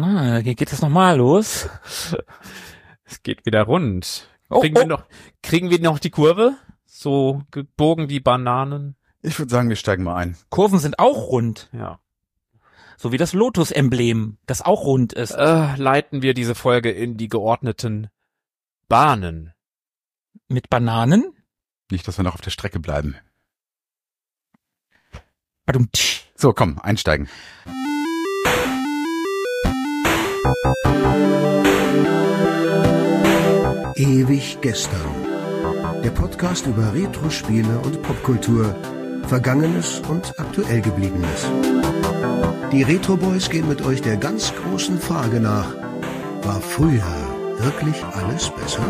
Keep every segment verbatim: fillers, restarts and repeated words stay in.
Na, geht das nochmal los? Es geht wieder rund. Oh, kriegen, oh. Wir noch, kriegen wir noch die Kurve? So gebogen wie Bananen? Ich würde sagen, wir steigen mal ein. Kurven sind auch rund. Ja. So wie das Lotus-Emblem, das auch rund ist. Äh, leiten wir diese Folge in die geordneten Bahnen. Mit Bananen? Nicht, dass wir noch auf der Strecke bleiben. Badumtsch. So, komm, einsteigen. Ewig gestern. Der Podcast über Retro-Spiele und Popkultur. Vergangenes und aktuell Gebliebenes. Die Retro Boys gehen mit euch der ganz großen Frage nach: War früher wirklich alles besser?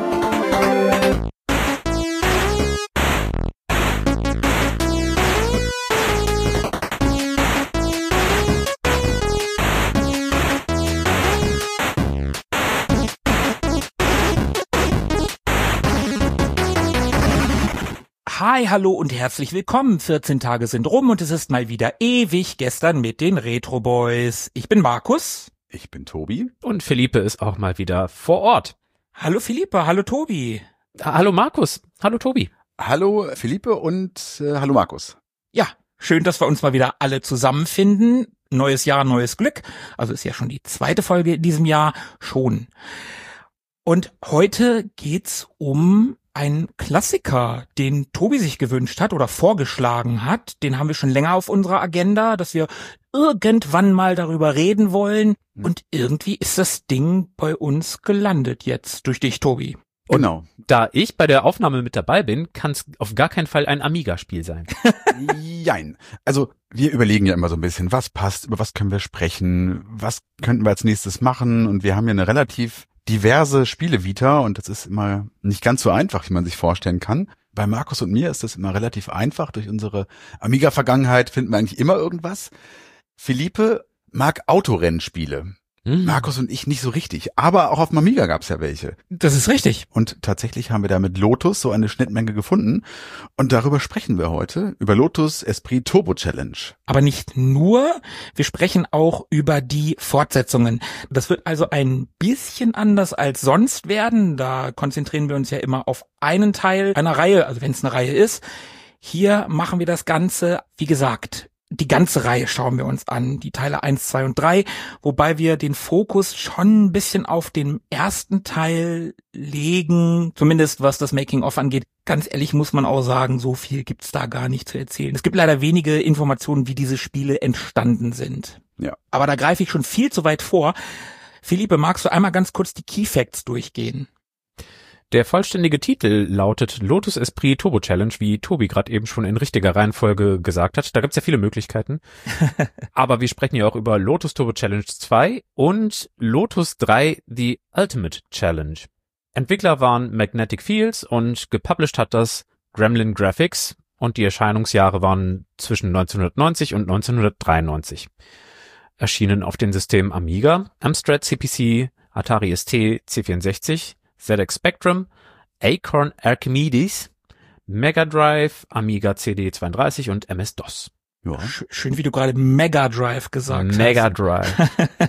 Hi, hallo und herzlich willkommen. vierzehn Tage sind rum und es ist mal wieder ewig gestern mit den Retro Boys. Ich bin Markus. Ich bin Tobi. Und Philippe ist auch mal wieder vor Ort. Hallo Philippe, hallo Tobi. Ah, hallo Markus, hallo Tobi. Hallo Philippe und äh, hallo Markus. Ja, schön, dass wir uns mal wieder alle zusammenfinden. Neues Jahr, neues Glück. Also ist ja schon die zweite Folge in diesem Jahr schon. Und heute geht's um ein Klassiker, den Tobi sich gewünscht hat oder vorgeschlagen hat. Den haben wir schon länger auf unserer Agenda, dass wir irgendwann mal darüber reden wollen. Und irgendwie ist das Ding bei uns gelandet jetzt durch dich, Tobi. Genau. Da ich bei der Aufnahme mit dabei bin, kann es auf gar keinen Fall ein Amiga-Spiel sein. Jein. Also wir überlegen ja immer so ein bisschen, was passt, über was können wir sprechen, was könnten wir als nächstes machen. Und wir haben ja eine relativ diverse Spiele-Vita und das ist immer nicht ganz so einfach, wie man sich vorstellen kann. Bei Markus und mir ist das immer relativ einfach. Durch unsere Amiga-Vergangenheit finden wir eigentlich immer irgendwas. Philippe mag Autorennspiele. Hm. Markus und ich nicht so richtig. Aber auch auf dem Amiga gab's ja welche. Das ist richtig. Und tatsächlich haben wir da mit Lotus so eine Schnittmenge gefunden. Und darüber sprechen wir heute. Über Lotus Esprit Turbo Challenge. Aber nicht nur, wir sprechen auch über die Fortsetzungen. Das wird also ein bisschen anders als sonst werden. Da konzentrieren wir uns ja immer auf einen Teil einer Reihe, also wenn es eine Reihe ist. Hier machen wir das Ganze, wie gesagt, die ganze Reihe schauen wir uns an, die Teile eins, zwei und drei, wobei wir den Fokus schon ein bisschen auf den ersten Teil legen, zumindest was das Making-of angeht. Ganz ehrlich muss man auch sagen, so viel gibt's da gar nicht zu erzählen. Es gibt leider wenige Informationen, wie diese Spiele entstanden sind. Ja. Aber da greife ich schon viel zu weit vor. Philippe, magst du einmal ganz kurz die Key Facts durchgehen? Der vollständige Titel lautet Lotus Esprit Turbo Challenge, wie Tobi gerade eben schon in richtiger Reihenfolge gesagt hat. Da gibt's ja viele Möglichkeiten. Aber wir sprechen ja auch über Lotus Turbo Challenge zwei und Lotus drei The Ultimate Challenge. Entwickler waren Magnetic Fields und gepublished hat das Gremlin Graphics und die Erscheinungsjahre waren zwischen neunzehnhundertneunzig und neunzehnhundertdreiundneunzig. Erschienen auf den Systemen Amiga, Amstrad C P C, Atari S T C vierundsechzig, Z X Spectrum, Acorn Archimedes, Mega Drive, Amiga C D zweiunddreißig und M S-DOS. Ja. Schön, wie du gerade Mega Drive gesagt Mega hast. Drive.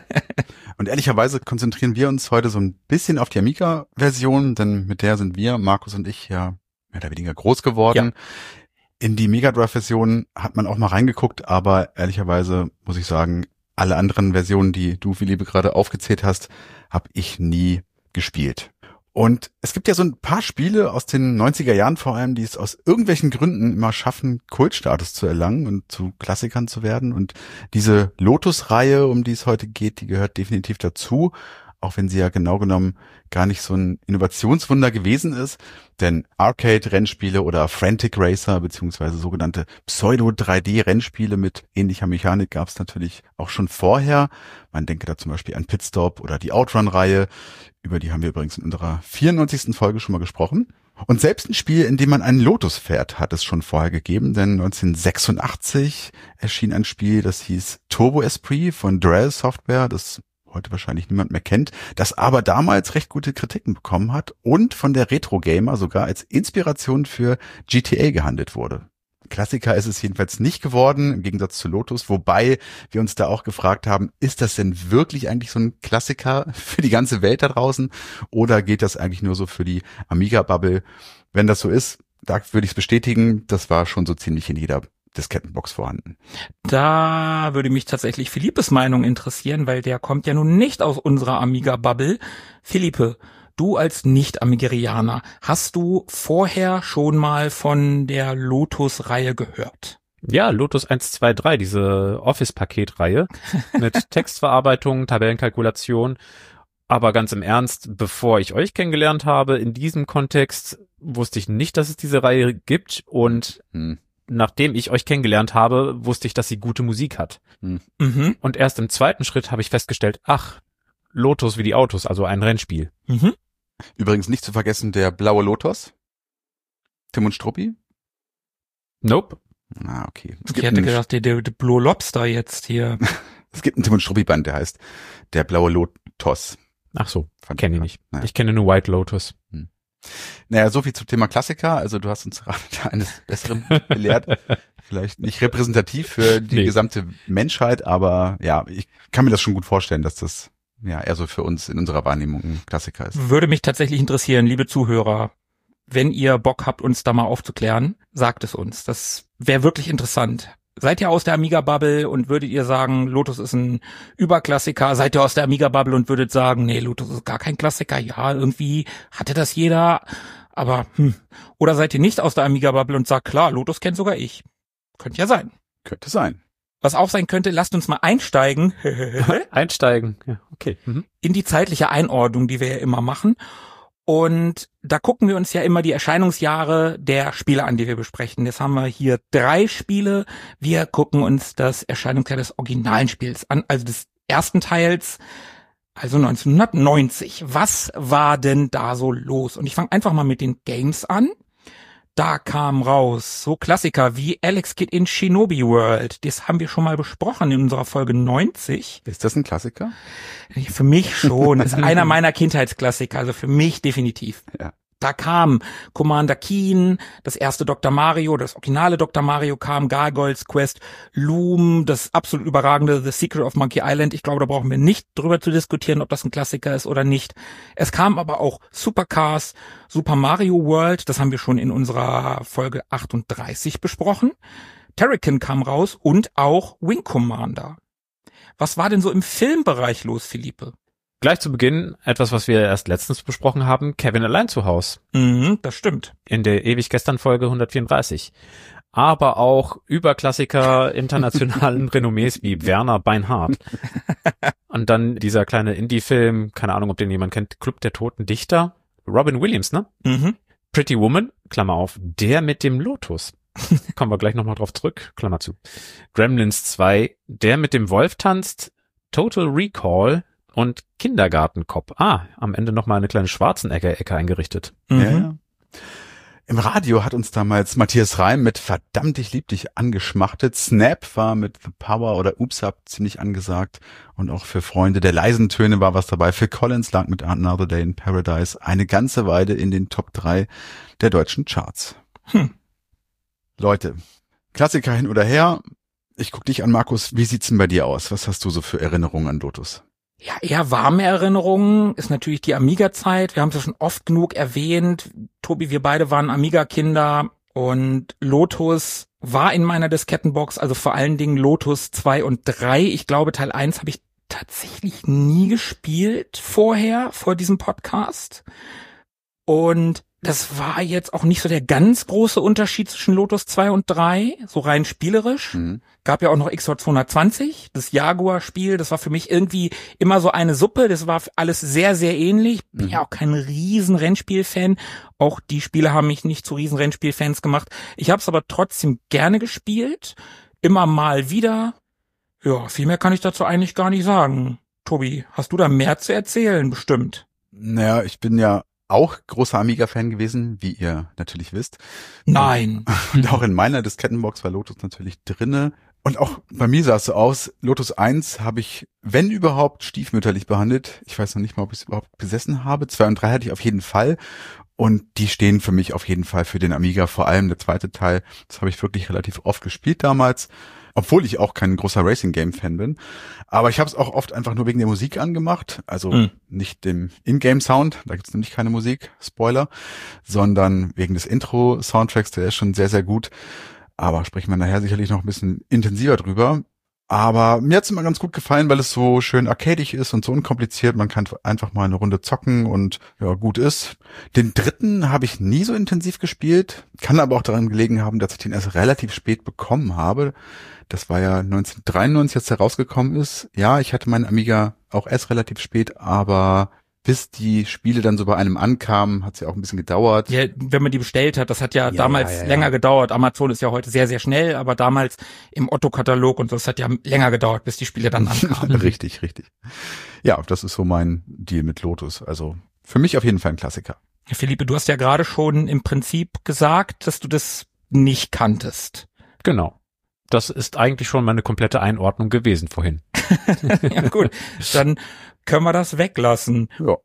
Und ehrlicherweise konzentrieren wir uns heute so ein bisschen auf die Amiga-Version, denn mit der sind wir, Markus und ich, ja mehr oder weniger groß geworden. Ja. In die Mega Drive-Version hat man auch mal reingeguckt, aber ehrlicherweise muss ich sagen, alle anderen Versionen, die du, Philippe, gerade aufgezählt hast, habe ich nie gespielt. Und es gibt ja so ein paar Spiele aus den neunziger Jahren vor allem, die es aus irgendwelchen Gründen immer schaffen, Kultstatus zu erlangen und zu Klassikern zu werden. Und diese Lotus-Reihe, um die es heute geht, die gehört definitiv dazu, auch wenn sie ja genau genommen gar nicht so ein Innovationswunder gewesen ist. Denn Arcade-Rennspiele oder Frantic Racer beziehungsweise sogenannte Pseudo-drei D-Rennspiele mit ähnlicher Mechanik gab es natürlich auch schon vorher. Man denke da zum Beispiel an Pitstop oder die Outrun-Reihe. Über die haben wir übrigens in unserer vierundneunzigsten Folge schon mal gesprochen. Und selbst ein Spiel, in dem man einen Lotus fährt, hat es schon vorher gegeben, denn neunzehnhundertsechsundachtzig erschien ein Spiel, das hieß Turbo Esprit von Drell Software, das heute wahrscheinlich niemand mehr kennt, das aber damals recht gute Kritiken bekommen hat und von der Retro Gamer sogar als Inspiration für G T A gehandelt wurde. Klassiker ist es jedenfalls nicht geworden, im Gegensatz zu Lotus, wobei wir uns da auch gefragt haben, ist das denn wirklich eigentlich so ein Klassiker für die ganze Welt da draußen oder geht das eigentlich nur so für die Amiga-Bubble? Wenn das so ist, da würde ich es bestätigen, das war schon so ziemlich in jeder Diskettenbox vorhanden. Da würde mich tatsächlich Philippes Meinung interessieren, weil der kommt ja nun nicht aus unserer Amiga-Bubble. Philippe, du als Nicht-Amigerianer, hast du vorher schon mal von der Lotus-Reihe gehört? Ja, Lotus eins, zwei, drei, diese Office-Paketreihe mit Textverarbeitung, Tabellenkalkulation. Aber ganz im Ernst, bevor ich euch kennengelernt habe, in diesem Kontext wusste ich nicht, dass es diese Reihe gibt. Und hm. nachdem ich euch kennengelernt habe, wusste ich, dass sie gute Musik hat. Hm. Mhm. Und erst im zweiten Schritt habe ich festgestellt, ach, Lotus wie die Autos, also ein Rennspiel. Mhm. Übrigens nicht zu vergessen der blaue Lotus. Tim und Struppi? Nope. Ah, okay. Es ich hätte gedacht, der, der, der Blue Lobster jetzt hier. Es gibt einen Tim und Struppi-Band, der heißt der blaue Lotus. Ach so, kenne ich nicht. Naja. Ich kenne nur White Lotus. Hm. Naja, so viel zum Thema Klassiker. Also du hast uns gerade eines Besseren belehrt. Vielleicht nicht repräsentativ für die nee. gesamte Menschheit, aber ja, ich kann mir das schon gut vorstellen, dass das ja eher so für uns in unserer Wahrnehmung ein Klassiker ist. Würde mich tatsächlich interessieren, liebe Zuhörer, wenn ihr Bock habt, uns da mal aufzuklären, sagt es uns. Das wäre wirklich interessant. Seid ihr aus der Amiga-Bubble und würdet ihr sagen, Lotus ist ein Überklassiker? Seid ihr aus der Amiga-Bubble und würdet sagen, nee, Lotus ist gar kein Klassiker? Ja, irgendwie hatte das jeder, aber hm. Oder seid ihr nicht aus der Amiga-Bubble und sagt, klar, Lotus kennt sogar ich? Könnte ja sein. Könnte sein. Was auch sein könnte, lasst uns mal einsteigen. Einsteigen, ja, okay. Mhm. In die zeitliche Einordnung, die wir ja immer machen. Und da gucken wir uns ja immer die Erscheinungsjahre der Spiele an, die wir besprechen. Jetzt haben wir hier drei Spiele. Wir gucken uns das Erscheinungsjahr des originalen Spiels an, also des ersten Teils, also neunzehnhundertneunzig. Was war denn da so los? Und ich fange einfach mal mit den Games an. Da kam raus so Klassiker wie Alex Kidd in Shinobi World. Das haben wir schon mal besprochen in unserer Folge neunzig. Ist das ein Klassiker? Für mich schon. Das ist einer meiner Kindheitsklassiker, also für mich definitiv. Ja. Da kam Commander Keen, das erste Doktor Mario, das originale Doktor Mario kam, Gargoyles Quest, Loom, das absolut überragende The Secret of Monkey Island. Ich glaube, da brauchen wir nicht drüber zu diskutieren, ob das ein Klassiker ist oder nicht. Es kam aber auch Supercars, Super Mario World, das haben wir schon in unserer Folge achtunddreißig besprochen. Terrakin kam raus und auch Wing Commander. Was war denn so im Filmbereich los, Philippe? Gleich zu Beginn etwas, was wir erst letztens besprochen haben, Kevin allein zu Haus. Mhm, das stimmt. In der ewig gestern Folge hundertvierunddreißig. Aber auch Überklassiker internationalen Renommees wie Werner Beinhardt. Und dann dieser kleine Indie-Film, keine Ahnung, ob den jemand kennt, Club der Toten Dichter. Robin Williams, ne? Mhm. Pretty Woman, Klammer auf, der mit dem Lotus. Kommen wir gleich nochmal drauf zurück, Klammer zu. Gremlins zwei, der mit dem Wolf tanzt. Total Recall und Kindergartenkopf. Ah, am Ende nochmal eine kleine Schwarzenegger-Ecke eingerichtet. Mhm. Ja, ja. Im Radio hat uns damals Matthias Reim mit Verdammt, ich lieb dich angeschmachtet. Snap war mit The Power oder Oops Up ziemlich angesagt. Und auch für Freunde der leisen Töne war was dabei. Phil Collins lag mit Another Day in Paradise eine ganze Weile in den Top drei der deutschen Charts. Hm. Leute, Klassiker hin oder her. Ich guck dich an, Markus. Wie sieht's denn bei dir aus? Was hast du so für Erinnerungen an Lotus? Ja, eher warme Erinnerungen ist natürlich die Amiga-Zeit. Wir haben es ja schon oft genug erwähnt. Tobi, wir beide waren Amiga-Kinder und Lotus war in meiner Diskettenbox, also vor allen Dingen Lotus zwei und drei. Ich glaube, Teil eins habe ich tatsächlich nie gespielt vorher, vor diesem Podcast. Und das war jetzt auch nicht so der ganz große Unterschied zwischen Lotus zwei und drei, so rein spielerisch. Mhm. Gab ja auch noch X O zweihundertzwanzig, das Jaguar-Spiel, das war für mich irgendwie immer so eine Suppe, das war alles sehr, sehr ähnlich. Bin mhm. ja auch kein riesen Rennspiel-Fan, auch die Spiele haben mich nicht zu riesen Rennspiel-Fans gemacht. Ich habe es aber trotzdem gerne gespielt, immer mal wieder. Ja, viel mehr kann ich dazu eigentlich gar nicht sagen. Tobi, hast du da mehr zu erzählen, bestimmt? Naja, ich bin ja auch großer Amiga-Fan gewesen, wie ihr natürlich wisst. Nein. Und auch in meiner Diskettenbox war Lotus natürlich drinne. Und auch bei mir sah es so aus, Lotus eins habe ich, wenn überhaupt, stiefmütterlich behandelt. Ich weiß noch nicht mal, ob ich es überhaupt besessen habe. zwei und drei hatte ich auf jeden Fall. Und die stehen für mich auf jeden Fall für den Amiga, vor allem der zweite Teil. Das habe ich wirklich relativ oft gespielt damals, obwohl ich auch kein großer Racing-Game-Fan bin. Aber ich habe es auch oft einfach nur wegen der Musik angemacht, also mhm. nicht dem In-Game-Sound, da gibt's nämlich keine Musik, Spoiler, sondern wegen des Intro-Soundtracks, der ist schon sehr, sehr gut. Aber sprechen wir nachher sicherlich noch ein bisschen intensiver drüber. Aber mir hat's immer ganz gut gefallen, weil es so schön arcadig ist und so unkompliziert. Man kann einfach mal eine Runde zocken und ja, gut ist. Den dritten habe ich nie so intensiv gespielt, kann aber auch daran gelegen haben, dass ich den erst relativ spät bekommen habe. Das war ja neunzehnhundertdreiundneunzig, als der rausgekommen ist. Ja, ich hatte meinen Amiga auch erst relativ spät, aber bis die Spiele dann so bei einem ankamen, hat es ja auch ein bisschen gedauert. Ja, wenn man die bestellt hat, das hat ja, ja damals ja, ja, länger ja. gedauert. Amazon ist ja heute sehr, sehr schnell, aber damals im Otto-Katalog und so, das hat ja länger gedauert, bis die Spiele dann ankamen. Richtig, richtig. Ja, das ist so mein Deal mit Lotus. Also für mich auf jeden Fall ein Klassiker. Philippe, du hast ja gerade schon im Prinzip gesagt, dass du das nicht kanntest. Genau. Das ist eigentlich schon meine komplette Einordnung gewesen vorhin. Ja gut, dann können wir das weglassen. Ja.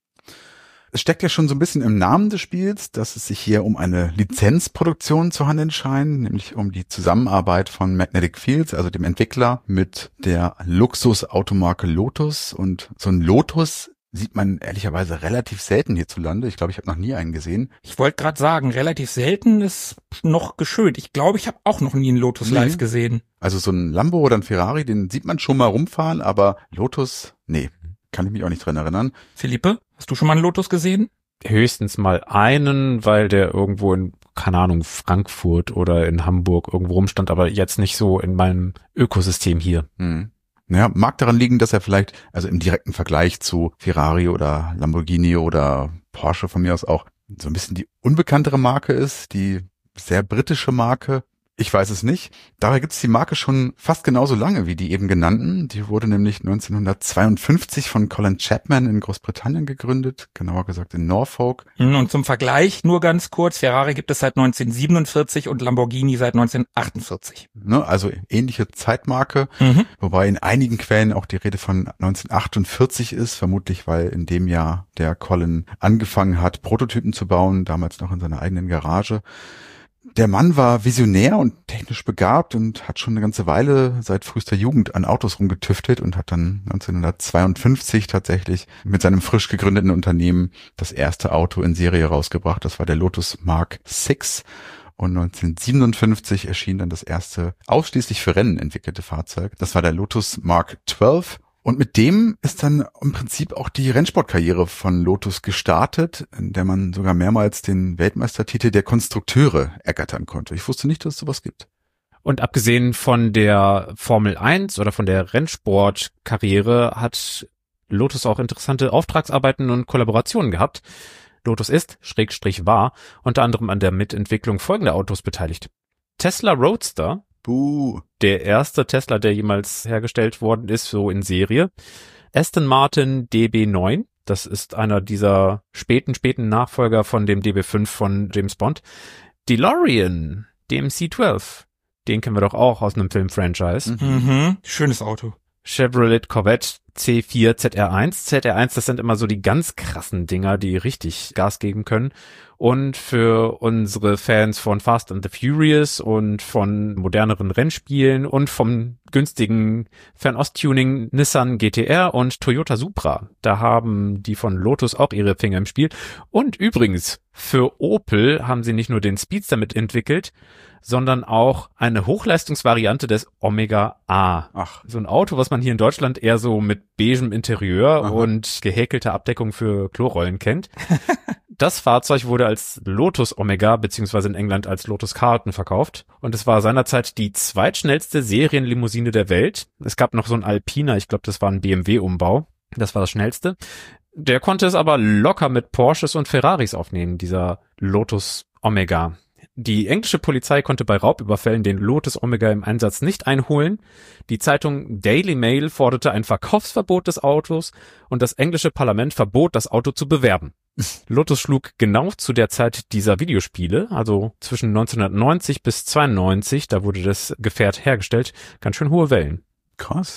Es steckt ja schon so ein bisschen im Namen des Spiels, dass es sich hier um eine Lizenzproduktion zu handeln scheint, nämlich um die Zusammenarbeit von Magnetic Fields, also dem Entwickler, mit der Luxusautomarke Lotus. Und so ein Lotus sieht man ehrlicherweise relativ selten hierzulande. Ich glaube, ich habe noch nie einen gesehen. Ich wollte gerade sagen, relativ selten ist noch geschönt. Ich glaube, ich habe auch noch nie einen Lotus nee. live gesehen. Also so ein Lambo oder ein Ferrari, den sieht man schon mal rumfahren, aber Lotus, nee, kann ich mich auch nicht dran erinnern. Philippe, hast du schon mal einen Lotus gesehen? Höchstens mal einen, weil der irgendwo in, keine Ahnung, Frankfurt oder in Hamburg irgendwo rumstand, aber jetzt nicht so in meinem Ökosystem hier. Hm. Naja, mag daran liegen, dass er vielleicht, also im direkten Vergleich zu Ferrari oder Lamborghini oder Porsche von mir aus auch, so ein bisschen die unbekanntere Marke ist, die sehr britische Marke. Ich weiß es nicht. Dabei gibt es die Marke schon fast genauso lange wie die eben genannten. Die wurde nämlich neunzehnhundertzweiundfünfzig von Colin Chapman in Großbritannien gegründet, genauer gesagt in Norfolk. Und zum Vergleich nur ganz kurz, Ferrari gibt es seit neunzehnhundertsiebenundvierzig und Lamborghini seit neunzehnhundertachtundvierzig. Ne, also ähnliche Zeitmarke, Mhm. wobei in einigen Quellen auch die Rede von neunzehnhundertachtundvierzig ist, vermutlich weil in dem Jahr der Colin angefangen hat, Prototypen zu bauen, damals noch in seiner eigenen Garage. Der Mann war visionär und technisch begabt und hat schon eine ganze Weile seit frühester Jugend an Autos rumgetüftelt und hat dann neunzehnhundertzweiundfünfzig tatsächlich mit seinem frisch gegründeten Unternehmen das erste Auto in Serie rausgebracht. Das war der Lotus Mark sechs. Und neunzehnhundertsiebenundfünfzig erschien dann das erste ausschließlich für Rennen entwickelte Fahrzeug. Das war der Lotus Mark zwölf. Und mit dem ist dann im Prinzip auch die Rennsportkarriere von Lotus gestartet, in der man sogar mehrmals den Weltmeistertitel der Konstrukteure ergattern konnte. Ich wusste nicht, dass es sowas gibt. Und abgesehen von der Formel eins oder von der Rennsportkarriere hat Lotus auch interessante Auftragsarbeiten und Kollaborationen gehabt. Lotus ist, Schrägstrich war, unter anderem an der Mitentwicklung folgender Autos beteiligt. Tesla Roadster, Buh. der erste Tesla, der jemals hergestellt worden ist, so in Serie. Aston Martin D B neun, das ist einer dieser späten, späten Nachfolger von dem D B fünf von James Bond. DeLorean, D M C zwölf, den kennen wir doch auch aus einem Film-Franchise. Mhm. Schönes Auto. Chevrolet Corvette C vier Z R eins. Z R eins, das sind immer so die ganz krassen Dinger, die richtig Gas geben können. Und für unsere Fans von Fast and the Furious und von moderneren Rennspielen und vom günstigen Fernost-Tuning Nissan G T R und Toyota Supra. Da haben die von Lotus auch ihre Finger im Spiel. Und übrigens, für Opel haben sie nicht nur den Speedster mitentwickelt, sondern auch eine Hochleistungsvariante des Omega A. Ach. So ein Auto, was man hier in Deutschland eher so mit beigem Interieur Aha. und gehäkelter Abdeckung für Klorollen kennt. Das Fahrzeug wurde als Lotus Omega beziehungsweise in England als Lotus Carlton verkauft und es war seinerzeit die zweitschnellste Serienlimousine der Welt. Es gab noch so ein Alpina, ich glaube, das war ein B M W-Umbau. Das war das schnellste. Der konnte es aber locker mit Porsches und Ferraris aufnehmen, dieser Lotus Omega. Die englische Polizei konnte bei Raubüberfällen den Lotus Omega im Einsatz nicht einholen. Die Zeitung Daily Mail forderte ein Verkaufsverbot des Autos und das englische Parlament verbot, das Auto zu bewerben. Lotus schlug genau zu der Zeit dieser Videospiele, also zwischen neunzehnhundertneunzig bis zweiundneunzig, da wurde das Gefährt hergestellt, ganz schön hohe Wellen. Krass.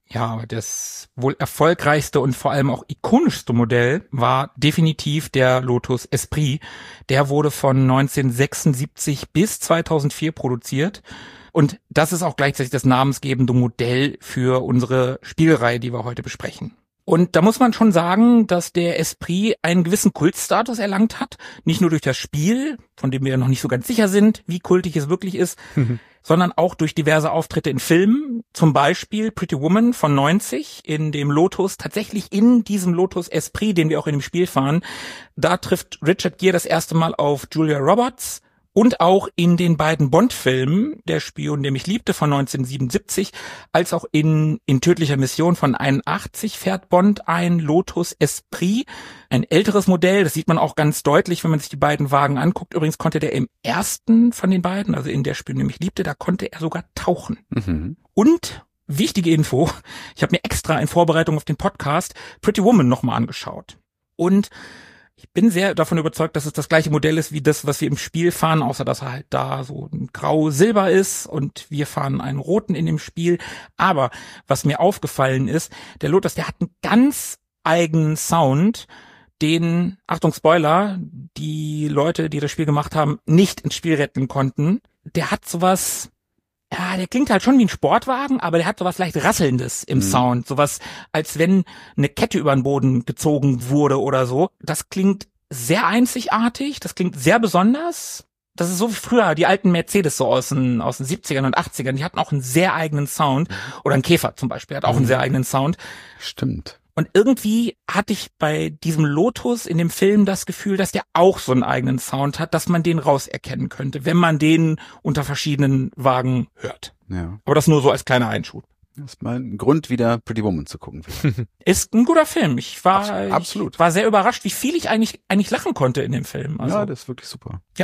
Ja, aber das wohl erfolgreichste und vor allem auch ikonischste Modell war definitiv der Lotus Esprit. Der wurde von neunzehnhundertsechsundsiebzig bis zweitausendvier produziert. Und das ist auch gleichzeitig das namensgebende Modell für unsere Spielreihe, die wir heute besprechen. Und da muss man schon sagen, dass der Esprit einen gewissen Kultstatus erlangt hat. Nicht nur durch das Spiel, von dem wir noch nicht so ganz sicher sind, wie kultig es wirklich ist, mhm. sondern auch durch diverse Auftritte in Filmen. Zum Beispiel Pretty Woman von neunzig, in dem Lotus, tatsächlich in diesem Lotus Esprit, den wir auch in dem Spiel fahren. Da trifft Richard Gere das erste Mal auf Julia Roberts. Und auch in den beiden Bond-Filmen, Der Spion, der mich liebte von neunzehnhundertsiebenundsiebzig, als auch in in Tödlicher Mission von einundachtzig fährt Bond ein Lotus Esprit, ein älteres Modell. Das sieht man auch ganz deutlich, wenn man sich die beiden Wagen anguckt. Übrigens konnte der im ersten von den beiden, also in Der Spion, der mich liebte, da konnte er sogar tauchen. Mhm. Und wichtige Info, ich habe mir extra in Vorbereitung auf den Podcast Pretty Woman nochmal angeschaut. Und ich bin sehr davon überzeugt, dass es das gleiche Modell ist wie das, was wir im Spiel fahren, außer dass er halt da so ein grau-silber ist und wir fahren einen roten in dem Spiel. Aber was mir aufgefallen ist, der Lotus, der hat einen ganz eigenen Sound, den, Achtung Spoiler, die Leute, die das Spiel gemacht haben, nicht ins Spiel retten konnten. Der hat sowas... Ja, der klingt halt schon wie ein Sportwagen, aber der hat sowas leicht Rasselndes im mhm. Sound. Sowas, als wenn eine Kette über den Boden gezogen wurde oder so. Das klingt sehr einzigartig, das klingt sehr besonders. Das ist so wie früher, die alten Mercedes so aus den, aus den siebzigern und achtzigern, die hatten auch einen sehr eigenen Sound. Oder ein Käfer zum Beispiel hat auch mhm. einen sehr eigenen Sound. Stimmt. Und irgendwie hatte ich bei diesem Lotus in dem Film das Gefühl, dass der auch so einen eigenen Sound hat, dass man den rauserkennen könnte, wenn man den unter verschiedenen Wagen hört. Ja. Aber das nur so als kleiner Einschub. Das ist mal ein Grund, wieder Pretty Woman zu gucken. Ist ein guter Film. Ich war, Absolut. Ich war sehr überrascht, wie viel ich eigentlich, eigentlich lachen konnte in dem Film. Also, ja, das ist wirklich super. Ja.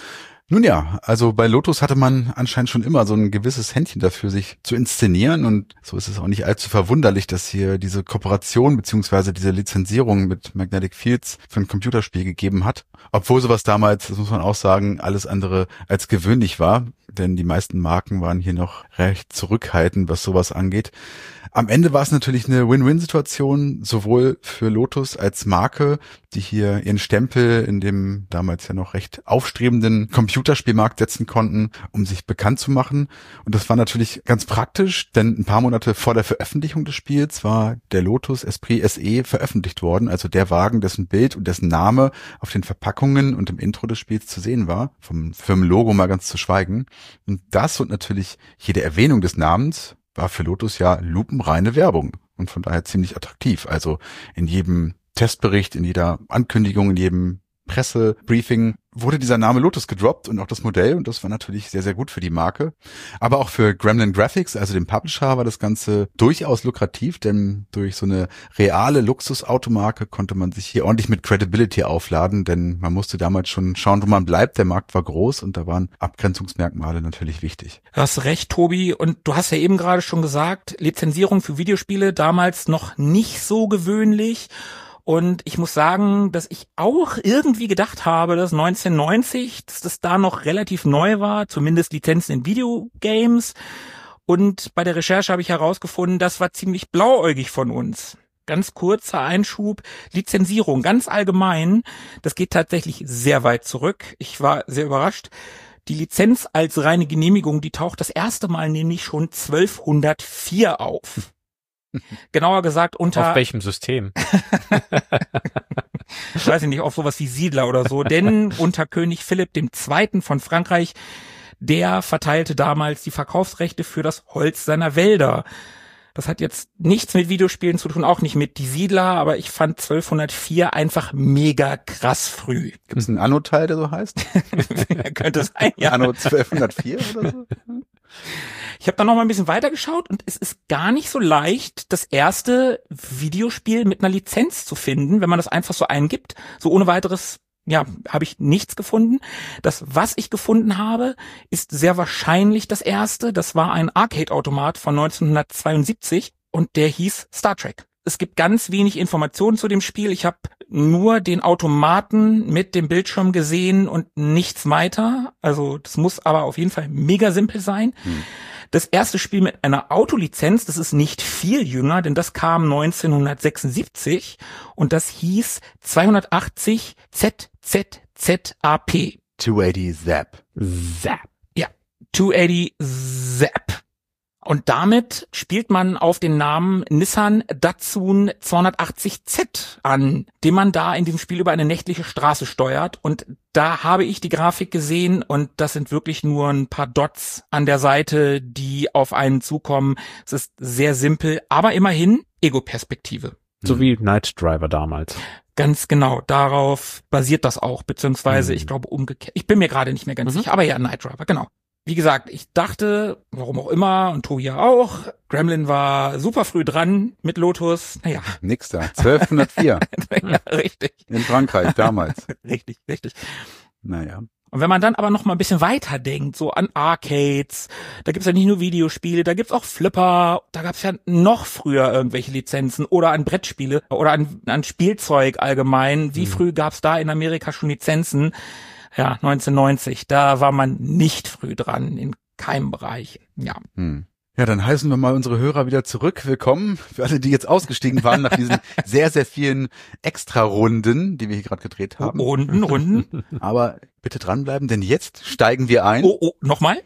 Nun ja, also bei Lotus hatte man anscheinend schon immer so ein gewisses Händchen dafür, sich zu inszenieren, und so ist es auch nicht allzu verwunderlich, dass hier diese Kooperation beziehungsweise diese Lizenzierung mit Magnetic Fields für ein Computerspiel gegeben hat. Obwohl sowas damals, das muss man auch sagen, alles andere als gewöhnlich war, denn die meisten Marken waren hier noch recht zurückhaltend, was sowas angeht. Am Ende war es natürlich eine Win-Win-Situation, sowohl für Lotus als Marke, die hier ihren Stempel in dem damals ja noch recht aufstrebenden Computerspielmarkt setzen konnten, um sich bekannt zu machen. Und das war natürlich ganz praktisch, denn ein paar Monate vor der Veröffentlichung des Spiels war der Lotus Esprit S E veröffentlicht worden, also der Wagen, dessen Bild und dessen Name auf den Verpackungen und im Intro des Spiels zu sehen war, vom Firmenlogo mal ganz zu schweigen. Und das und natürlich jede Erwähnung des Namens war für Lotus ja lupenreine Werbung und von daher ziemlich attraktiv. Also in jedem Testbericht, in jeder Ankündigung, in jedem Pressebriefing wurde dieser Name Lotus gedroppt und auch das Modell, und das war natürlich sehr, sehr gut für die Marke. Aber auch für Gremlin Graphics, also dem Publisher, war das Ganze durchaus lukrativ, denn durch so eine reale Luxusautomarke konnte man sich hier ordentlich mit Credibility aufladen, denn man musste damals schon schauen, wo man bleibt. Der Markt war groß und da waren Abgrenzungsmerkmale natürlich wichtig. Du hast recht, Tobi, und du hast ja eben gerade schon gesagt, Lizenzierung für Videospiele damals noch nicht so gewöhnlich. Und ich muss sagen, dass ich auch irgendwie gedacht habe, dass neunzehnhundertneunzig, dass das da noch relativ neu war, zumindest Lizenzen in Videogames. Und bei der Recherche habe ich herausgefunden, das war ziemlich blauäugig von uns. Ganz kurzer Einschub, Lizenzierung, ganz allgemein, das geht tatsächlich sehr weit zurück. Ich war sehr überrascht. Die Lizenz als reine Genehmigung, die taucht das erste Mal nämlich schon zwölfhundertvier auf. Genauer gesagt unter... Auf welchem System? Ich weiß nicht, auf sowas wie Siedler oder so. Denn unter König Philipp der Zweite. von Frankreich, der verteilte damals die Verkaufsrechte für das Holz seiner Wälder. Das hat jetzt nichts mit Videospielen zu tun, auch nicht mit Die Siedler, aber ich fand zwölfhundertvier einfach mega krass früh. Gibt es einen Anno-Teil, der so heißt? Könnte es sein, ja. Anno zwölfhundertvier oder so? Ich habe dann noch mal ein bisschen weitergeschaut und es ist gar nicht so leicht, das erste Videospiel mit einer Lizenz zu finden, wenn man das einfach so eingibt. So ohne weiteres, ja, habe ich nichts gefunden. Das, was ich gefunden habe, ist sehr wahrscheinlich das erste. Das war ein Arcade-Automat von neunzehnhundertzweiundsiebzig und der hieß Star Trek. Es gibt ganz wenig Informationen zu dem Spiel. Ich habe nur den Automaten mit dem Bildschirm gesehen und nichts weiter. Also das muss aber auf jeden Fall mega simpel sein. Hm. Das erste Spiel mit einer Autolizenz, das ist nicht viel jünger, denn das kam neunzehnhundertsechsundsiebzig und das hieß zweihundertachtzig Z Z Z A P. zweihundertachtzig Zap. Zap. Ja, zweihundertachtzig Zap. Und damit spielt man auf den Namen Nissan Datsun zweihundertachtzig Z an, den man da in diesem Spiel über eine nächtliche Straße steuert. Und da habe ich die Grafik gesehen und das sind wirklich nur ein paar Dots an der Seite, die auf einen zukommen. Es ist sehr simpel, aber immerhin Ego-Perspektive. So wie Knight Driver damals. Ganz genau, darauf basiert das auch, beziehungsweise Mhm. ich glaube umgekehrt. Ich bin mir gerade nicht mehr ganz Mhm. sicher, aber ja, Knight Driver, genau. Wie gesagt, ich dachte, warum auch immer, und Tobi ja auch, Gremlin war super früh dran mit Lotus. Naja, Nix da. zwölfhundertvier ja, richtig, in Frankreich damals. richtig, richtig. Naja. Und wenn man dann aber noch mal ein bisschen weiter denkt, so an Arcades, da gibt's ja nicht nur Videospiele, da gibt's auch Flipper, da gab's ja noch früher irgendwelche Lizenzen oder an Brettspiele oder an, an Spielzeug allgemein. Wie Mhm. früh gab's da in Amerika schon Lizenzen? Ja, neunzehnhundertneunzig, da war man nicht früh dran, in keinem Bereich. Ja. Hm. Ja, dann heißen wir mal unsere Hörer wieder zurück. Willkommen für alle, die jetzt ausgestiegen waren nach diesen sehr, sehr vielen Extra-Runden, die wir hier gerade gedreht haben. Runden, Runden. Aber bitte dranbleiben, denn jetzt steigen wir ein Oh, oh, nochmal?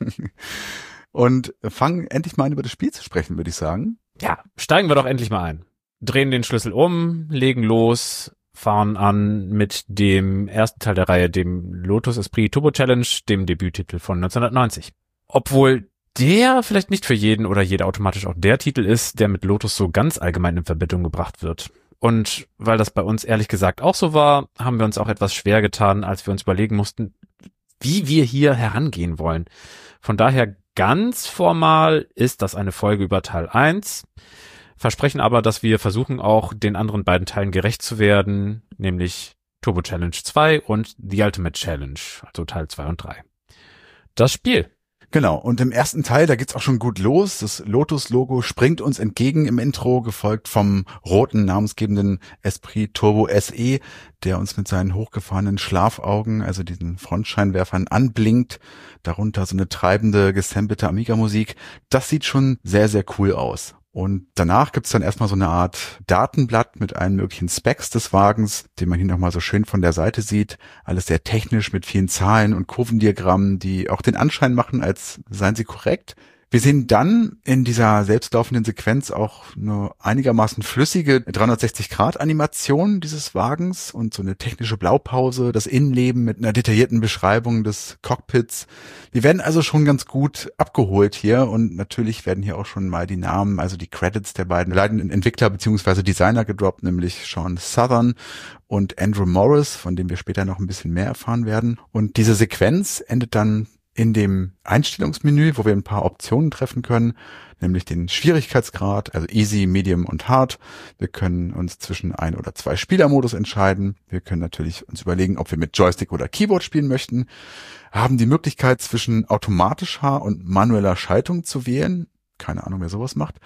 und fangen endlich mal an, über das Spiel zu sprechen, würde ich sagen. Ja, steigen wir doch endlich mal ein. Drehen den Schlüssel um, legen los, fahren an mit dem ersten Teil der Reihe, dem Lotus Esprit Turbo Challenge, dem Debüttitel von neunzehnhundertneunzig. Obwohl der vielleicht nicht für jeden oder jede automatisch auch der Titel ist, der mit Lotus so ganz allgemein in Verbindung gebracht wird. Und weil das bei uns ehrlich gesagt auch so war, haben wir uns auch etwas schwer getan, als wir uns überlegen mussten, wie wir hier herangehen wollen. Von daher ganz formal ist das eine Folge über Teil eins, versprechen aber, dass wir versuchen auch den anderen beiden Teilen gerecht zu werden, nämlich Turbo Challenge zwei und The Ultimate Challenge, also Teil zwei und drei. Das Spiel. Genau, und im ersten Teil, da geht's auch schon gut los. Das Lotus-Logo springt uns entgegen im Intro, gefolgt vom roten namensgebenden Esprit Turbo S E, der uns mit seinen hochgefahrenen Schlafaugen, also diesen Frontscheinwerfern, anblinkt. Darunter so eine treibende, gesampelte Amiga-Musik. Das sieht schon sehr, sehr cool aus. Und danach gibt's dann erstmal so eine Art Datenblatt mit allen möglichen Specs des Wagens, den man hier nochmal so schön von der Seite sieht. Alles sehr technisch mit vielen Zahlen und Kurvendiagrammen, die auch den Anschein machen, als seien sie korrekt. Wir sehen dann in dieser selbstlaufenden Sequenz auch eine einigermaßen flüssige dreihundertsechzig Grad Animation dieses Wagens und so eine technische Blaupause, das Innenleben mit einer detaillierten Beschreibung des Cockpits. Wir werden also schon ganz gut abgeholt hier und natürlich werden hier auch schon mal die Namen, also die Credits der beiden leitenden Entwickler bzw. Designer gedroppt, nämlich Sean Southern und Andrew Morris, von dem wir später noch ein bisschen mehr erfahren werden. Und diese Sequenz endet dann in dem Einstellungsmenü, wo wir ein paar Optionen treffen können, nämlich den Schwierigkeitsgrad, also Easy, Medium und Hard. Wir können uns zwischen ein oder zwei Spielermodus entscheiden. Wir können natürlich uns überlegen, ob wir mit Joystick oder Keyboard spielen möchten. Haben die Möglichkeit, zwischen automatischer und manueller Schaltung zu wählen. Keine Ahnung, wer sowas macht.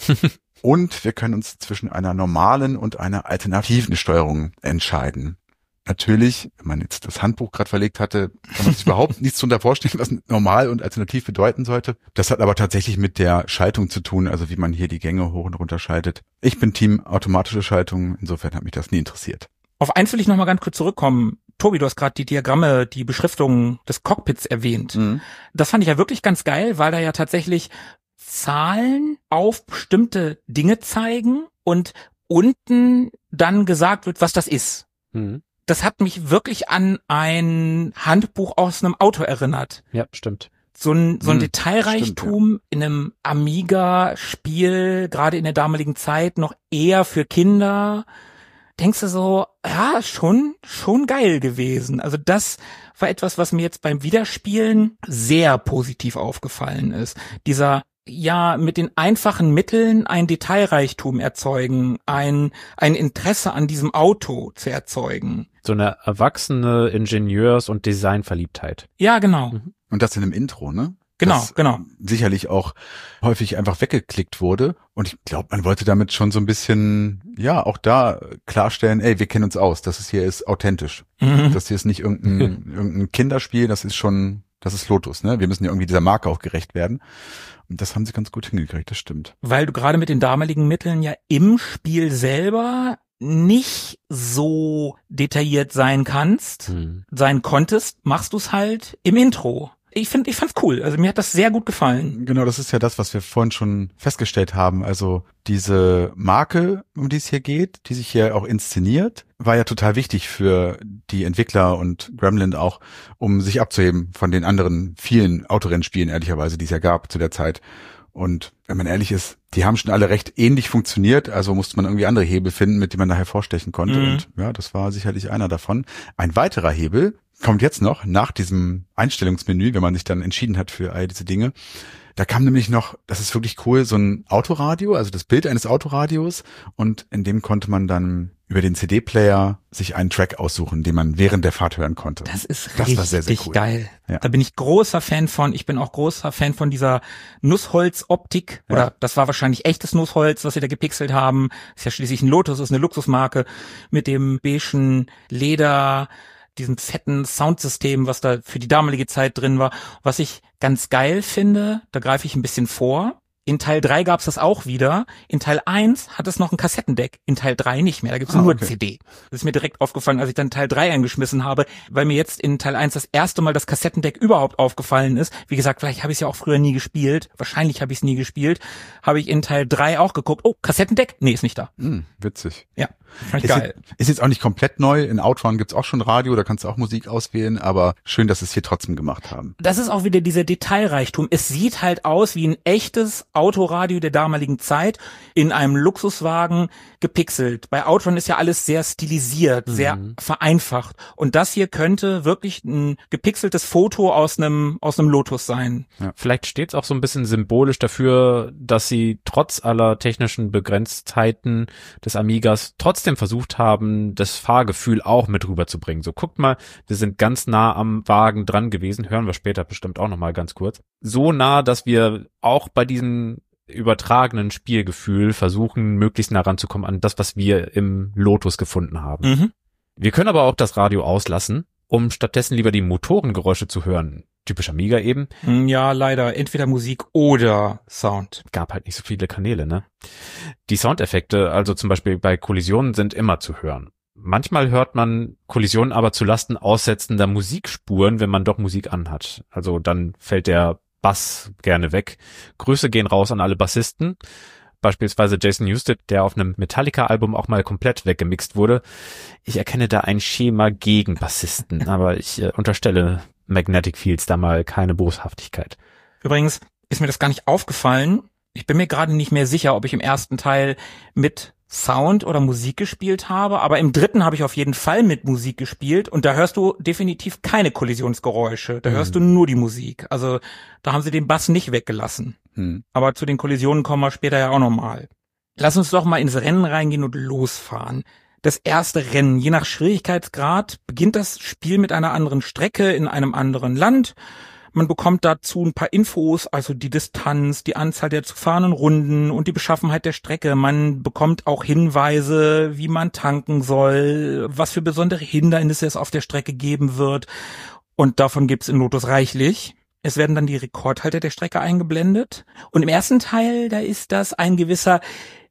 Und wir können uns zwischen einer normalen und einer alternativen Steuerung entscheiden. Natürlich, wenn man jetzt das Handbuch gerade verlegt hatte, kann man sich überhaupt nichts darunter vorstellen, was normal und alternativ bedeuten sollte. Das hat aber tatsächlich mit der Schaltung zu tun, also wie man hier die Gänge hoch und runter schaltet. Ich bin Team automatische Schaltung, insofern hat mich das nie interessiert. Auf eins will ich noch mal ganz kurz zurückkommen. Tobi, du hast gerade die Diagramme, die Beschriftung des Cockpits erwähnt. Mhm. Das fand ich ja wirklich ganz geil, weil da ja tatsächlich Zahlen auf bestimmte Dinge zeigen und unten dann gesagt wird, was das ist. Mhm. Das hat mich wirklich an ein Handbuch aus einem Auto erinnert. Ja, stimmt. So ein, so ein Hm, Detailreichtum stimmt, in einem Amiga-Spiel, gerade in der damaligen Zeit, noch eher für Kinder. Denkst du so, ja, schon, schon geil gewesen. Also das war etwas, was mir jetzt beim Wiederspielen sehr positiv aufgefallen ist. Dieser, ja, mit den einfachen Mitteln ein Detailreichtum erzeugen, ein, ein Interesse an diesem Auto zu erzeugen. So eine erwachsene Ingenieurs- und Designverliebtheit. Ja, genau. Mhm. Und das in einem Intro, ne? Genau, das genau. Sicherlich auch häufig einfach weggeklickt wurde. Und ich glaube, man wollte damit schon so ein bisschen, ja, auch da klarstellen, ey, wir kennen uns aus. Das ist hier ist authentisch. Mhm. Das hier ist nicht irgendein, irgendein Kinderspiel, das ist schon das ist Lotus, ne? Wir müssen ja irgendwie dieser Marke auch gerecht werden. Und das haben sie ganz gut hingekriegt, das stimmt. Weil du gerade mit den damaligen Mitteln ja im Spiel selber nicht so detailliert sein kannst, hm. sein konntest, machst du es halt im Intro. Ich finde, ich fand's cool. Also mir hat das sehr gut gefallen. Genau, das ist ja das, was wir vorhin schon festgestellt haben. Also diese Marke, um die es hier geht, die sich hier auch inszeniert, war ja total wichtig für die Entwickler und Gremlin auch, um sich abzuheben von den anderen vielen Autorennspielen, ehrlicherweise, die es ja gab zu der Zeit. Und wenn man ehrlich ist, die haben schon alle recht ähnlich funktioniert, also musste man irgendwie andere Hebel finden, mit denen man nachher vorstechen konnte. Mhm. Und ja, das war sicherlich einer davon. Ein weiterer Hebel kommt jetzt noch nach diesem Einstellungsmenü, wenn man sich dann entschieden hat für all diese Dinge. Da kam nämlich noch, das ist wirklich cool, so ein Autoradio, also das Bild eines Autoradios, und in dem konnte man dann über den C D-Player sich einen Track aussuchen, den man während der Fahrt hören konnte. Das ist das richtig war sehr, sehr cool. Geil. Ja. Da bin ich großer Fan von. Ich bin auch großer Fan von dieser Nussholz-Optik. Oder ja. Das war wahrscheinlich echtes Nussholz, was sie da gepixelt haben. Ist ja schließlich ein Lotus, ist eine Luxusmarke mit dem beigen Leder, diesem fetten Soundsystem, was da für die damalige Zeit drin war. Was ich ganz geil finde, da greife ich ein bisschen vor. In Teil drei gab's das auch wieder. In Teil eins hat es noch ein Kassettendeck. In Teil drei nicht mehr. Da gibt's ah, nur okay. C D. Das ist mir direkt aufgefallen, als ich dann Teil drei eingeschmissen habe, weil mir jetzt in Teil eins das erste Mal das Kassettendeck überhaupt aufgefallen ist. Wie gesagt, vielleicht habe ich es ja auch früher nie gespielt. Wahrscheinlich habe ich es nie gespielt. Habe ich in Teil drei auch geguckt. Oh, Kassettendeck? Nee, ist nicht da. Hm, witzig. Ja. Fand ich ist, geil. Jetzt, ist jetzt auch nicht komplett neu. In Outrun gibt's auch schon Radio, da kannst du auch Musik auswählen, aber schön, dass sie es hier trotzdem gemacht haben. Das ist auch wieder dieser Detailreichtum. Es sieht halt aus wie ein echtes Autoradio der damaligen Zeit in einem Luxuswagen gepixelt. Bei Outrun ist ja alles sehr stilisiert, mhm. sehr vereinfacht. Und das hier könnte wirklich ein gepixeltes Foto aus einem aus einem Lotus sein. Ja. Vielleicht steht es auch so ein bisschen symbolisch dafür, dass sie trotz aller technischen Begrenztheiten des Amigas trotzdem versucht haben, das Fahrgefühl auch mit rüberzubringen. So, guckt mal, wir sind ganz nah am Wagen dran gewesen, hören wir später bestimmt auch nochmal ganz kurz. So nah, dass wir auch bei diesem übertragenen Spielgefühl versuchen, möglichst nah ranzukommen an das, was wir im Lotus gefunden haben. Mhm. Wir können aber auch das Radio auslassen, um stattdessen lieber die Motorengeräusche zu hören. Typisch Amiga eben. Ja, leider. Entweder Musik oder Sound. Gab halt nicht so viele Kanäle, ne? Die Soundeffekte, also zum Beispiel bei Kollisionen, sind immer zu hören. Manchmal hört man Kollisionen aber zu Lasten aussetzender Musikspuren, wenn man doch Musik anhat. Also dann fällt der Bass gerne weg. Grüße gehen raus an alle Bassisten. Beispielsweise Jason Newsted, der auf einem Metallica-Album auch mal komplett weggemixt wurde. Ich erkenne da ein Schema gegen Bassisten, aber ich äh, unterstelle Magnetic Fields da mal keine Boshaftigkeit. Übrigens ist mir das gar nicht aufgefallen. Ich bin mir gerade nicht mehr sicher, ob ich im ersten Teil mit Sound oder Musik gespielt habe, aber im dritten habe ich auf jeden Fall mit Musik gespielt und da hörst du definitiv keine Kollisionsgeräusche. Da hm. hörst du nur die Musik. Also da haben sie den Bass nicht weggelassen. Hm. Aber zu den Kollisionen kommen wir später ja auch nochmal. Lass uns doch mal ins Rennen reingehen und losfahren. Das erste Rennen, je nach Schwierigkeitsgrad, beginnt das Spiel mit einer anderen Strecke in einem anderen Land. Man bekommt dazu ein paar Infos, also die Distanz, die Anzahl der zu fahrenden Runden und die Beschaffenheit der Strecke. Man bekommt auch Hinweise, wie man tanken soll, was für besondere Hindernisse es auf der Strecke geben wird. Und davon gibt's in Lotus reichlich. Es werden dann die Rekordhalter der Strecke eingeblendet. Und im ersten Teil, da ist das ein gewisser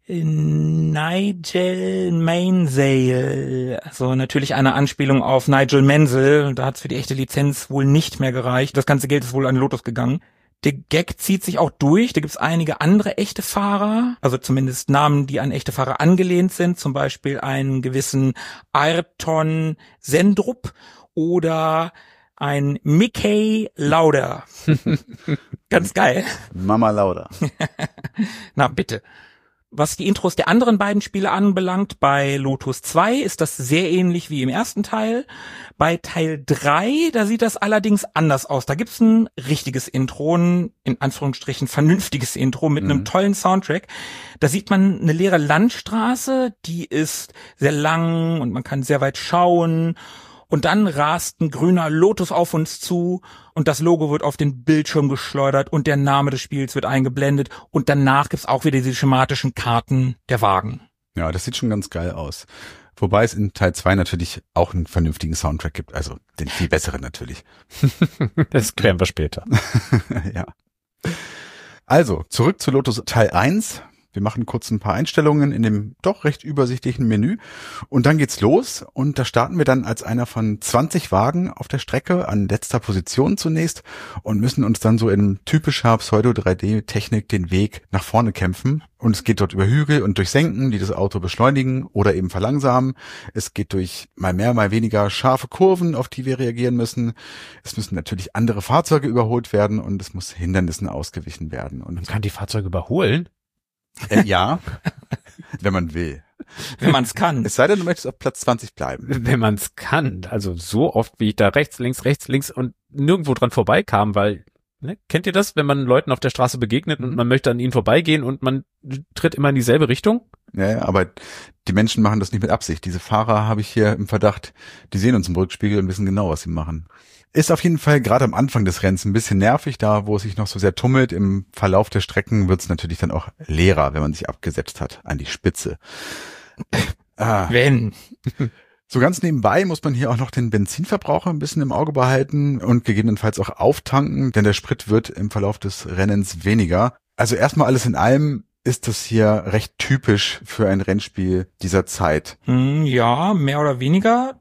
Nigel Mansell, also natürlich eine Anspielung auf Nigel Mansell, da hat's für die echte Lizenz wohl nicht mehr gereicht, das ganze Geld ist wohl an Lotus gegangen. Der Gag zieht sich auch durch, da gibt's einige andere echte Fahrer, also zumindest Namen, die an echte Fahrer angelehnt sind, zum Beispiel einen gewissen Ayrton Sendrup oder ein Mickey Lauda. Ganz geil. Mama Lauda. Na bitte. Was die Intros der anderen beiden Spiele anbelangt, bei Lotus zwei ist das sehr ähnlich wie im ersten Teil. Bei Teil drei, da sieht das allerdings anders aus. Da gibt's ein richtiges Intro, ein in Anführungsstrichen vernünftiges Intro mit mhm. einem tollen Soundtrack. Da sieht man eine leere Landstraße, die ist sehr lang und man kann sehr weit schauen. Und dann rast ein grüner Lotus auf uns zu und das Logo wird auf den Bildschirm geschleudert und der Name des Spiels wird eingeblendet und danach gibt's auch wieder diese schematischen Karten der Wagen. Ja, das sieht schon ganz geil aus. Wobei es in Teil zwei natürlich auch einen vernünftigen Soundtrack gibt, also den viel besseren natürlich. Das klären wir später. Ja. Also, zurück zu Lotus Teil eins. Wir machen kurz ein paar Einstellungen in dem doch recht übersichtlichen Menü und dann geht's los und da starten wir dann als einer von zwanzig Wagen auf der Strecke an letzter Position zunächst und müssen uns dann so in typischer Pseudo drei D Technik den Weg nach vorne kämpfen und es geht dort über Hügel und durch Senken, die das Auto beschleunigen oder eben verlangsamen. Es geht durch mal mehr, mal weniger scharfe Kurven, auf die wir reagieren müssen. Es müssen natürlich andere Fahrzeuge überholt werden und es muss Hindernissen ausgewichen werden. Und Man kann die Fahrzeuge überholen? Äh, ja, wenn man will. Wenn man es kann. Es sei denn, du möchtest auf Platz zwanzig bleiben. Wenn man es kann. Also so oft, wie ich da rechts, links, rechts, links und nirgendwo dran vorbeikam, weil, ne, kennt ihr das, wenn man Leuten auf der Straße begegnet und man möchte an ihnen vorbeigehen und man tritt immer in dieselbe Richtung? Ja, ja, aber die Menschen machen das nicht mit Absicht. Diese Fahrer habe ich hier im Verdacht, die sehen uns im Rückspiegel und wissen genau, was sie machen. Ist auf jeden Fall gerade am Anfang des Rennens ein bisschen nervig, da wo es sich noch so sehr tummelt. Im Verlauf der Strecken wird es natürlich dann auch leerer, wenn man sich abgesetzt hat an die Spitze. Ah. Wenn. So ganz nebenbei muss man hier auch noch den Benzinverbrauch ein bisschen im Auge behalten und gegebenenfalls auch auftanken, denn der Sprit wird im Verlauf des Rennens weniger. Also erstmal alles in allem ist das hier recht typisch für ein Rennspiel dieser Zeit. Hm, ja, mehr oder weniger,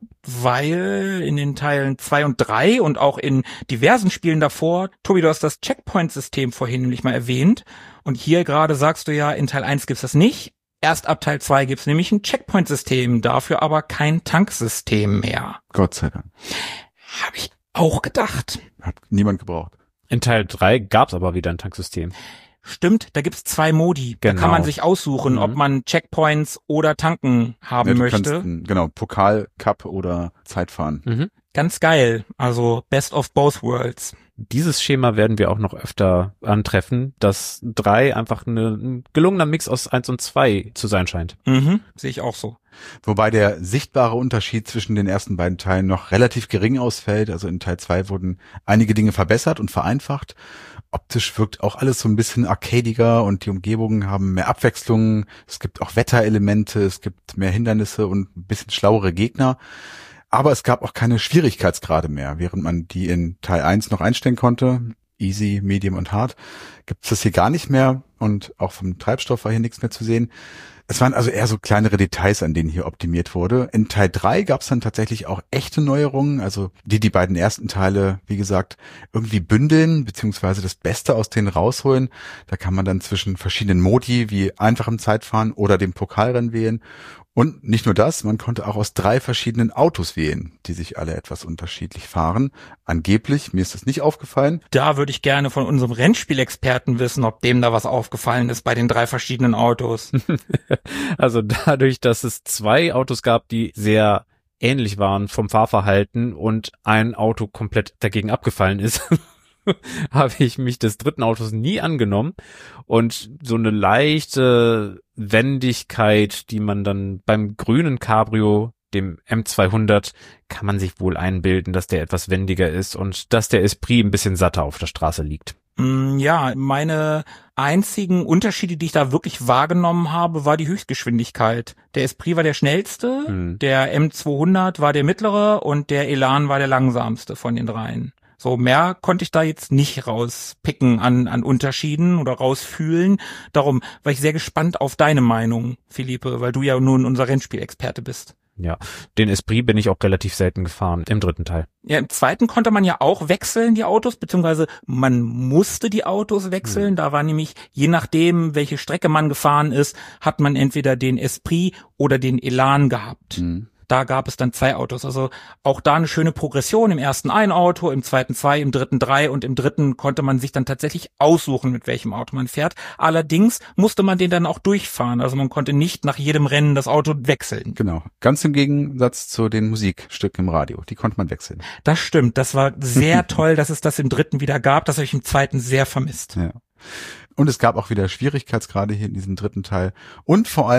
weil in den Teilen zwei und drei und auch in diversen Spielen davor, Tobi, du hast das Checkpoint-System vorhin nämlich mal erwähnt und hier gerade sagst du ja, in Teil eins gibt's das nicht. Erst ab Teil zwei gibt's nämlich ein Checkpoint-System, dafür aber kein Tanksystem mehr. Gott sei Dank. Habe ich auch gedacht. Hat niemand gebraucht. In Teil drei gab's aber wieder ein Tanksystem. Stimmt, da gibt's zwei Modi. Genau. Da kann man sich aussuchen, Mhm. ob man Checkpoints oder Tanken haben Ja, du möchte. kannst, n- genau, Pokal, Cup oder Zeitfahren. Mhm. Ganz geil. Also best of both worlds. Dieses Schema werden wir auch noch öfter antreffen, dass drei einfach eine, ein gelungener Mix aus eins und zwei zu sein scheint. Mhm, sehe ich auch so. Wobei der sichtbare Unterschied zwischen den ersten beiden Teilen noch relativ gering ausfällt. Also in Teil zwei wurden einige Dinge verbessert und vereinfacht. Optisch wirkt auch alles so ein bisschen arcadiger und die Umgebungen haben mehr Abwechslung. Es gibt auch Wetterelemente, es gibt mehr Hindernisse und ein bisschen schlauere Gegner. Aber es gab auch keine Schwierigkeitsgrade mehr, während man die in Teil eins noch einstellen konnte. Easy, Medium und Hard. Gibt es das hier gar nicht mehr und auch vom Treibstoff war hier nichts mehr zu sehen. Es waren also eher so kleinere Details, an denen hier optimiert wurde. In Teil drei gab es dann tatsächlich auch echte Neuerungen, also die die beiden ersten Teile, wie gesagt, irgendwie bündeln, beziehungsweise das Beste aus denen rausholen. Da kann man dann zwischen verschiedenen Modi wie einfachem Zeitfahren oder dem Pokalrennen wählen. Und nicht nur das, man konnte auch aus drei verschiedenen Autos wählen, die sich alle etwas unterschiedlich fahren. Angeblich, mir ist das nicht aufgefallen. Da würde ich gerne von unserem Rennspielexperten wissen, ob dem da was aufgefallen ist bei den drei verschiedenen Autos. Also dadurch, dass es zwei Autos gab, die sehr ähnlich waren vom Fahrverhalten und ein Auto komplett dagegen abgefallen ist, habe ich mich des dritten Autos nie angenommen und so eine leichte Wendigkeit, die man dann beim grünen Cabrio, dem M zweihundert, kann man sich wohl einbilden, dass der etwas wendiger ist und dass der Esprit ein bisschen satter auf der Straße liegt. Ja, meine einzigen Unterschiede, die ich da wirklich wahrgenommen habe, war die Höchstgeschwindigkeit. Der Esprit war der schnellste, Hm. der M zweihundert war der mittlere und der Elan war der langsamste von den dreien. So, mehr konnte ich da jetzt nicht rauspicken an, an Unterschieden oder rausfühlen. Darum war ich sehr gespannt auf deine Meinung, Philippe, weil du ja nun unser Rennspielexperte bist. Ja, den Esprit bin ich auch relativ selten gefahren, im dritten Teil. Ja, im zweiten konnte man ja auch wechseln, die Autos, beziehungsweise man musste die Autos wechseln. Hm. Da war nämlich, je nachdem, welche Strecke man gefahren ist, hat man entweder den Esprit oder den Elan gehabt. Mhm. Da gab es dann zwei Autos. Also auch da eine schöne Progression. Im ersten ein Auto, im zweiten zwei, im dritten drei und im dritten konnte man sich dann tatsächlich aussuchen, mit welchem Auto man fährt. Allerdings musste man den dann auch durchfahren. Also man konnte nicht nach jedem Rennen das Auto wechseln. Genau. Ganz im Gegensatz zu den Musikstücken im Radio. Die konnte man wechseln. Das stimmt. Das war sehr toll, dass es das im dritten wieder gab. Das habe ich im zweiten sehr vermisst. Ja. Und es gab auch wieder Schwierigkeitsgrade hier in diesem dritten Teil. Und vor allem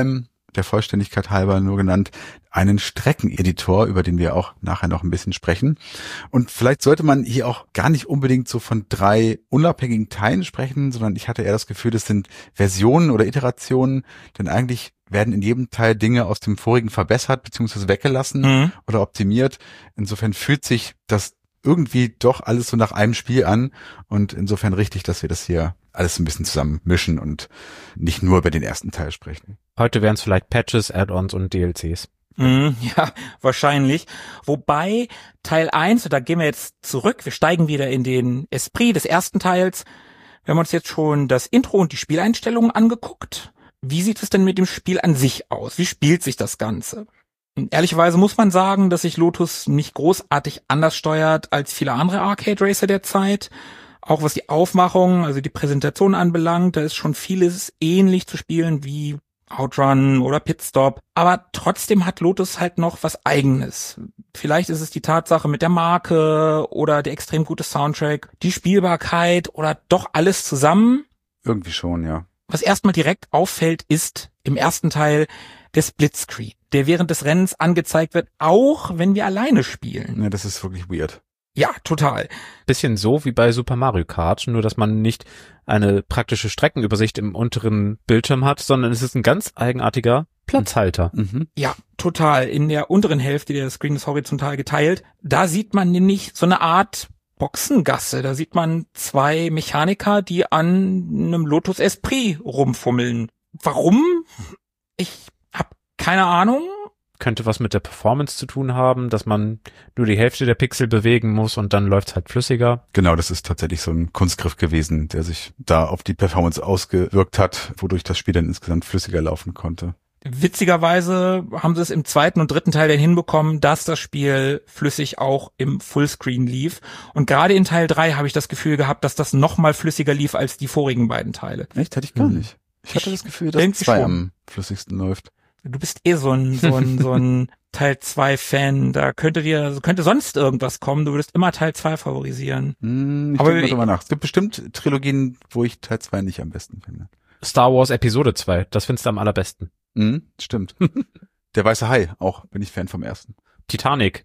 der Vollständigkeit halber nur genannt, einen Streckeneditor, über den wir auch nachher noch ein bisschen sprechen. Und vielleicht sollte man hier auch gar nicht unbedingt so von drei unabhängigen Teilen sprechen, sondern ich hatte eher das Gefühl, das sind Versionen oder Iterationen, denn eigentlich werden in jedem Teil Dinge aus dem vorigen verbessert bzw. weggelassen mhm. oder optimiert. Insofern fühlt sich das irgendwie doch alles so nach einem Spiel an und insofern richtig, dass wir das hier alles ein bisschen zusammen mischen und nicht nur über den ersten Teil sprechen. Heute wären es vielleicht Patches, Add-ons und D L Cs. Mm, ja, wahrscheinlich. Wobei Teil eins, und da gehen wir jetzt zurück, wir steigen wieder in den Esprit des ersten Teils. Wir haben uns jetzt schon das Intro und die Spieleinstellungen angeguckt. Wie sieht es denn mit dem Spiel an sich aus? Wie spielt sich das Ganze? Ehrlicherweise muss man sagen, dass sich Lotus nicht großartig anders steuert als viele andere Arcade Racer der Zeit. Auch was die Aufmachung, also die Präsentation anbelangt, da ist schon vieles ähnlich zu spielen wie Outrun oder Pitstop. Aber trotzdem hat Lotus halt noch was Eigenes. Vielleicht ist es die Tatsache mit der Marke oder der extrem gute Soundtrack, die Spielbarkeit oder doch alles zusammen. Irgendwie schon, ja. Was erstmal direkt auffällt, ist im ersten Teil der Splitscreen, der während des Rennens angezeigt wird, auch wenn wir alleine spielen. Ja, das ist wirklich weird. Ja, total. Bisschen so wie bei Super Mario Kart, nur dass man nicht eine praktische Streckenübersicht im unteren Bildschirm hat, sondern es ist ein ganz eigenartiger Platzhalter. Mhm. Ja, total. In der unteren Hälfte der Screen ist horizontal geteilt. Da sieht man nämlich so eine Art Boxengasse. Da sieht man zwei Mechaniker, die an einem Lotus Esprit rumfummeln. Warum? Ich hab keine Ahnung. Könnte was mit der Performance zu tun haben, dass man nur die Hälfte der Pixel bewegen muss und dann läuft's halt flüssiger. Genau, das ist tatsächlich so ein Kunstgriff gewesen, der sich da auf die Performance ausgewirkt hat, wodurch das Spiel dann insgesamt flüssiger laufen konnte. Witzigerweise haben sie es im zweiten und dritten Teil dann hinbekommen, dass das Spiel flüssig auch im Fullscreen lief. Und gerade in Teil drei habe ich das Gefühl gehabt, dass das noch mal flüssiger lief als die vorigen beiden Teile. Echt? Hatte ich gar hm. nicht. Ich hatte das Gefühl, dass zwei am flüssigsten läuft. Du bist eh so ein, so ein, so ein Teil zwei Fan. Da könnte dir, könnte sonst irgendwas kommen. Du würdest immer Teil zwei favorisieren. Hm, ich Aber denke mal ich, drüber nach. Es gibt bestimmt Trilogien, wo ich Teil zwei nicht am besten finde. Star Wars Episode zwei, das findest du am allerbesten. Hm, stimmt. Der Weiße Hai, auch bin ich Fan vom ersten. Titanic.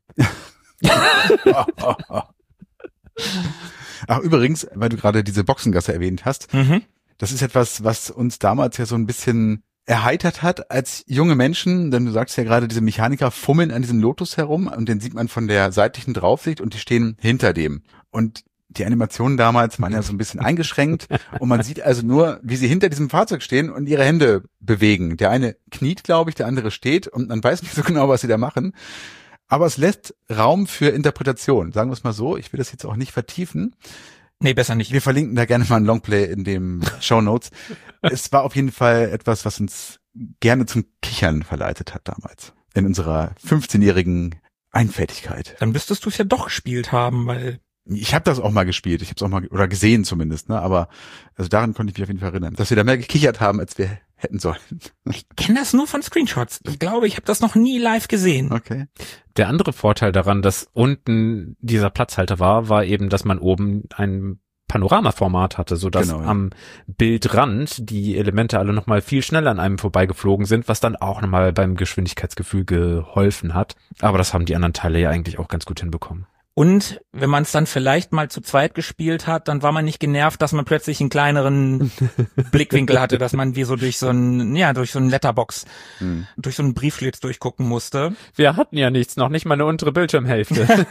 Ach, übrigens, weil du gerade diese Boxengasse erwähnt hast, mhm. das ist etwas, was uns damals ja so ein bisschen erheitert hat als junge Menschen, denn du sagst ja gerade, diese Mechaniker fummeln an diesem Lotus herum und den sieht man von der seitlichen Draufsicht und die stehen hinter dem. Und die Animationen damals waren ja so ein bisschen eingeschränkt und man sieht also nur, wie sie hinter diesem Fahrzeug stehen und ihre Hände bewegen. Der eine kniet, glaube ich, der andere steht und man weiß nicht so genau, was sie da machen. Aber es lässt Raum für Interpretation, sagen wir es mal so. Ich will das jetzt auch nicht vertiefen. Nee, besser nicht. Wir verlinken da gerne mal ein Longplay in dem Shownotes. Es war auf jeden Fall etwas, was uns gerne zum Kichern verleitet hat damals. In unserer fünfzehnjährigen Einfältigkeit. Dann müsstest du es ja doch gespielt haben, weil... Ich habe das auch mal gespielt. Ich habe es auch mal, oder gesehen zumindest, ne? Aber also daran konnte ich mich auf jeden Fall erinnern, dass wir da mehr gekichert haben, als wir hätten sollen. Ich kenne das nur von Screenshots. Ich glaube, ich habe das noch nie live gesehen. Okay. Der andere Vorteil daran, dass unten dieser Platzhalter war, war eben, dass man oben ein Panoramaformat hatte, so dass genau, ja. am Bildrand die Elemente alle nochmal viel schneller an einem vorbeigeflogen sind, was dann auch nochmal beim Geschwindigkeitsgefühl geholfen hat. Aber das haben die anderen Teile ja eigentlich auch ganz gut hinbekommen. Und wenn man es dann vielleicht mal zu zweit gespielt hat, dann war man nicht genervt, dass man plötzlich einen kleineren Blickwinkel hatte, dass man wie so durch so ein, ja, durch so ein Letterbox, hm. durch so einen Briefschlitz durchgucken musste. Wir hatten ja nichts, noch nicht mal eine untere Bildschirmhälfte.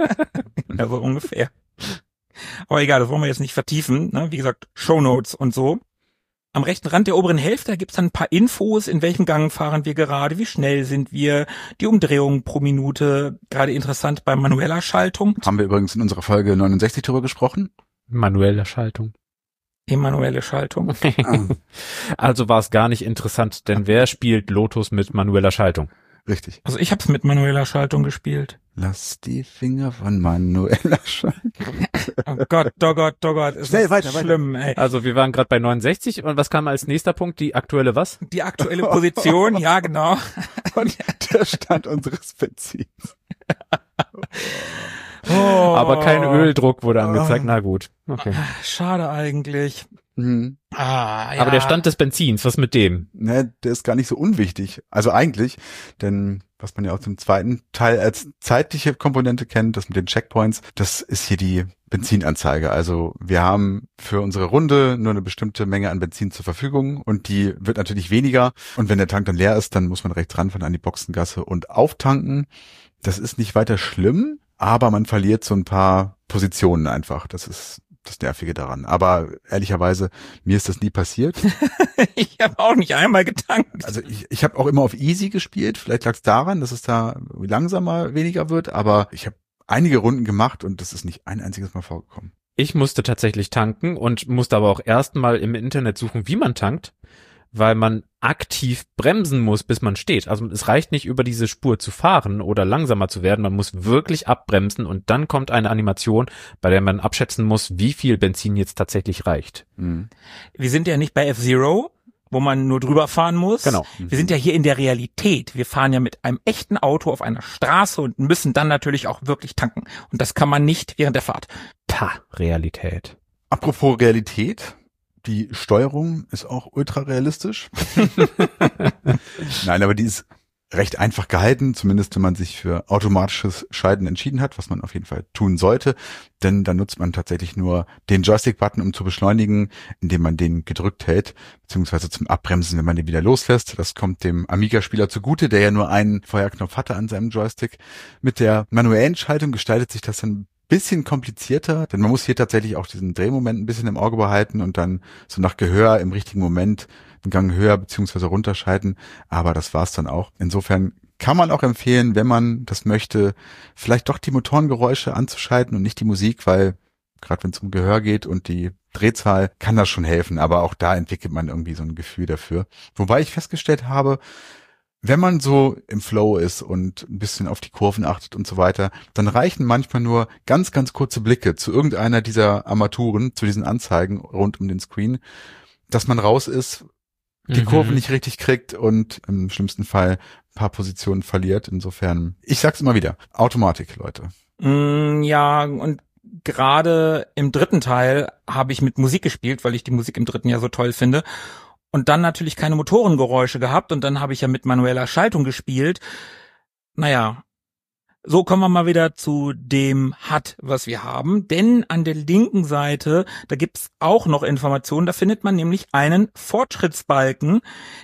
Ja, so ungefähr. Aber egal, das wollen wir jetzt nicht vertiefen, ne? Wie gesagt, Shownotes und so. Am rechten Rand der oberen Hälfte gibt's dann ein paar Infos, in welchem Gang fahren wir gerade, wie schnell sind wir, die Umdrehungen pro Minute, gerade interessant bei manueller Schaltung. Haben wir übrigens in unserer Folge neunundsechzig drüber gesprochen. Manuelle Schaltung. Manuelle Schaltung. Also war es gar nicht interessant, denn wer spielt Lotus mit manueller Schaltung? Richtig. Also ich hab's mit manueller Schaltung gespielt. Lass die Finger von manueller Schaltung. Oh Gott, oh Gott, oh Gott. Ist Schnell, weiter, schlimm, weiter. Ey. Also wir waren gerade bei neunundsechzig und was kam als nächster Punkt? Die aktuelle was? Die aktuelle Position, ja genau. Und der Stand unseres Benzins. Oh. Aber kein Öldruck wurde angezeigt, na gut. Okay. Schade eigentlich. Mhm. Ah, ja. Aber der Stand des Benzins, was mit dem? Ne, der ist gar nicht so unwichtig. Also eigentlich, denn was man ja aus dem zweiten Teil als zeitliche Komponente kennt, das mit den Checkpoints, das ist hier die Benzinanzeige. Also wir haben für unsere Runde nur eine bestimmte Menge an Benzin zur Verfügung und die wird natürlich weniger. Und wenn der Tank dann leer ist, dann muss man rechts ranfahren an die Boxengasse und auftanken. Das ist nicht weiter schlimm, aber man verliert so ein paar Positionen einfach. Das ist das Nervige daran. Aber ehrlicherweise, mir ist das nie passiert. Ich habe auch nicht einmal getankt. Also ich, ich habe auch immer auf Easy gespielt. Vielleicht lag es daran, dass es da langsamer weniger wird. Aber ich habe einige Runden gemacht und das ist nicht ein einziges Mal vorgekommen. Ich musste tatsächlich tanken und musste aber auch erstmal im Internet suchen, wie man tankt, weil man aktiv bremsen muss, bis man steht. Also es reicht nicht, über diese Spur zu fahren oder langsamer zu werden. Man muss wirklich abbremsen und dann kommt eine Animation, bei der man abschätzen muss, wie viel Benzin jetzt tatsächlich reicht. Mhm. Wir sind ja nicht bei F-Zero, wo man nur drüber fahren muss. Genau. Wir sind ja hier in der Realität. Wir fahren ja mit einem echten Auto auf einer Straße und müssen dann natürlich auch wirklich tanken. Und das kann man nicht während der Fahrt. Pah, Realität. Apropos Realität. Die Steuerung ist auch ultra realistisch. Nein, aber die ist recht einfach gehalten, zumindest wenn man sich für automatisches Schalten entschieden hat, was man auf jeden Fall tun sollte. Denn dann nutzt man tatsächlich nur den Joystick-Button, um zu beschleunigen, indem man den gedrückt hält, beziehungsweise zum Abbremsen, wenn man den wieder loslässt. Das kommt dem Amiga-Spieler zugute, der ja nur einen Feuerknopf hatte an seinem Joystick. Mit der manuellen Schaltung gestaltet sich das dann bisschen komplizierter, denn man muss hier tatsächlich auch diesen Drehmoment ein bisschen im Auge behalten und dann so nach Gehör im richtigen Moment einen Gang höher beziehungsweise runterschalten, aber das war's dann auch. Insofern kann man auch empfehlen, wenn man das möchte, vielleicht doch die Motorengeräusche anzuschalten und nicht die Musik, weil gerade wenn es um Gehör geht und die Drehzahl, kann das schon helfen, aber auch da entwickelt man irgendwie so ein Gefühl dafür. Wobei ich festgestellt habe, wenn man so im Flow ist und ein bisschen auf die Kurven achtet und so weiter, dann reichen manchmal nur ganz, ganz kurze Blicke zu irgendeiner dieser Armaturen, zu diesen Anzeigen rund um den Screen, dass man raus ist, die Mhm. Kurve nicht richtig kriegt und im schlimmsten Fall ein paar Positionen verliert. Insofern, ich sag's immer wieder, Automatik, Leute. Mm, ja, und gerade im dritten Teil habe ich mit Musik gespielt, weil ich die Musik im dritten ja so toll finde. Und dann natürlich keine Motorengeräusche gehabt und dann habe ich ja mit manueller Schaltung gespielt. Naja, so kommen wir mal wieder zu dem H U D, was wir haben. Denn an der linken Seite, da gibt's auch noch Informationen. Da findet man nämlich einen Fortschrittsbalken,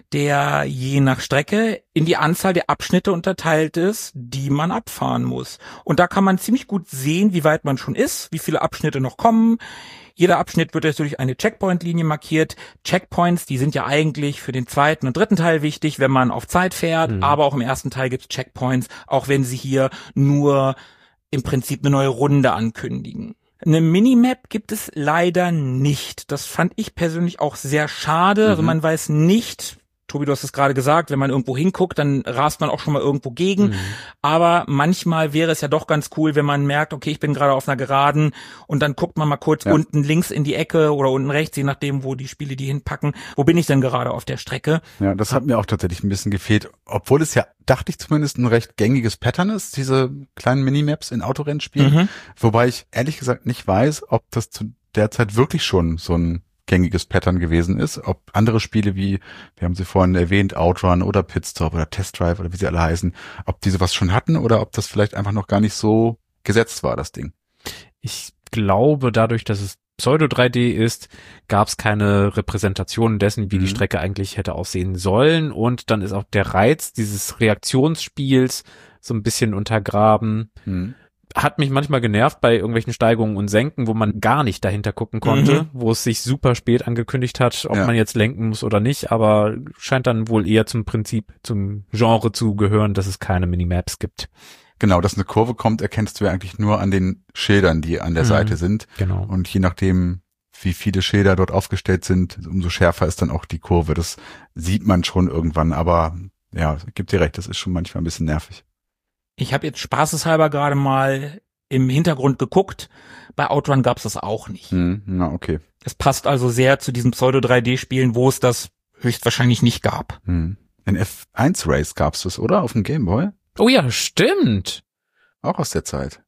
der je nach Strecke in die Anzahl der Abschnitte unterteilt ist, die man abfahren muss. Und da kann man ziemlich gut sehen, wie weit man schon ist, wie viele Abschnitte noch kommen. Jeder Abschnitt wird durch eine Checkpoint-Linie markiert. Checkpoints, die sind ja eigentlich für den zweiten und dritten Teil wichtig, wenn man auf Zeit fährt. Mhm. Aber auch im ersten Teil gibt es Checkpoints, auch wenn sie hier nur im Prinzip eine neue Runde ankündigen. Eine Minimap gibt es leider nicht. Das fand ich persönlich auch sehr schade. Mhm. Also man weiß nicht, Tobi, du hast es gerade gesagt, wenn man irgendwo hinguckt, dann rast man auch schon mal irgendwo gegen. Mhm. Aber manchmal wäre es ja doch ganz cool, wenn man merkt, okay, ich bin gerade auf einer Geraden und dann guckt man mal kurz ja. unten links in die Ecke oder unten rechts, je nachdem, wo die Spiele die hinpacken. Wo bin ich denn gerade auf der Strecke? Ja, das hat mir auch tatsächlich ein bisschen gefehlt. Obwohl es ja, dachte ich zumindest, ein recht gängiges Pattern ist, diese kleinen Minimaps in Autorennspielen. Mhm. Wobei ich ehrlich gesagt nicht weiß, ob das zu der Zeit wirklich schon so ein gängiges Pattern gewesen ist, ob andere Spiele wie, wir haben sie vorhin erwähnt, Outrun oder Pitstop oder Test Drive oder wie sie alle heißen, ob die sowas schon hatten oder ob das vielleicht einfach noch gar nicht so gesetzt war, das Ding. Ich glaube, dadurch, dass es Pseudo drei D ist, gab es keine Repräsentation dessen, wie mhm. die Strecke eigentlich hätte aussehen sollen, und dann ist auch der Reiz dieses Reaktionsspiels so ein bisschen untergraben. Mhm. Hat mich manchmal genervt bei irgendwelchen Steigungen und Senken, wo man gar nicht dahinter gucken konnte, mhm. wo es sich super spät angekündigt hat, ob ja. man jetzt lenken muss oder nicht, aber scheint dann wohl eher zum Prinzip, zum Genre zu gehören, dass es keine Minimaps gibt. Genau, dass eine Kurve kommt, erkennst du ja eigentlich nur an den Schildern, die an der mhm. Seite sind. Genau. Und je nachdem, wie viele Schilder dort aufgestellt sind, umso schärfer ist dann auch die Kurve. Das sieht man schon irgendwann, aber ja, gibt dir recht, das ist schon manchmal ein bisschen nervig. Ich habe jetzt spaßeshalber gerade mal im Hintergrund geguckt. Bei Outrun gab's das auch nicht. Hm, na, okay. Es passt also sehr zu diesen Pseudo drei D Spielen, wo es das höchstwahrscheinlich nicht gab. Hm. In F eins Race gab's das, oder? Auf dem Gameboy? Oh ja, stimmt. Auch aus der Zeit.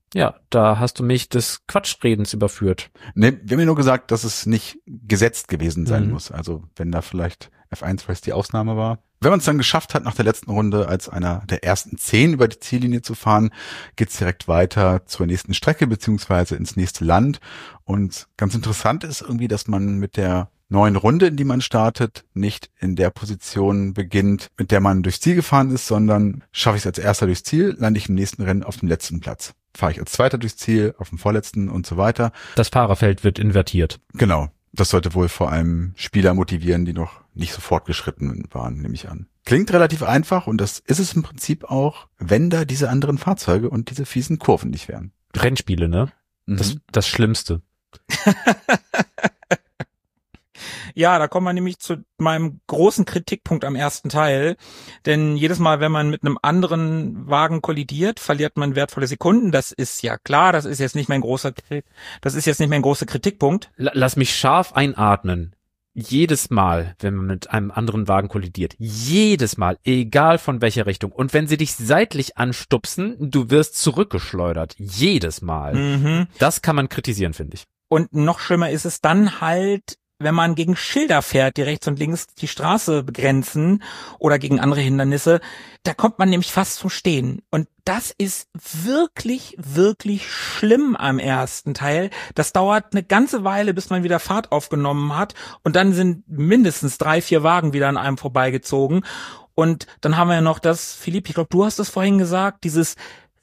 Ja, da hast du mich des Quatschredens überführt. Nee, wir haben ja nur gesagt, dass es nicht gesetzt gewesen sein Mhm. muss. Also wenn da vielleicht F eins Race die Ausnahme war. Wenn man es dann geschafft hat, nach der letzten Runde als einer der ersten zehn über die Ziellinie zu fahren, geht's direkt weiter zur nächsten Strecke beziehungsweise ins nächste Land. Und ganz interessant ist irgendwie, dass man mit der neuen Runde, in die man startet, nicht in der Position beginnt, mit der man durchs Ziel gefahren ist, sondern schaffe ich es als Erster durchs Ziel, lande ich im nächsten Rennen auf dem letzten Platz. Fahre ich als Zweiter durchs Ziel, auf dem vorletzten und so weiter. Das Fahrerfeld wird invertiert. Genau. Das sollte wohl vor allem Spieler motivieren, die noch nicht so fortgeschritten waren, nehme ich an. Klingt relativ einfach und das ist es im Prinzip auch, wenn da diese anderen Fahrzeuge und diese fiesen Kurven nicht wären. Rennspiele, ne? Mhm. Das, das Schlimmste. Ja, da kommen wir nämlich zu meinem großen Kritikpunkt am ersten Teil. Denn jedes Mal, wenn man mit einem anderen Wagen kollidiert, verliert man wertvolle Sekunden. Das ist ja klar, das ist jetzt nicht mein großer, das ist jetzt nicht mein großer Kritikpunkt. L- Lass mich scharf einatmen. Jedes Mal, wenn man mit einem anderen Wagen kollidiert, jedes Mal, egal von welcher Richtung. Und wenn sie dich seitlich anstupsen, du wirst zurückgeschleudert. Jedes Mal. Mhm. Das kann man kritisieren, finde ich. Und noch schlimmer ist es dann halt, wenn man gegen Schilder fährt, die rechts und links die Straße begrenzen oder gegen andere Hindernisse, da kommt man nämlich fast zum Stehen. Und das ist wirklich, wirklich schlimm am ersten Teil. Das dauert eine ganze Weile, bis man wieder Fahrt aufgenommen hat. Und dann sind mindestens drei, vier Wagen wieder an einem vorbeigezogen. Und dann haben wir ja noch das, Philipp, ich glaube, du hast es vorhin gesagt, dieses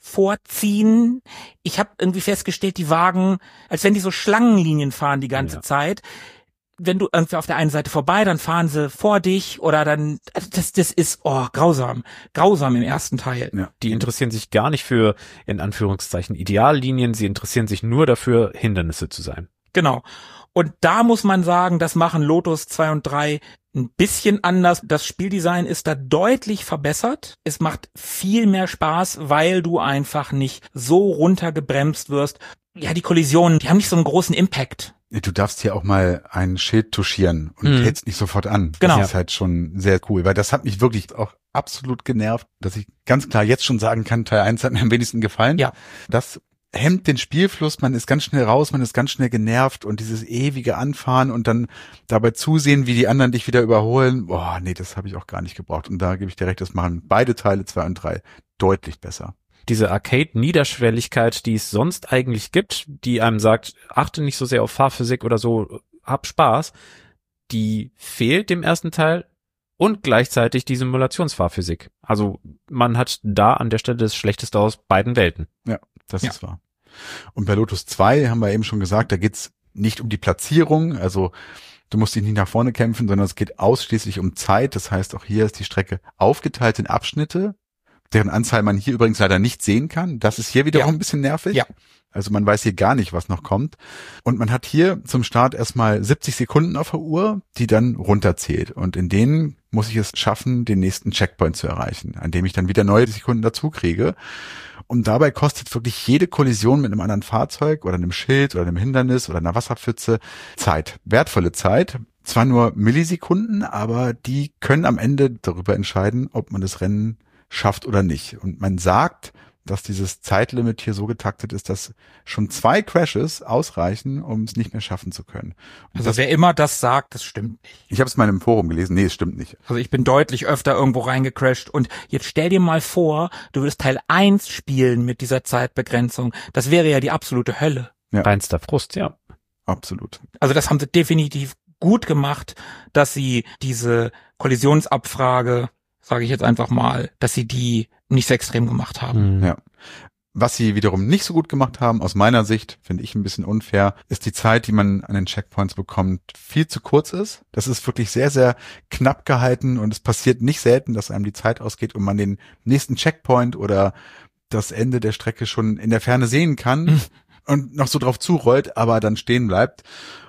Vorziehen. Ich habe irgendwie festgestellt, die Wagen, als wenn die so Schlangenlinien fahren die ganze Ja. Zeit. Wenn du irgendwie auf der einen Seite vorbei, dann fahren sie vor dich oder dann, also das, das ist, oh, grausam, grausam im ersten Teil. Ja. Die interessieren sich gar nicht für, in Anführungszeichen, Ideallinien. Sie interessieren sich nur dafür, Hindernisse zu sein. Genau. Und da muss man sagen, das machen Lotus zwei und drei ein bisschen anders. Das Spieldesign ist da deutlich verbessert. Es macht viel mehr Spaß, weil du einfach nicht so runtergebremst wirst. Ja, die Kollisionen, die haben nicht so einen großen Impact. Du darfst hier auch mal ein Schild touchieren und Mhm. hältst nicht sofort an. Genau. Das ist halt schon sehr cool, weil das hat mich wirklich auch absolut genervt, dass ich ganz klar jetzt schon sagen kann, Teil eins hat mir am wenigsten gefallen. Ja. Das hemmt den Spielfluss, man ist ganz schnell raus, man ist ganz schnell genervt und dieses ewige Anfahren und dann dabei zusehen, wie die anderen dich wieder überholen. Boah, nee, das habe ich auch gar nicht gebraucht. Und da gebe ich dir recht, das machen beide Teile zwei und drei deutlich besser. Diese Arcade-Niederschwelligkeit, die es sonst eigentlich gibt, die einem sagt, achte nicht so sehr auf Fahrphysik oder so, hab Spaß, die fehlt dem ersten Teil und gleichzeitig die Simulationsfahrphysik. Also man hat da an der Stelle das Schlechteste aus beiden Welten. Ja, das Ja. ist wahr. Und bei Lotus zwei haben wir eben schon gesagt, da geht's nicht um die Platzierung, also du musst dich nicht nach vorne kämpfen, sondern es geht ausschließlich um Zeit. Das heißt, auch hier ist die Strecke aufgeteilt in Abschnitte, deren Anzahl man hier übrigens leider nicht sehen kann. Das ist hier wiederum Ja. ein bisschen nervig. Ja. Also man weiß hier gar nicht, was noch kommt. Und man hat hier zum Start erstmal siebzig Sekunden auf der Uhr, die dann runterzählt. Und in denen muss ich es schaffen, den nächsten Checkpoint zu erreichen, an dem ich dann wieder neue Sekunden dazu kriege. Und dabei kostet wirklich jede Kollision mit einem anderen Fahrzeug oder einem Schild oder einem Hindernis oder einer Wasserpfütze Zeit. Wertvolle Zeit. Zwar nur Millisekunden, aber die können am Ende darüber entscheiden, ob man das Rennen schafft oder nicht. Und man sagt, dass dieses Zeitlimit hier so getaktet ist, dass schon zwei Crashes ausreichen, um es nicht mehr schaffen zu können. Und Also das, wer immer das sagt, das stimmt nicht. ich habe es mal im Forum gelesen. Nee, es stimmt nicht. Also ich bin deutlich öfter irgendwo reingecrashed und jetzt stell dir mal vor, du würdest Teil eins spielen mit dieser Zeitbegrenzung. Das wäre ja die absolute Hölle. Ja. Reinster Frust, ja. Absolut. Also das haben sie definitiv gut gemacht, dass sie diese Kollisionsabfrage, sage ich jetzt einfach mal, dass sie die nicht so extrem gemacht haben. Mhm. Ja. Was sie wiederum nicht so gut gemacht haben, aus meiner Sicht, finde ich ein bisschen unfair, ist die Zeit, die man an den Checkpoints bekommt, viel zu kurz ist. Das ist wirklich sehr, sehr knapp gehalten und es passiert nicht selten, dass einem die Zeit ausgeht und man den nächsten Checkpoint oder das Ende der Strecke schon in der Ferne sehen kann Mhm. und noch so drauf zurollt, aber dann stehen bleibt.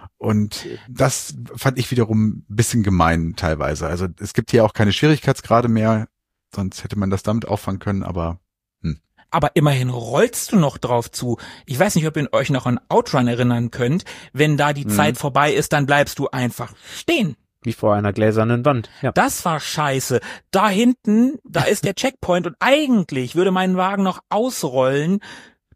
Und das fand ich wiederum ein bisschen gemein teilweise. Also es gibt hier auch keine Schwierigkeitsgrade mehr, sonst hätte man das damit auffangen können, aber Aber immerhin rollst du noch drauf zu. Ich weiß nicht, ob ihr euch noch an Outrun erinnern könnt. Wenn da die Mhm. Zeit vorbei ist, dann bleibst du einfach stehen. Wie vor einer gläsernen Wand. Ja. Das war scheiße. Da hinten, da ist der Checkpoint und eigentlich würde mein Wagen noch ausrollen,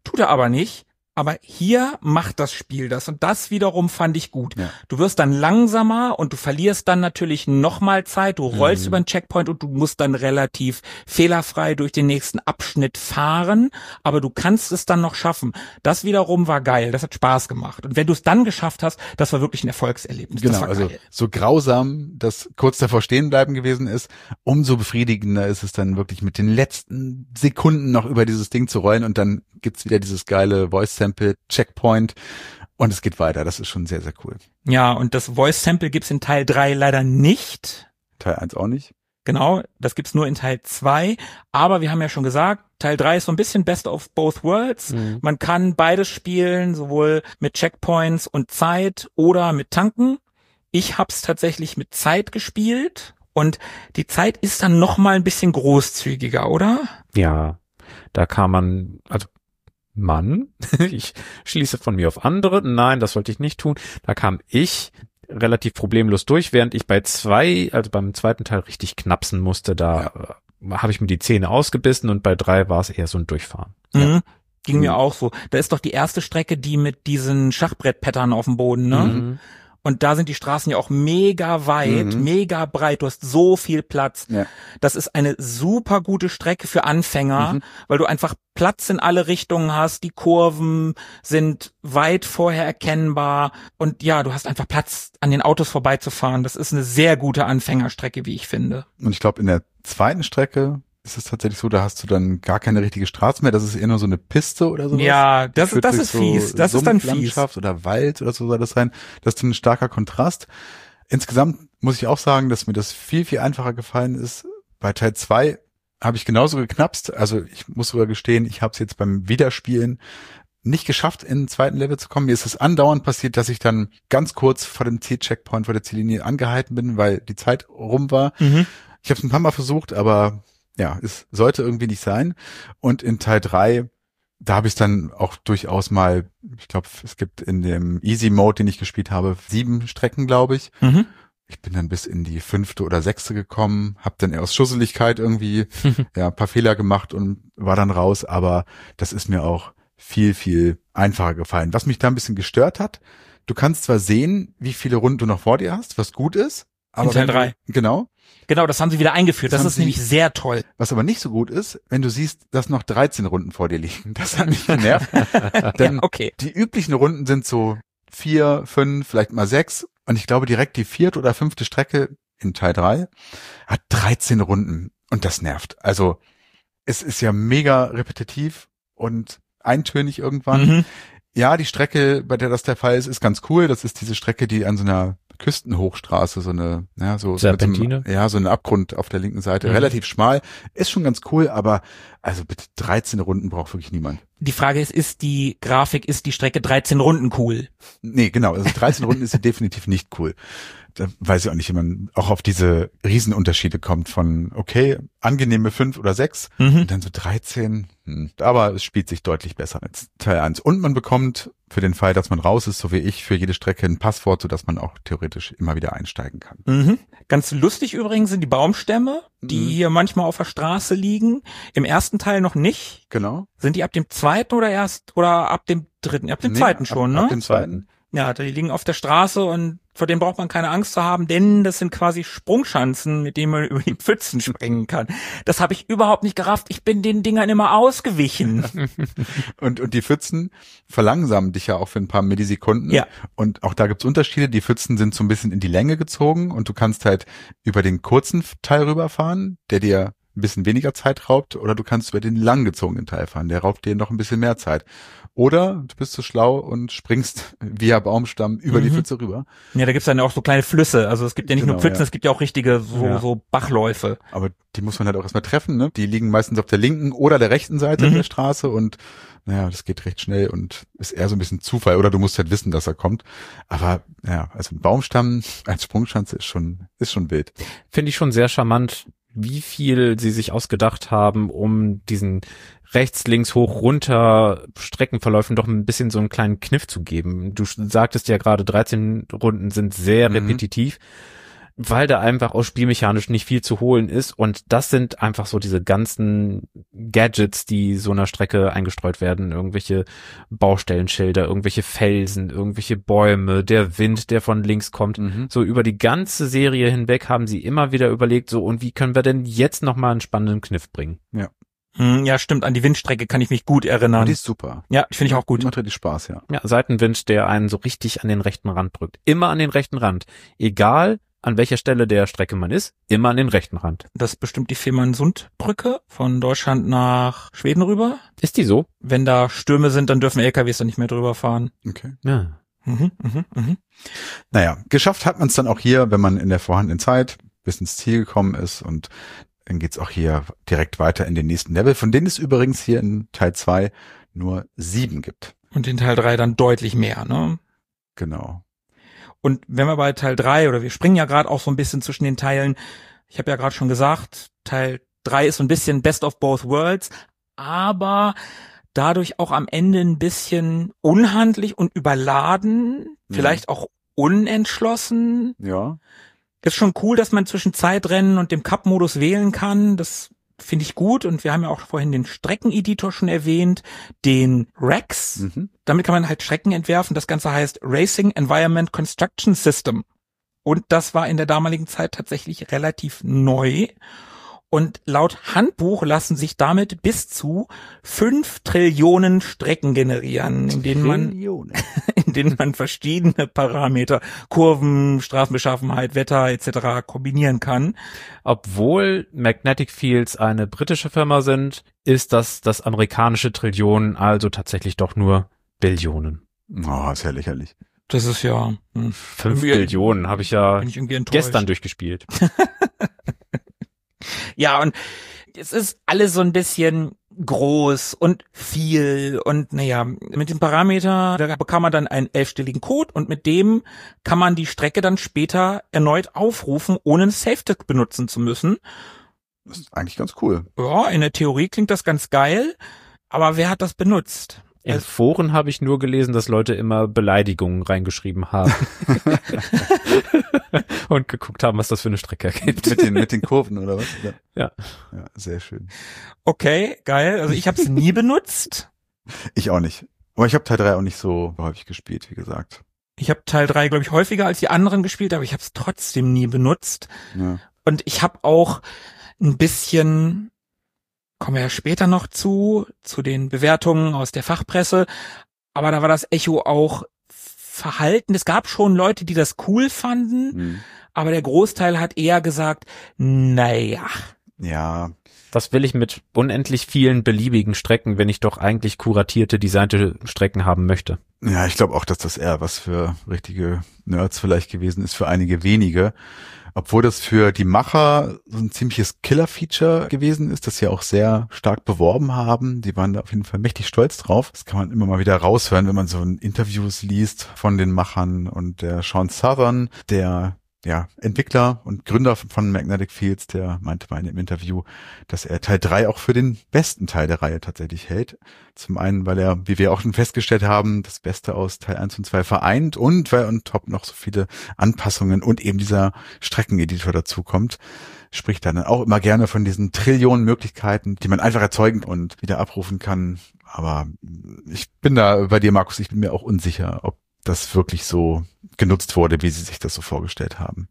Tut er aber nicht. Aber hier macht das Spiel das und das wiederum fand ich gut. Ja. Du wirst dann langsamer und du verlierst dann natürlich nochmal Zeit, du rollst mhm. über den Checkpoint und du musst dann relativ fehlerfrei durch den nächsten Abschnitt fahren, aber du kannst es dann noch schaffen. Das wiederum war geil, das hat Spaß gemacht. Und wenn du es dann geschafft hast, das war wirklich ein Erfolgserlebnis. Genau, das war also geil. So grausam das kurz davor stehen bleiben gewesen ist, umso befriedigender ist es dann wirklich mit den letzten Sekunden noch über dieses Ding zu rollen und dann gibt's wieder dieses geile Voice-Sample, Checkpoint und es geht weiter. Das ist schon sehr, sehr cool. Ja, und das Voice-Sample gibt's in Teil drei leider nicht. Teil eins auch nicht. Genau, das gibt's nur in Teil zwei. Aber wir haben ja schon gesagt, Teil drei ist so ein bisschen Best of Both Worlds. Mhm. Man kann beides spielen, sowohl mit Checkpoints und Zeit oder mit Tanken. Ich hab's tatsächlich mit Zeit gespielt und die Zeit ist dann noch mal ein bisschen großzügiger, oder? Ja, da kann man, also Mann, ich schließe von mir auf andere, nein, das sollte ich nicht tun, da kam ich relativ problemlos durch, während ich bei zwei, also beim zweiten Teil richtig knapsen musste, da ja. habe ich mir die Zähne ausgebissen und bei drei war es eher so ein Durchfahren. Mhm. Ja. Ging mhm. mir auch so. Da ist doch die erste Strecke, die mit diesen Schachbrettpattern auf dem Boden, ne? Mhm. Und da sind die Straßen ja auch mega weit, mhm. mega breit. Du hast so viel Platz. Ja. Das ist eine super gute Strecke für Anfänger, mhm. weil du einfach Platz in alle Richtungen hast. Die Kurven sind weit vorher erkennbar. Und ja, du hast einfach Platz, an den Autos vorbeizufahren. Das ist eine sehr gute Anfängerstrecke, wie ich finde. Und ich glaube, in der zweiten Strecke ist es tatsächlich so, da hast du dann gar keine richtige Straße mehr, das ist eher nur so eine Piste oder sowas. Ja, das, das ist so fies, das ist dann fies. Oder Wald oder so soll das sein. Das ist ein starker Kontrast. Insgesamt muss ich auch sagen, dass mir das viel, viel einfacher gefallen ist. Bei Teil zwei habe ich genauso geknapst, also ich muss sogar gestehen, ich habe es jetzt beim Wiederspielen nicht geschafft, in den zweiten Level zu kommen. Mir ist es andauernd passiert, dass ich dann ganz kurz vor dem Zielcheckpoint, vor der Ziellinie angehalten bin, weil die Zeit rum war. Mhm. Ich habe es ein paar Mal versucht, aber ja, es sollte irgendwie nicht sein. Und in Teil drei, da habe ich dann auch durchaus mal, ich glaube, es gibt in dem Easy Mode, den ich gespielt habe, sieben Strecken, glaube ich. Mhm. Ich bin dann bis in die fünfte oder sechste gekommen, habe dann eher aus Schusseligkeit irgendwie ja ein paar Fehler gemacht und war dann raus. Aber das ist mir auch viel, viel einfacher gefallen. Was mich da ein bisschen gestört hat, du kannst zwar sehen, wie viele Runden du noch vor dir hast, was gut ist. Aber in Teil drei. Genau. Genau, das haben sie wieder eingeführt. Das, das ist nämlich sehr toll. Was aber nicht so gut ist, wenn du siehst, dass noch dreizehn Runden vor dir liegen. Das hat mich genervt. Denn ja, okay. Die üblichen Runden sind so vier, fünf, vielleicht mal sechs. Und ich glaube, direkt die vierte oder fünfte Strecke in Teil drei hat dreizehn Runden. Und das nervt. Also es ist ja mega repetitiv und eintönig irgendwann. Mhm. Ja, die Strecke, bei der das der Fall ist, ist ganz cool. Das ist diese Strecke, die an so einer Küstenhochstraße, so eine, ja, so, Serpentine? So einem, ja, so ein Abgrund auf der linken Seite, mhm. relativ schmal, ist schon ganz cool, aber also bitte dreizehn Runden braucht wirklich niemand. Die Frage ist, ist die Grafik, ist die Strecke dreizehn Runden cool? Nee, genau, also dreizehn Runden ist sie definitiv nicht cool. Da weiß ich auch nicht, wie man auch auf diese Riesenunterschiede kommt von, okay, angenehme fünf oder sechs mhm. und dann so dreizehn. Hm. Aber es spielt sich deutlich besser als Teil eins. Und man bekommt für den Fall, dass man raus ist, so wie ich, für jede Strecke ein Passwort, sodass man auch theoretisch immer wieder einsteigen kann. Mhm. Ganz lustig übrigens sind die Baumstämme, die mhm. hier manchmal auf der Straße liegen. Im ersten Teil noch nicht. Genau. Sind die ab dem zweiten oder erst, oder ab dem dritten? Ab dem nee, zweiten schon, ab, ne? Ab dem zweiten. Ja, die liegen auf der Straße und vor denen braucht man keine Angst zu haben, denn das sind quasi Sprungschanzen, mit denen man über die Pfützen springen kann. Das habe ich überhaupt nicht gerafft. Ich bin den Dingern immer ausgewichen. und und die Pfützen verlangsamen dich ja auch für ein paar Millisekunden. Ja. Und auch da gibt's Unterschiede. Die Pfützen sind so ein bisschen in die Länge gezogen und du kannst halt über den kurzen Teil rüberfahren, der dir ein bisschen weniger Zeit raubt, oder du kannst über den langgezogenen Teil fahren, der raubt dir noch ein bisschen mehr Zeit. Oder du bist so schlau und springst via Baumstamm über mhm. die Pfütze rüber. Ja, da gibt's dann auch so kleine Flüsse. Also es gibt ja nicht genau, nur Pfützen, ja. es gibt ja auch richtige so, ja. so Bachläufe. Aber die muss man halt auch erstmal treffen, ne? Die liegen meistens auf der linken oder der rechten Seite mhm. der Straße und naja, das geht recht schnell und ist eher so ein bisschen Zufall. Oder du musst halt wissen, dass er kommt. Aber ja, also ein Baumstamm als Sprungschanze ist schon, ist schon wild. Finde ich schon sehr charmant, wie viel sie sich ausgedacht haben, um diesen rechts, links, hoch, runter Streckenverläufen doch ein bisschen so einen kleinen Kniff zu geben. Du sagtest ja gerade, dreizehn Runden sind sehr mhm. repetitiv. weil da einfach auch spielmechanisch nicht viel zu holen ist. Und das sind einfach so diese ganzen Gadgets, die so einer Strecke eingestreut werden. Irgendwelche Baustellenschilder, irgendwelche Felsen, irgendwelche Bäume, der Wind, der von links kommt. Mhm. So über die ganze Serie hinweg haben sie immer wieder überlegt, so, und wie können wir denn jetzt nochmal einen spannenden Kniff bringen? Ja. Ja, stimmt, an die Windstrecke kann ich mich gut erinnern. Und die ist super. Ja, finde ich auch gut. Macht richtig Spaß, ja. Ja, Seitenwind, der einen so richtig an den rechten Rand drückt. Immer an den rechten Rand. Egal, an welcher Stelle der Strecke man ist, immer an den rechten Rand. Das ist bestimmt die Fehmarnsundbrücke von Deutschland nach Schweden rüber. Ist die so? Wenn da Stürme sind, dann dürfen L K Ws da nicht mehr drüber fahren. Okay. Ja. Mhm, mhm, mhm. Naja, geschafft hat man es dann auch hier, wenn man in der vorhandenen Zeit bis ins Ziel gekommen ist, und dann geht's auch hier direkt weiter in den nächsten Level, von denen es übrigens hier in Teil zwei nur sieben gibt. Und in Teil drei dann deutlich mehr, ne? Genau. Und wenn wir bei Teil drei, oder wir springen ja gerade auch so ein bisschen zwischen den Teilen, ich habe ja gerade schon gesagt, Teil drei ist so ein bisschen Best of Both Worlds, aber dadurch auch am Ende ein bisschen unhandlich und überladen, mhm. vielleicht auch unentschlossen. Ja. Ist schon cool, dass man zwischen Zeitrennen und dem Cup-Modus wählen kann. Das finde ich gut. Und wir haben ja auch vorhin den Streckeneditor schon erwähnt, den Rex. Mhm. Damit kann man halt Strecken entwerfen. Das Ganze heißt Racing Environment Construction System. Und das war in der damaligen Zeit tatsächlich relativ neu. Und laut Handbuch lassen sich damit bis zu fünf Trillionen Strecken generieren, in denen man, in denen man verschiedene Parameter, Kurven, Straßenbeschaffenheit, Wetter et cetera kombinieren kann. Obwohl Magnetic Fields eine britische Firma sind, ist das das amerikanische Trillion, also tatsächlich doch nur Billionen. Oh, ist ja lächerlich. Das ist ja hm, fünf Billionen habe ich ja ich gestern durchgespielt. Ja, und es ist alles so ein bisschen groß und viel und naja, mit dem Parameter, da bekam man dann einen elfstelligen Code und mit dem kann man die Strecke dann später erneut aufrufen, ohne einen Safetick benutzen zu müssen. Das ist eigentlich ganz cool. Ja, in der Theorie klingt das ganz geil, aber wer hat das benutzt? In Foren habe ich nur gelesen, dass Leute immer Beleidigungen reingeschrieben haben. Und geguckt haben, was das für eine Strecke ergibt. Mit den, mit den Kurven oder was? Ja. Ja. Ja, sehr schön. Okay, geil. Also ich habe es nie benutzt. Ich auch nicht. Aber ich habe Teil drei auch nicht so häufig gespielt, wie gesagt. Ich habe Teil drei, glaube ich, häufiger als die anderen gespielt, aber ich habe es trotzdem nie benutzt. Ja. Und ich habe auch ein bisschen... Kommen wir ja später noch zu, zu den Bewertungen aus der Fachpresse. Aber da war das Echo auch verhalten. Es gab schon Leute, die das cool fanden, mhm. aber der Großteil hat eher gesagt, naja. Ja. Was will ich mit unendlich vielen beliebigen Strecken, wenn ich doch eigentlich kuratierte, designte Strecken haben möchte? Ja, ich glaube auch, dass das eher was für richtige Nerds vielleicht gewesen ist, für einige wenige. Obwohl das für die Macher so ein ziemliches Killer-Feature gewesen ist, das sie auch sehr stark beworben haben. Die waren da auf jeden Fall mächtig stolz drauf. Das kann man immer mal wieder raushören, wenn man so Interviews liest von den Machern. Und der Sean Southern, der ja Entwickler und Gründer von Magnetic Fields, der meinte mal in dem Interview, dass er Teil drei auch für den besten Teil der Reihe tatsächlich hält. Zum einen, weil er, wie wir auch schon festgestellt haben, das Beste aus Teil eins und zwei vereint und weil on top noch so viele Anpassungen und eben dieser Streckeneditor dazu kommt. Spricht dann auch immer gerne von diesen Trillionen Möglichkeiten, die man einfach erzeugen und wieder abrufen kann. Aber ich bin da bei dir, Markus, ich bin mir auch unsicher, ob das wirklich so genutzt wurde, wie sie sich das so vorgestellt haben.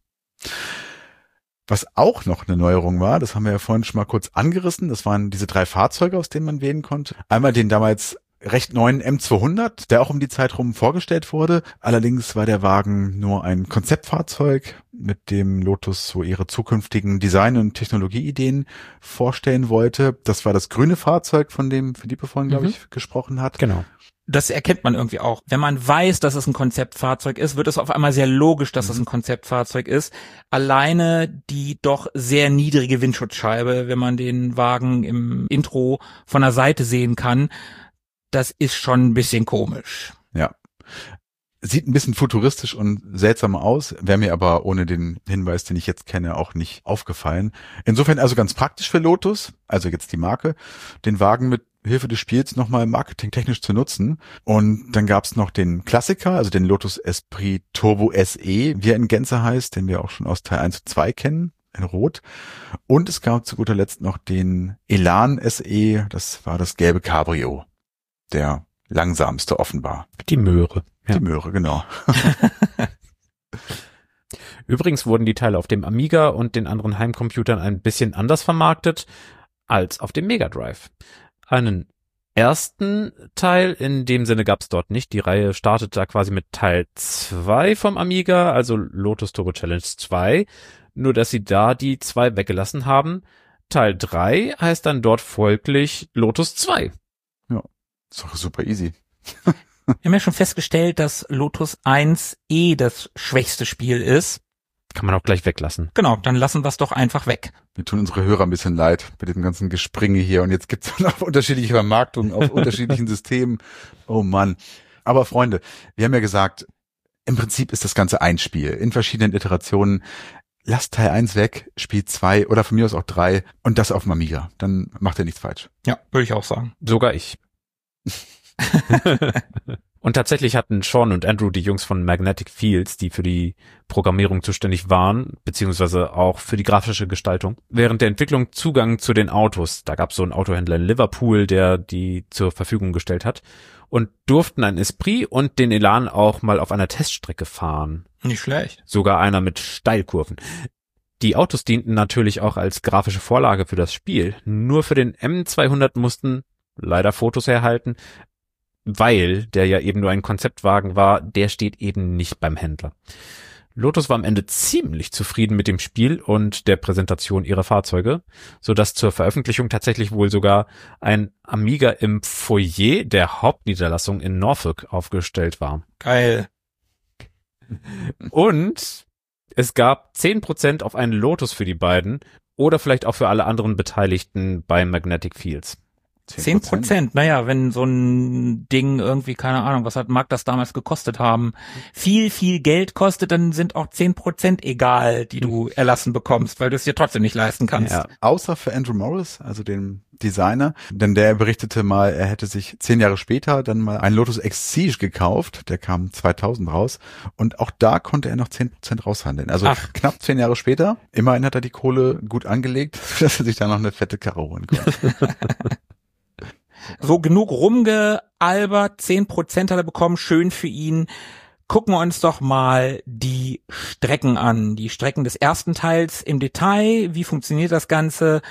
Was auch noch eine Neuerung war, das haben wir ja vorhin schon mal kurz angerissen, das waren diese drei Fahrzeuge, aus denen man wählen konnte. Einmal den damals recht neuen M zweihundert, der auch um die Zeit rum vorgestellt wurde. Allerdings war der Wagen nur ein Konzeptfahrzeug, mit dem Lotus so ihre zukünftigen Design- und Technologieideen vorstellen wollte. Das war das grüne Fahrzeug, von dem Philippe vorhin, glaube ich, mhm. gesprochen hat. Genau. Das erkennt man irgendwie auch. Wenn man weiß, dass es ein Konzeptfahrzeug ist, wird es auf einmal sehr logisch, dass es ein Konzeptfahrzeug ist. Alleine die doch sehr niedrige Windschutzscheibe, wenn man den Wagen im Intro von der Seite sehen kann, das ist schon ein bisschen komisch. Ja. Sieht ein bisschen futuristisch und seltsam aus, wäre mir aber ohne den Hinweis, den ich jetzt kenne, auch nicht aufgefallen. Insofern also ganz praktisch für Lotus, also jetzt die Marke, den Wagen mit Hilfe des Spiels nochmal marketingtechnisch zu nutzen. Und dann gab's noch den Klassiker, also den Lotus Esprit Turbo S E, wie er in Gänze heißt, den wir auch schon aus Teil eins und zwei kennen, in Rot. Und es gab zu guter Letzt noch den Elan S E, das war das gelbe Cabrio, der langsamste offenbar. Die Möhre. Die Ja. Möhre, genau. Übrigens wurden die Teile auf dem Amiga und den anderen Heimcomputern ein bisschen anders vermarktet als auf dem Mega Drive. Einen ersten Teil in dem Sinne gab es dort nicht. Die Reihe startet da quasi mit Teil zwei vom Amiga, also Lotus Turbo Challenge zwei, nur dass sie da die zwei weggelassen haben. Teil drei heißt dann dort folglich Lotus zwei. Ja, ist doch super easy. Wir haben ja schon festgestellt, dass Lotus eins eh das schwächste Spiel ist. Kann man auch gleich weglassen. Genau, dann lassen wir es doch einfach weg. Wir tun unsere Hörer ein bisschen leid mit dem ganzen Gespringe hier. Und jetzt gibt es noch unterschiedliche Vermarktungen auf unterschiedlichen Systemen. Oh Mann. Aber Freunde, wir haben ja gesagt, im Prinzip ist das Ganze ein Spiel in verschiedenen Iterationen. Lasst Teil eins weg, Spiel zwei oder von mir aus auch drei und das auf dem Amiga. Dann macht ihr nichts falsch. Ja, würde ich auch sagen. Sogar ich. Und tatsächlich hatten Sean und Andrew, die Jungs von Magnetic Fields, die für die Programmierung zuständig waren, beziehungsweise auch für die grafische Gestaltung, während der Entwicklung Zugang zu den Autos. Da gab es so einen Autohändler in Liverpool, der die zur Verfügung gestellt hat, und durften ein Esprit und den Elan auch mal auf einer Teststrecke fahren. Nicht schlecht. Sogar einer mit Steilkurven. Die Autos dienten natürlich auch als grafische Vorlage für das Spiel. Nur für den M zweihundert mussten leider Fotos herhalten, weil der ja eben nur ein Konzeptwagen war, der steht eben nicht beim Händler. Lotus war am Ende ziemlich zufrieden mit dem Spiel und der Präsentation ihrer Fahrzeuge, sodass zur Veröffentlichung tatsächlich wohl sogar ein Amiga im Foyer der Hauptniederlassung in Norfolk aufgestellt war. Geil. Und es gab zehn Prozent auf einen Lotus für die beiden oder vielleicht auch für alle anderen Beteiligten bei Magnetic Fields. Zehn Prozent, naja, wenn so ein Ding irgendwie, keine Ahnung, was hat mag das damals gekostet haben, viel, viel Geld kostet, dann sind auch zehn Prozent egal, die du erlassen bekommst, weil du es dir trotzdem nicht leisten kannst. Ja, außer für Andrew Morris, also den Designer, denn der berichtete mal, er hätte sich zehn Jahre später dann mal einen Lotus Exige gekauft, der kam zweitausend raus und auch da konnte er noch zehn Prozent raushandeln. Also Ach. knapp zehn Jahre später, immerhin hat er die Kohle gut angelegt, dass er sich da noch eine fette Karre holen konnte. So, genug rumgealbert, zehn Prozent hat er bekommen, schön für ihn. Gucken wir uns doch mal die Strecken an, die Strecken des ersten Teils im Detail. Wie funktioniert das Ganze?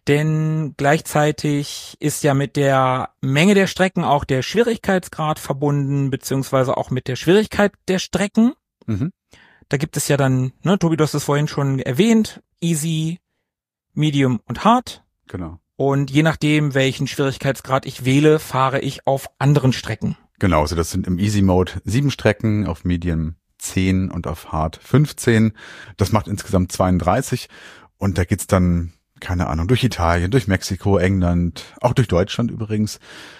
Denn gleichzeitig ist ja mit der Menge der Strecken auch der Schwierigkeitsgrad verbunden, beziehungsweise auch mit der Schwierigkeit der Strecken. Mhm. Da gibt es ja dann, ne, Tobi, du hast es vorhin schon erwähnt, Easy, Medium und Hard. Genau. Und je nachdem, welchen Schwierigkeitsgrad ich wähle, fahre ich auf anderen Strecken. Genau, also das sind im Easy Mode sieben Strecken, auf Medium zehn und auf Hard fünfzehn. Das macht insgesamt zweiunddreißig und da geht's dann, keine Ahnung, durch Italien, durch Mexiko, England, auch durch Deutschland übrigens,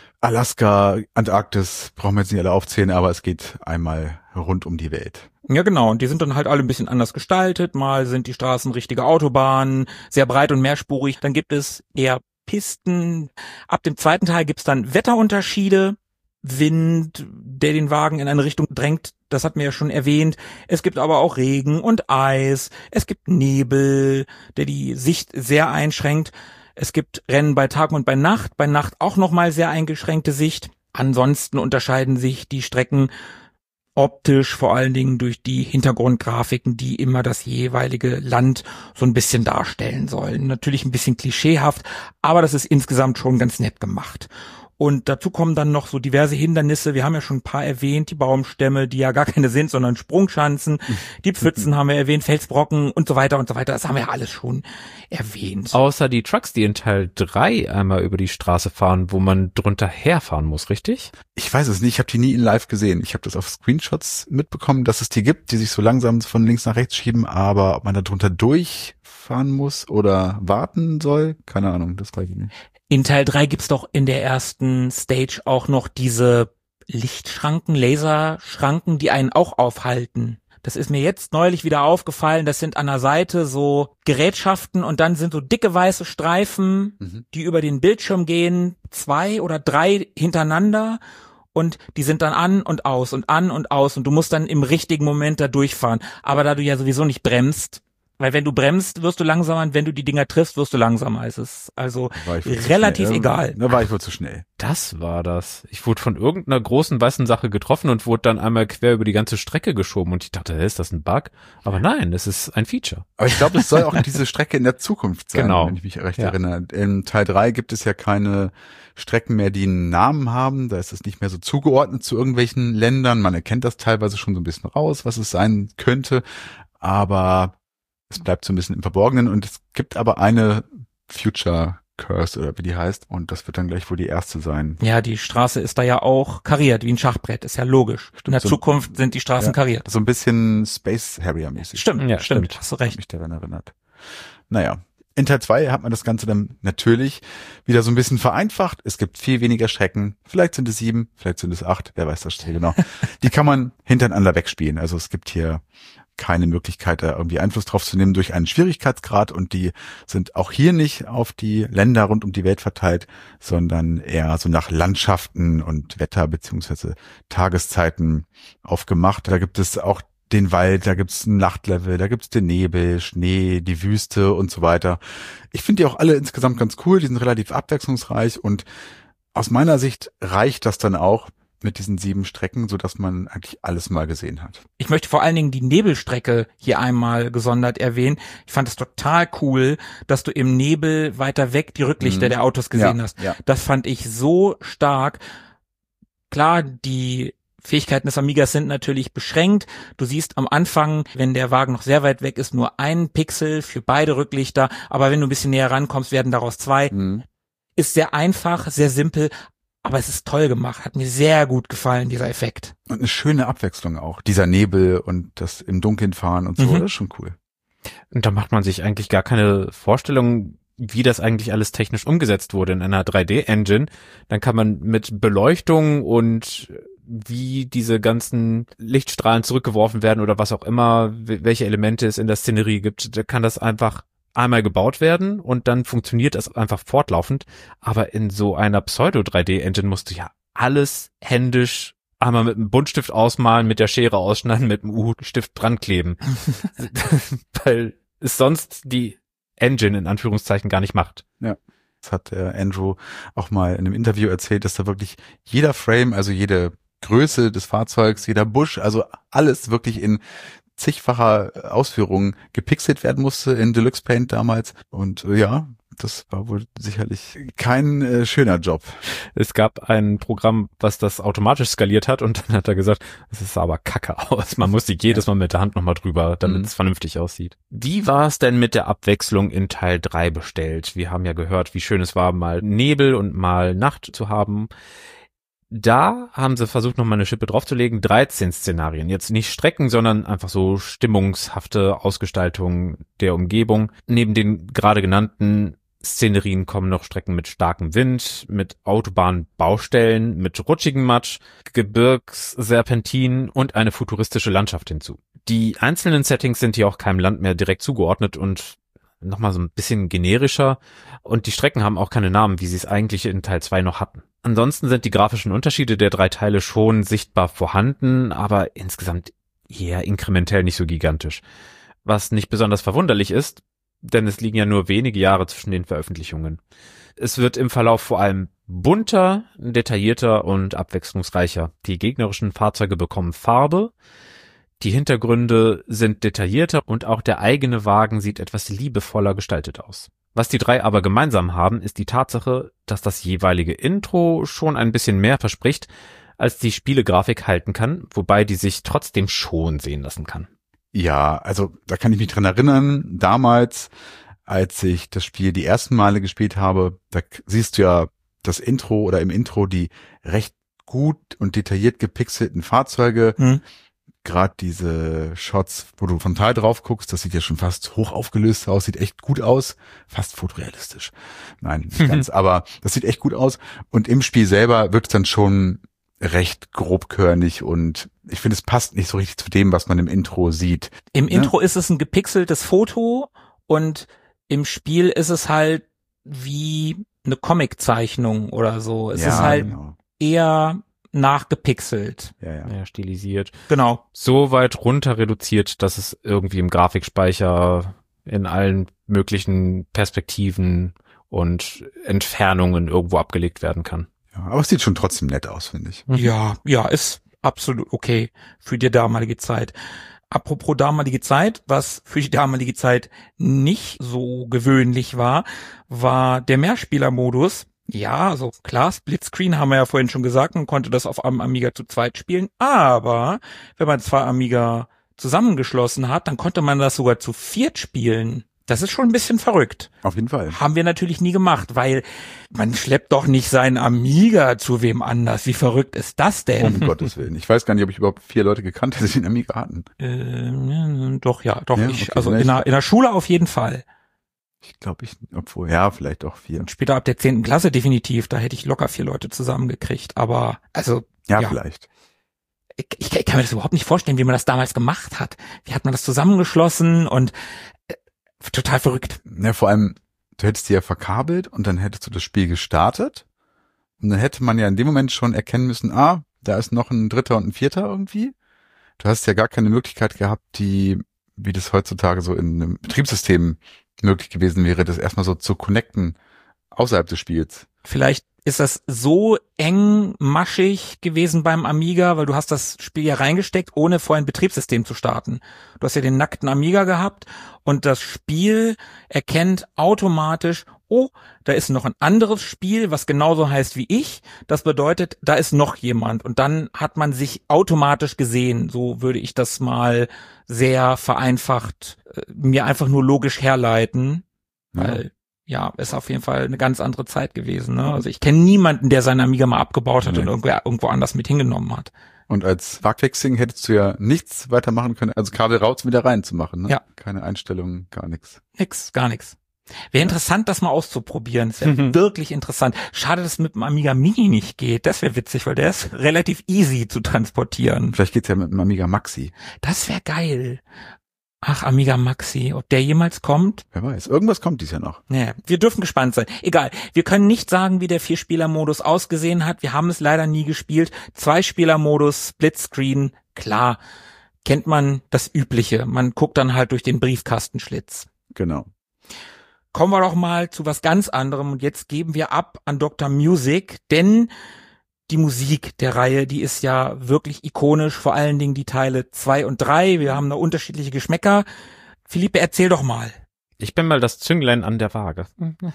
Alaska, Antarktis, brauchen wir jetzt nicht alle aufzählen, aber es geht einmal rund um die Welt. Ja, genau. Und die sind dann halt alle ein bisschen anders gestaltet. Mal sind die Straßen richtige Autobahnen, sehr breit und mehrspurig. Dann gibt es eher Pisten. Ab dem zweiten Teil gibt's dann Wetterunterschiede. Wind, der den Wagen in eine Richtung drängt, das hatten wir ja schon erwähnt. Es gibt aber auch Regen und Eis. Es gibt Nebel, der die Sicht sehr einschränkt. Es gibt Rennen bei Tag und bei Nacht. Bei Nacht auch nochmal sehr eingeschränkte Sicht. Ansonsten unterscheiden sich die Strecken optisch vor allen Dingen durch die Hintergrundgrafiken, die immer das jeweilige Land so ein bisschen darstellen sollen. Natürlich ein bisschen klischeehaft, aber das ist insgesamt schon ganz nett gemacht. Und dazu kommen dann noch so diverse Hindernisse. Wir haben ja schon ein paar erwähnt, die Baumstämme, die ja gar keine sind, sondern Sprungschanzen. Die Pfützen haben wir erwähnt, Felsbrocken und so weiter und so weiter. Das haben wir ja alles schon erwähnt. Außer die Trucks, die in Teil drei einmal über die Straße fahren, wo man drunter herfahren muss, richtig? Ich weiß es nicht, ich habe die nie in live gesehen. Ich habe das auf Screenshots mitbekommen, dass es die gibt, die sich so langsam von links nach rechts schieben, aber ob man da drunter durchfahren muss oder warten soll, keine Ahnung, das weiß ich nicht. In Teil drei gibt's doch in der ersten Stage auch noch diese Lichtschranken, Laserschranken, die einen auch aufhalten. Das ist mir jetzt neulich wieder aufgefallen. Das sind an der Seite so Gerätschaften und dann sind so dicke weiße Streifen, mhm. die über den Bildschirm gehen, zwei oder drei hintereinander. Und die sind dann an und aus und an und aus und du musst dann im richtigen Moment da durchfahren. Aber da du ja sowieso nicht bremst, weil wenn du bremst, wirst du langsamer und wenn du die Dinger triffst, wirst du langsamer. Es ist also relativ egal. Da war ich wohl zu schnell. Das war das. Ich wurde von irgendeiner großen weißen Sache getroffen und wurde dann einmal quer über die ganze Strecke geschoben und ich dachte, ist das ein Bug? Aber nein, es ist ein Feature. Aber ich glaube, es soll auch diese Strecke in der Zukunft sein, genau. wenn ich mich recht ja. erinnere. In Teil drei gibt es ja keine Strecken mehr, die einen Namen haben. Da ist es nicht mehr so zugeordnet zu irgendwelchen Ländern. Man erkennt das teilweise schon so ein bisschen raus, was es sein könnte. Aber es bleibt so ein bisschen im Verborgenen. Und es gibt aber eine Future Curse oder wie die heißt. Und das wird dann gleich wohl die erste sein. Ja, die Straße ist da ja auch kariert, wie ein Schachbrett. Ist ja logisch. Stimmt, in der so, Zukunft sind die Straßen ja, kariert. So ein bisschen Space Harrier mäßig. Stimmt, ja, stimmt. stimmt. Hast du recht. Hat mich daran erinnert. Naja. In Teil zwei hat man das Ganze dann natürlich wieder so ein bisschen vereinfacht. Es gibt viel weniger Strecken. Vielleicht sind es sieben, vielleicht sind es acht. Wer weiß das genau. Die kann man hintereinander wegspielen. Also es gibt hier keine Möglichkeit, da irgendwie Einfluss drauf zu nehmen durch einen Schwierigkeitsgrad. Und die sind auch hier nicht auf die Länder rund um die Welt verteilt, sondern eher so nach Landschaften und Wetter beziehungsweise Tageszeiten aufgemacht. Da gibt es auch den Wald, da gibt's ein Nachtlevel, da gibt's den Nebel, Schnee, die Wüste und so weiter. Ich finde die auch alle insgesamt ganz cool, die sind relativ abwechslungsreich und aus meiner Sicht reicht das dann auch mit diesen sieben Strecken, so dass man eigentlich alles mal gesehen hat. Ich möchte vor allen Dingen die Nebelstrecke hier einmal gesondert erwähnen. Ich fand es total cool, dass du im Nebel weiter weg die Rücklichter mhm. der Autos gesehen ja, hast. Ja. Das fand ich so stark. Klar, die Fähigkeiten des Amigas sind natürlich beschränkt. Du siehst am Anfang, wenn der Wagen noch sehr weit weg ist, nur einen Pixel für beide Rücklichter. Aber wenn du ein bisschen näher rankommst, werden daraus zwei. Mhm. Ist sehr einfach, sehr simpel, aber es ist toll gemacht. Hat mir sehr gut gefallen, dieser Effekt. Und eine schöne Abwechslung auch. Dieser Nebel und das im Dunkeln fahren und so, mhm. das ist schon cool. Und da macht man sich eigentlich gar keine Vorstellung, wie das eigentlich alles technisch umgesetzt wurde in einer drei D-Engine. Dann kann man mit Beleuchtung und wie diese ganzen Lichtstrahlen zurückgeworfen werden oder was auch immer, welche Elemente es in der Szenerie gibt, da kann das einfach einmal gebaut werden und dann funktioniert das einfach fortlaufend. Aber in so einer Pseudo-drei D-Engine musst du ja alles händisch einmal mit einem Buntstift ausmalen, mit der Schere ausschneiden, mit einem U-Stift dran kleben. Weil es sonst die Engine in Anführungszeichen gar nicht macht. Ja. Das hat der Andrew auch mal in einem Interview erzählt, dass da wirklich jeder Frame, also jede Größe des Fahrzeugs, jeder Busch, also alles wirklich in zigfacher Ausführung gepixelt werden musste in Deluxe Paint damals. Und äh, ja, das war wohl sicherlich kein äh, schöner Job. Es gab ein Programm, was das automatisch skaliert hat und dann hat er gesagt, es ist aber kacke aus. Man muss sich jedes Mal mit der Hand nochmal drüber, damit mhm. es vernünftig aussieht. Wie war es denn mit der Abwechslung in Teil drei bestellt? Wir haben ja gehört, wie schön es war, mal Nebel und mal Nacht zu haben. Da haben sie versucht, nochmal eine Schippe draufzulegen. dreizehn Szenarien. Jetzt nicht Strecken, sondern einfach so stimmungshafte Ausgestaltung der Umgebung. Neben den gerade genannten Szenerien kommen noch Strecken mit starkem Wind, mit Autobahnbaustellen, mit rutschigem Matsch, Gebirgsserpentinen und eine futuristische Landschaft hinzu. Die einzelnen Settings sind hier auch keinem Land mehr direkt zugeordnet und nochmal so ein bisschen generischer. Und die Strecken haben auch keine Namen, wie sie es eigentlich in Teil zwei noch hatten. Ansonsten sind die grafischen Unterschiede der drei Teile schon sichtbar vorhanden, aber insgesamt eher inkrementell nicht so gigantisch. Was nicht besonders verwunderlich ist, denn es liegen ja nur wenige Jahre zwischen den Veröffentlichungen. Es wird im Verlauf vor allem bunter, detaillierter und abwechslungsreicher. Die gegnerischen Fahrzeuge bekommen Farbe, die Hintergründe sind detaillierter und auch der eigene Wagen sieht etwas liebevoller gestaltet aus. Was die drei aber gemeinsam haben, ist die Tatsache, dass das jeweilige Intro schon ein bisschen mehr verspricht, als die Spielegrafik halten kann, wobei die sich trotzdem schon sehen lassen kann. Ja, also da kann ich mich dran erinnern, damals, als ich das Spiel die ersten Male gespielt habe, da siehst du ja das Intro oder im Intro die recht gut und detailliert gepixelten Fahrzeuge, hm. Gerade diese Shots, wo du frontal drauf guckst, das sieht ja schon fast hoch aufgelöst aus, sieht echt gut aus, fast fotorealistisch. Nein, nicht ganz, aber das sieht echt gut aus. Und im Spiel selber wird es dann schon recht grobkörnig und ich finde, es passt nicht so richtig zu dem, was man im Intro sieht. Im ne? Intro ist es ein gepixeltes Foto und im Spiel ist es halt wie eine Comiczeichnung oder so. Es ja, ist halt genau. eher nachgepixelt. Ja, ja. Ja, stilisiert. Genau. So weit runter reduziert, dass es irgendwie im Grafikspeicher in allen möglichen Perspektiven und Entfernungen irgendwo abgelegt werden kann. ja. Aber es sieht schon trotzdem nett aus, finde ich. Ja, ja, ist absolut okay für die damalige Zeit. Apropos damalige Zeit, was für die damalige Zeit nicht so gewöhnlich war, war der Mehrspielermodus. Ja, also klar, Splitscreen haben wir ja vorhin schon gesagt, man konnte das auf einem Amiga zu zweit spielen, aber wenn man zwei Amiga zusammengeschlossen hat, dann konnte man das sogar zu viert spielen. Das ist schon ein bisschen verrückt. Auf jeden Fall. Haben wir natürlich nie gemacht, weil man schleppt doch nicht seinen Amiga zu wem anders. Wie verrückt ist das denn? Um Gottes Willen. Ich weiß gar nicht, ob ich überhaupt vier Leute gekannt hätte, die einen Amiga hatten. Ähm, doch, ja, doch. Ja, ich, okay, also in vielleicht. der, in der Schule auf jeden Fall. Ich glaube, ich, obwohl, ja, vielleicht auch vier. Und später ab der zehnten Klasse definitiv. Da hätte ich locker vier Leute zusammengekriegt. Aber, also, Ja, ja. vielleicht. ich, ich, ich kann mir das überhaupt nicht vorstellen, wie man das damals gemacht hat. Wie hat man das zusammengeschlossen und äh, total verrückt. Ja, vor allem, du hättest die ja verkabelt und dann hättest du das Spiel gestartet. Und dann hätte man ja in dem Moment schon erkennen müssen, ah, da ist noch ein dritter und ein vierter irgendwie. Du hast ja gar keine Möglichkeit gehabt, die, wie das heutzutage so in einem Betriebssystem möglich gewesen wäre, das erstmal so zu connecten außerhalb des Spiels. Vielleicht ist das so engmaschig gewesen beim Amiga, weil du hast das Spiel ja reingesteckt, ohne vorher ein Betriebssystem zu starten. Du hast ja den nackten Amiga gehabt und das Spiel erkennt automatisch, oh, da ist noch ein anderes Spiel, was genauso heißt wie ich. Das bedeutet, da ist noch jemand. Und dann hat man sich automatisch gesehen. So würde ich das mal sehr vereinfacht äh, mir einfach nur logisch herleiten, weil ja, ist auf jeden Fall eine ganz andere Zeit gewesen. Ne? Also ich kenne niemanden, der seinen Amiga mal abgebaut hat Nee. und irgendwo, irgendwo anders mit hingenommen hat. Und als Bugfixing hättest du ja nichts weitermachen können, also Kabel raus wieder reinzumachen. Ne? Ja. Keine Einstellungen, gar nichts. Nix, gar nichts. Wäre interessant, das mal auszuprobieren. Das wäre Mhm. wirklich interessant. Schade, dass es mit dem Amiga Mini nicht geht. Das wäre witzig, weil der ist relativ easy zu transportieren. Vielleicht geht's ja mit dem Amiga Maxi. Das wäre geil. Ach, Amiga Maxi, ob der jemals kommt? Wer weiß. Irgendwas kommt dies Jahr noch. Naja, wir dürfen gespannt sein. Egal, wir können nicht sagen, wie der Vierspieler-Modus ausgesehen hat. Wir haben es leider nie gespielt. Zweispieler-Modus, Splitscreen, klar, kennt man das Übliche. Man guckt dann halt durch den Briefkastenschlitz. Genau. Kommen wir doch mal zu was ganz anderem und jetzt geben wir ab an Doktor Music, denn die Musik der Reihe, die ist ja wirklich ikonisch, vor allen Dingen die Teile zwei und drei. Wir haben da unterschiedliche Geschmäcker. Philippe, erzähl doch mal. Ich bin mal das Zünglein an der Waage.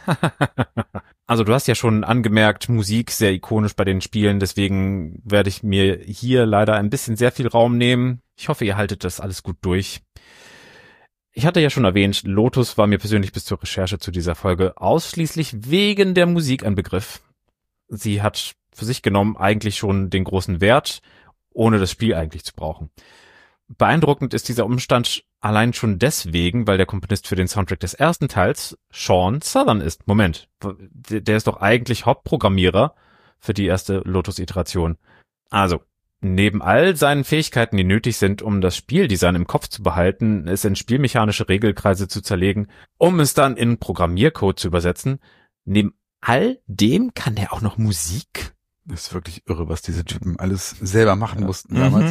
Also du hast ja schon angemerkt, Musik sehr ikonisch bei den Spielen, deswegen werde ich mir hier leider ein bisschen sehr viel Raum nehmen. Ich hoffe, ihr haltet das alles gut durch. Ich hatte ja schon erwähnt, Lotus war mir persönlich bis zur Recherche zu dieser Folge ausschließlich wegen der Musik ein Begriff. Sie hat für sich genommen eigentlich schon den großen Wert, ohne das Spiel eigentlich zu brauchen. Beeindruckend ist dieser Umstand allein schon deswegen, weil der Komponist für den Soundtrack des ersten Teils Sean Southern ist. Moment, der ist doch eigentlich Hauptprogrammierer für die erste Lotus-Iteration. Also, neben all seinen Fähigkeiten, die nötig sind, um das Spieldesign im Kopf zu behalten, es in spielmechanische Regelkreise zu zerlegen, um es dann in Programmiercode zu übersetzen, neben all dem kann der auch noch Musik. Das ist wirklich irre, was diese Typen alles selber machen Ja. mussten damals. Mhm.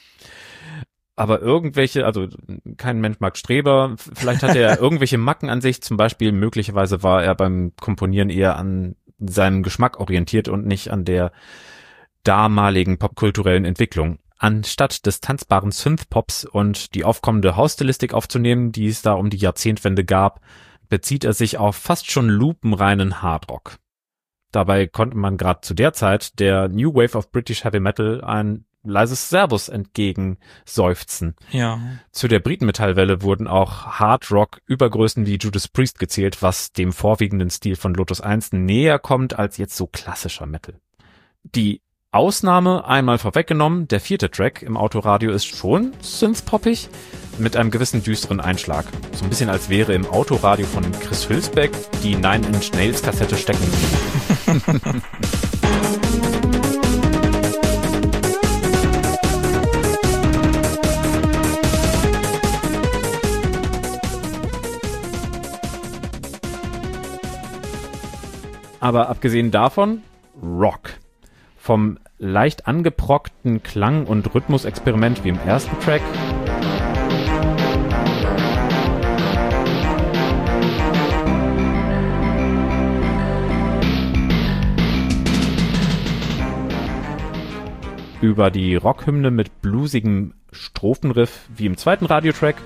Aber irgendwelche, also kein Mensch mag Streber, vielleicht hatte er irgendwelche Macken an sich, zum Beispiel möglicherweise war er beim Komponieren eher an seinem Geschmack orientiert und nicht an der damaligen popkulturellen Entwicklung. Anstatt des tanzbaren Synthpops und die aufkommende Hausstilistik aufzunehmen, die es da um die Jahrzehntwende gab, bezieht er sich auf fast schon lupenreinen Hardrock. Dabei konnte man gerade zu der Zeit der New Wave of British Heavy Metal ein leises Servus entgegen seufzen. Ja. Zu der Britenmetallwelle wurden auch Hardrock-Übergrößen wie Judas Priest gezählt, was dem vorwiegenden Stil von Lotus eins näher kommt als jetzt so klassischer Metal. Die Ausnahme einmal vorweggenommen, der vierte Track im Autoradio ist schon synthpoppig, mit einem gewissen düsteren Einschlag. So ein bisschen als wäre im Autoradio von Chris Hülsbeck die Nine Inch Nails Kassette stecken. Aber abgesehen davon, Rock. Vom leicht angeprockten Klang- und Rhythmusexperiment wie im ersten Track über die Rockhymne mit bluesigem Strophenriff wie im zweiten Radiotrack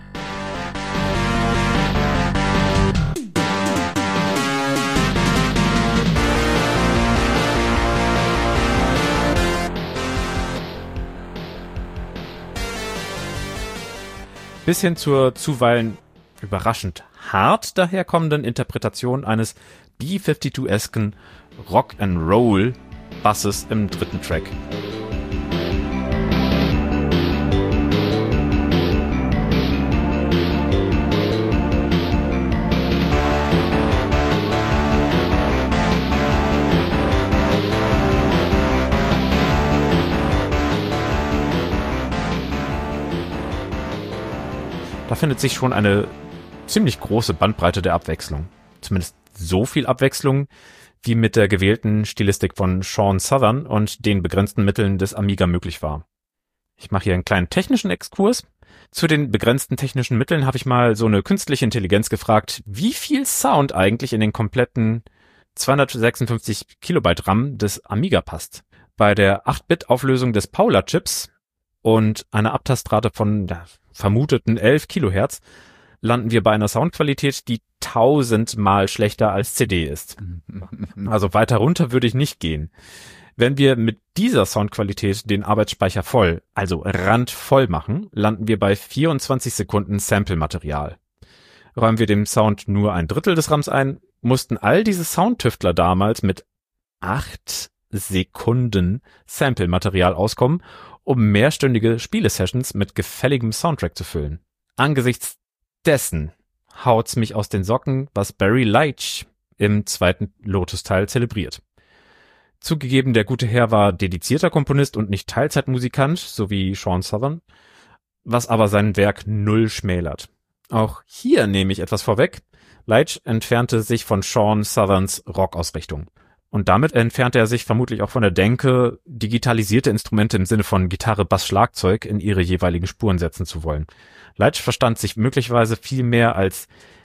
bis hin zur zuweilen überraschend hart daherkommenden Interpretation eines B zweiundfünfzig-esken Rock-and-Roll-Basses im dritten Track. Da findet sich schon eine ziemlich große Bandbreite der Abwechslung. Zumindest so viel Abwechslung, wie mit der gewählten Stilistik von Sean Southern und den begrenzten Mitteln des Amiga möglich war. Ich mache hier einen kleinen technischen Exkurs. Zu den begrenzten technischen Mitteln habe ich mal so eine künstliche Intelligenz gefragt, wie viel Sound eigentlich in den kompletten zweihundertsechsundfünfzig Kilobyte RAM des Amiga passt. Bei der acht Bit Auflösung des Paula-Chips und einer Abtastrate von ja, vermuteten elf Kilohertz landen wir bei einer Soundqualität, die tausendmal schlechter als C D ist. Also weiter runter würde ich nicht gehen. Wenn wir mit dieser Soundqualität den Arbeitsspeicher voll, also randvoll machen, landen wir bei vierundzwanzig Sekunden Sample-Material. Räumen wir dem Sound nur ein Drittel des RAMs ein, mussten all diese Soundtüftler damals mit acht Sekunden Sample-Material auskommen, um mehrstündige Spielesessions mit gefälligem Soundtrack zu füllen. Angesichts dessen haut's mich aus den Socken, was Barry Leitch im zweiten Lotus-Teil zelebriert. Zugegeben, der gute Herr war dedizierter Komponist und nicht Teilzeitmusikant, so wie Sean Southern, was aber sein Werk null schmälert. Auch hier nehme ich etwas vorweg. Leitch entfernte sich von Sean Southerns Rockausrichtung. Und damit entfernte er sich vermutlich auch von der Denke, digitalisierte Instrumente im Sinne von Gitarre, Bass, Schlagzeug in ihre jeweiligen Spuren setzen zu wollen. Leitch verstand sich möglicherweise viel mehr als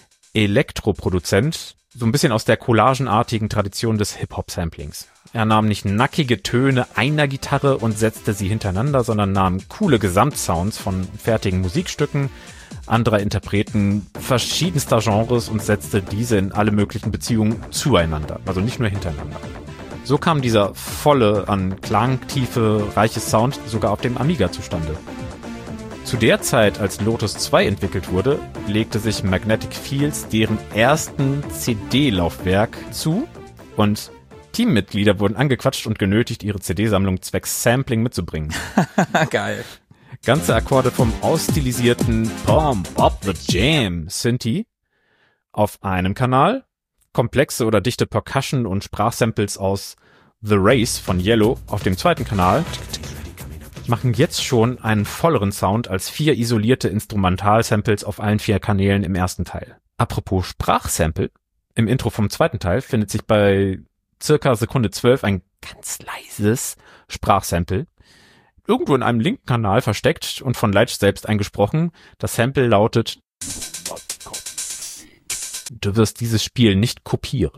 Elektroproduzent, so ein bisschen aus der collagenartigen Tradition des Hip-Hop-Samplings. Er nahm nicht nackige Töne einer Gitarre und setzte sie hintereinander, sondern nahm coole Gesamtsounds von fertigen Musikstücken anderer Interpreten verschiedenster Genres und setzte diese in alle möglichen Beziehungen zueinander, also nicht nur hintereinander. So kam dieser volle, an Klangtiefe reiche Sound sogar auf dem Amiga zustande. Zu der Zeit, als Lotus zwei entwickelt wurde, legte sich Magnetic Fields deren ersten C D-Laufwerk zu und Teammitglieder wurden angequatscht und genötigt, ihre C D-Sammlung zwecks Sampling mitzubringen. Geil. Ganze Akkorde vom ausstilisierten Pump Up the Jam Synthi auf einem Kanal, komplexe oder dichte Percussion und Sprachsamples aus The Race von Yellow auf dem zweiten Kanal machen jetzt schon einen volleren Sound als vier isolierte Instrumentalsamples auf allen vier Kanälen im ersten Teil. Apropos Sprachsample, im Intro vom zweiten Teil findet sich bei circa Sekunde zwölf ein ganz leises Sprachsample, irgendwo in einem linken Kanal versteckt und von Leitch selbst eingesprochen. Das Sample lautet: Du wirst dieses Spiel nicht kopieren.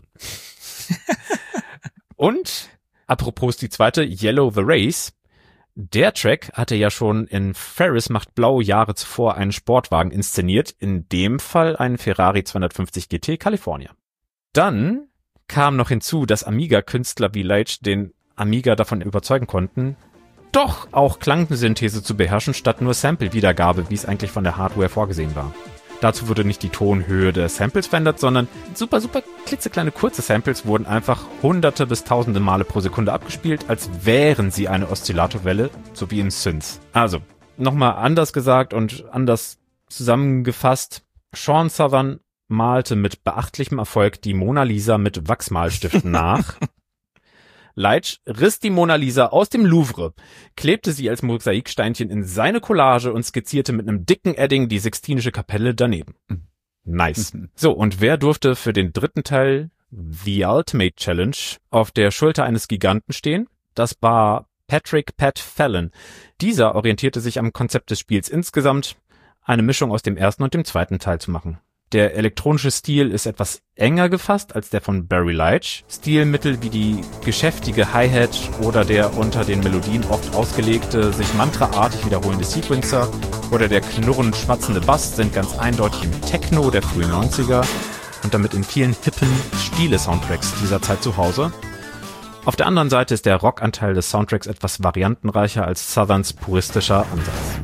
Und, apropos die zweite, Yellow the Race, der Track hatte ja schon in Ferris macht blau Jahre zuvor einen Sportwagen inszeniert, in dem Fall einen Ferrari zweihundertfünfzig G T California. Dann kam noch hinzu, dass Amiga-Künstler wie Leitch den Amiga davon überzeugen konnten, doch auch Klangsynthese zu beherrschen, statt nur Sample-Wiedergabe, wie es eigentlich von der Hardware vorgesehen war. Dazu wurde nicht die Tonhöhe der Samples verändert, sondern super, super klitzekleine kurze Samples wurden einfach hunderte bis tausende Male pro Sekunde abgespielt, als wären sie eine Oszillatorwelle, so wie in Synths. Also, nochmal anders gesagt und anders zusammengefasst, Sean Southern malte mit beachtlichem Erfolg die Mona Lisa mit Wachsmalstiften nach. Leitch riss die Mona Lisa aus dem Louvre, klebte sie als Mosaiksteinchen in seine Collage und skizzierte mit einem dicken Edding die Sixtinische Kapelle daneben. Nice. So, und wer durfte für den dritten Teil The Ultimate Challenge auf der Schulter eines Giganten stehen. Das war Patrick Pat Fallon. Dieser orientierte sich am Konzept des Spiels insgesamt, eine Mischung aus dem ersten und dem zweiten Teil zu machen. Der elektronische Stil ist etwas enger gefasst als der von Barry Leitch. Stilmittel wie die geschäftige Hi-Hat oder der unter den Melodien oft ausgelegte, sich mantraartig wiederholende Sequencer oder der knurrend schmatzende Bass sind ganz eindeutig im Techno der frühen neunziger und damit in vielen hippen Stile-Soundtracks dieser Zeit zu Hause. Auf der anderen Seite ist der Rockanteil des Soundtracks etwas variantenreicher als Southerns puristischer Ansatz.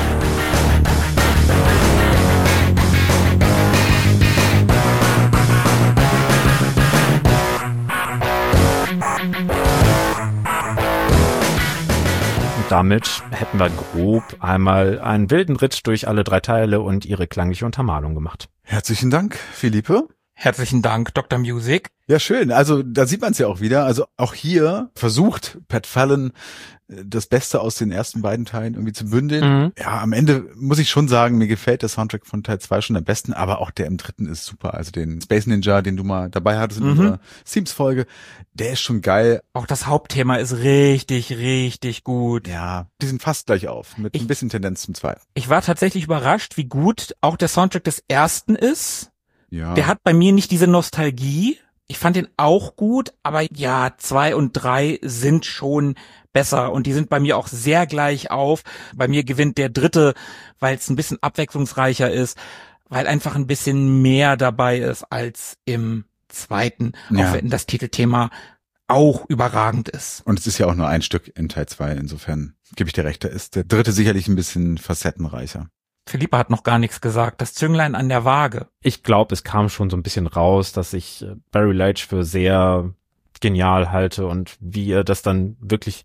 Damit hätten wir grob einmal einen wilden Ritt durch alle drei Teile und ihre klangliche Untermalung gemacht. Herzlichen Dank, Philippe. Herzlichen Dank, Doktor Music. Ja, schön. Also da sieht man es ja auch wieder. Also auch hier versucht Pat Fallon das Beste aus den ersten beiden Teilen irgendwie zu bündeln. Mhm. Ja, am Ende muss ich schon sagen, mir gefällt der Soundtrack von Teil zwei schon am besten, aber auch der im dritten ist super. Also den Space Ninja, den du mal dabei hattest in mhm. unserer Themes-Folge, der ist schon geil. Auch das Hauptthema ist richtig, richtig gut. Ja, die sind fast gleich auf, mit ich, ein bisschen Tendenz zum zweiten. Ich war tatsächlich überrascht, wie gut auch der Soundtrack des ersten ist. Ja. Der hat bei mir nicht diese Nostalgie. Ich fand den auch gut, aber ja, zwei und drei sind schon besser und die sind bei mir auch sehr gleich auf. Bei mir gewinnt der dritte, weil es ein bisschen abwechslungsreicher ist, weil einfach ein bisschen mehr dabei ist als im zweiten, ja. Auch wenn das Titelthema auch überragend ist. Und es ist ja auch nur ein Stück in Teil zwei, insofern gebe ich dir recht, da ist der dritte sicherlich ein bisschen facettenreicher. Philippe hat noch gar nichts gesagt. Das Zünglein an der Waage. Ich glaube, es kam schon so ein bisschen raus, dass ich Barry Leitch für sehr genial halte und wie er das dann wirklich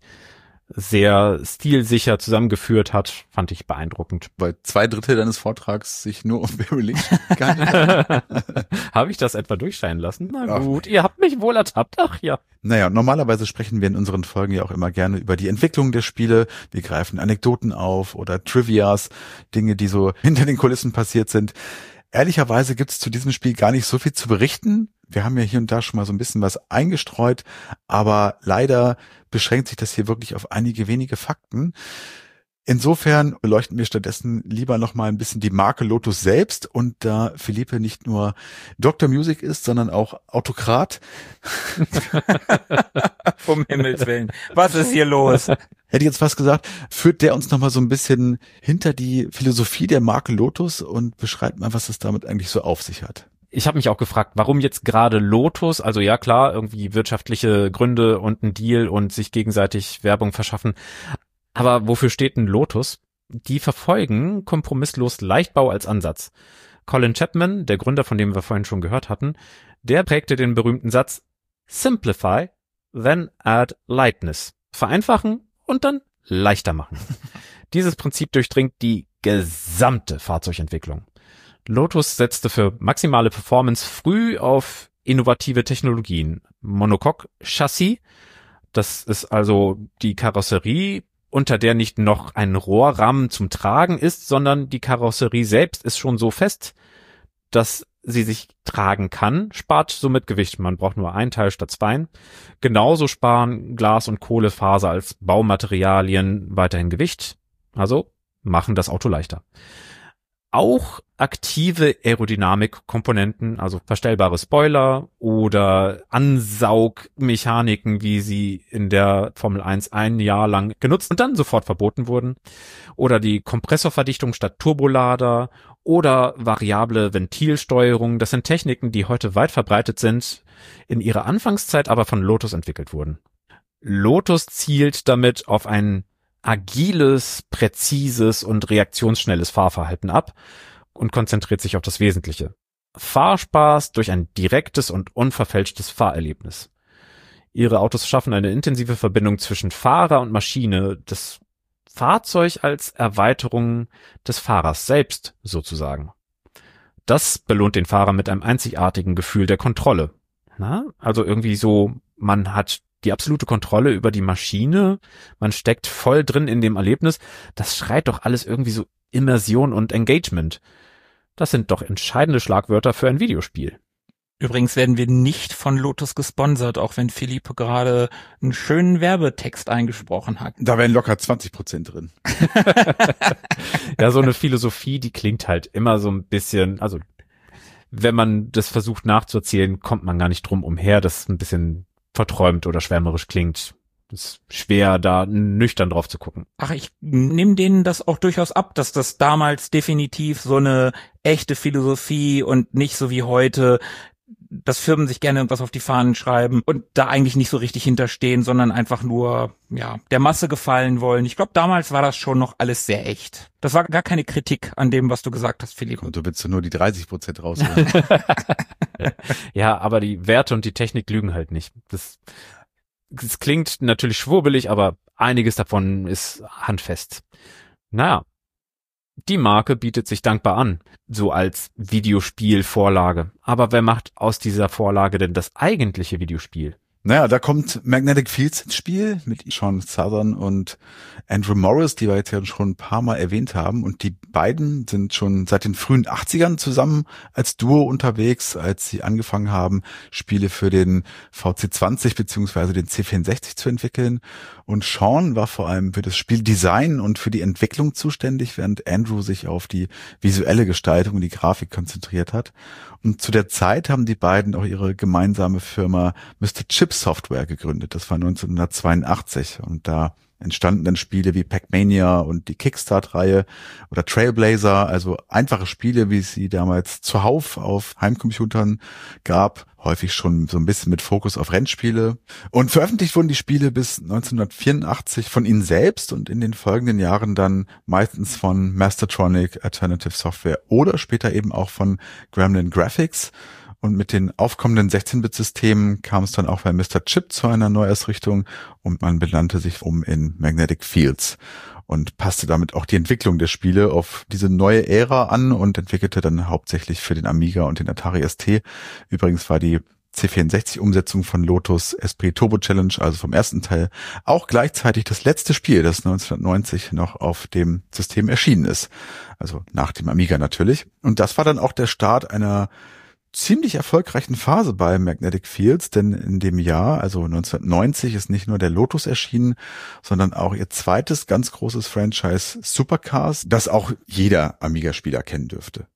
sehr stilsicher zusammengeführt hat, fand ich beeindruckend. Weil zwei Drittel deines Vortrags sich nur um Barry Leitch gehandelt hat. Habe ich das etwa durchscheinen lassen? Na gut, Ach. Ihr habt mich wohl ertappt. Ach ja. Naja, normalerweise sprechen wir in unseren Folgen ja auch immer gerne über die Entwicklung der Spiele. Wir greifen Anekdoten auf oder Trivias, Dinge, die so hinter den Kulissen passiert sind. Ehrlicherweise gibt es zu diesem Spiel gar nicht so viel zu berichten. Wir haben ja hier und da schon mal so ein bisschen was eingestreut, aber leider beschränkt sich das hier wirklich auf einige wenige Fakten. Insofern beleuchten wir stattdessen lieber noch mal ein bisschen die Marke Lotus selbst, und da Philippe nicht nur Doktor Music ist, sondern auch Autokrat. Vom Himmels Willen. Was ist hier los? Hätte ich jetzt fast gesagt, führt der uns noch mal so ein bisschen hinter die Philosophie der Marke Lotus und beschreibt mal, was es damit eigentlich so auf sich hat. Ich habe mich auch gefragt, warum jetzt gerade Lotus? Also ja klar, irgendwie wirtschaftliche Gründe und ein Deal und sich gegenseitig Werbung verschaffen. Aber wofür steht ein Lotus? Die verfolgen kompromisslos Leichtbau als Ansatz. Colin Chapman, der Gründer, von dem wir vorhin schon gehört hatten, der prägte den berühmten Satz Simplify, then add lightness. Vereinfachen und dann leichter machen. Dieses Prinzip durchdringt die gesamte Fahrzeugentwicklung. Lotus setzte für maximale Performance früh auf innovative Technologien. Monocoque-Chassis, das ist also die Karosserie, unter der nicht noch ein Rohrrahmen zum Tragen ist, sondern die Karosserie selbst ist schon so fest, dass sie sich tragen kann, spart somit Gewicht. Man braucht nur ein Teil statt zwei. Genauso sparen Glas und Kohlefaser als Baumaterialien weiterhin Gewicht, also machen das Auto leichter. Auch aktive Aerodynamik-Komponenten, also verstellbare Spoiler oder Ansaugmechaniken, wie sie in der Formel eins ein Jahr lang genutzt und dann sofort verboten wurden, oder die Kompressorverdichtung statt Turbolader oder variable Ventilsteuerung, das sind Techniken, die heute weit verbreitet sind, in ihrer Anfangszeit aber von Lotus entwickelt wurden. Lotus zielt damit auf ein agiles, präzises und reaktionsschnelles Fahrverhalten ab und konzentriert sich auf das Wesentliche. Fahrspaß durch ein direktes und unverfälschtes Fahrerlebnis. Ihre Autos schaffen eine intensive Verbindung zwischen Fahrer und Maschine, das Fahrzeug als Erweiterung des Fahrers selbst sozusagen. Das belohnt den Fahrer mit einem einzigartigen Gefühl der Kontrolle. Na, also irgendwie so, man hat die absolute Kontrolle über die Maschine, man steckt voll drin in dem Erlebnis, das schreit doch alles irgendwie so Immersion und Engagement. Das sind doch entscheidende Schlagwörter für ein Videospiel. Übrigens werden wir nicht von Lotus gesponsert, auch wenn Philippe gerade einen schönen Werbetext eingesprochen hat. Da wären locker zwanzig Prozent drin. Ja, so eine Philosophie, die klingt halt immer so ein bisschen, also wenn man das versucht nachzuerzählen, kommt man gar nicht drum umher, dass es ein bisschen verträumt oder schwärmerisch klingt. Es ist schwer, da nüchtern drauf zu gucken. Ach, ich nehme denen das auch durchaus ab, dass das damals definitiv so eine echte Philosophie und nicht so wie heute, dass Firmen sich gerne was auf die Fahnen schreiben und da eigentlich nicht so richtig hinterstehen, sondern einfach nur, ja, der Masse gefallen wollen. Ich glaube, damals war das schon noch alles sehr echt. Das war gar keine Kritik an dem, was du gesagt hast, Philipp. Und du willst nur die dreißig Prozent rausholen. Ja, aber die Werte und die Technik lügen halt nicht. Das, das klingt natürlich schwurbelig, aber einiges davon ist handfest. Naja. Die Marke bietet sich dankbar an, so als Videospielvorlage. Aber wer macht aus dieser Vorlage denn das eigentliche Videospiel? Naja, da kommt Magnetic Fields ins Spiel mit Sean Southern und Andrew Morris, die wir jetzt ja schon ein paar Mal erwähnt haben. Und die beiden sind schon seit den frühen achtzigern zusammen als Duo unterwegs, als sie angefangen haben, Spiele für den V C zwanzig beziehungsweise den C vierundsechzig zu entwickeln. Und Sean war vor allem für das Spieldesign und für die Entwicklung zuständig, während Andrew sich auf die visuelle Gestaltung und die Grafik konzentriert hat. Und zu der Zeit haben die beiden auch ihre gemeinsame Firma Mister Chip Software gegründet. Das war neunzehnhundertzweiundachtzig. Und da entstanden dann Spiele wie Pac-Mania und die Kickstart-Reihe oder Trailblazer, also einfache Spiele, wie es sie damals zuhauf auf Heimcomputern gab, häufig schon so ein bisschen mit Fokus auf Rennspiele. Und veröffentlicht wurden die Spiele bis neunzehnhundertvierundachtzig von ihnen selbst und in den folgenden Jahren dann meistens von Mastertronic Alternative Software oder später eben auch von Gremlin Graphics. Und mit den aufkommenden sechzehn-Bit-Systemen kam es dann auch bei Mister Chip zu einer Neuausrichtung und man benannte sich um in Magnetic Fields und passte damit auch die Entwicklung der Spiele auf diese neue Ära an und entwickelte dann hauptsächlich für den Amiga und den Atari S T. Übrigens war die C vierundsechzig-Umsetzung von Lotus Esprit Turbo Challenge, also vom ersten Teil, auch gleichzeitig das letzte Spiel, das neunzehnhundertneunzig noch auf dem System erschienen ist. Also nach dem Amiga natürlich. Und das war dann auch der Start einer ziemlich erfolgreichen Phase bei Magnetic Fields, denn in dem Jahr, also neunzehnhundertneunzig, ist nicht nur der Lotus erschienen, sondern auch ihr zweites ganz großes Franchise Supercars, das auch jeder Amiga-Spieler kennen dürfte.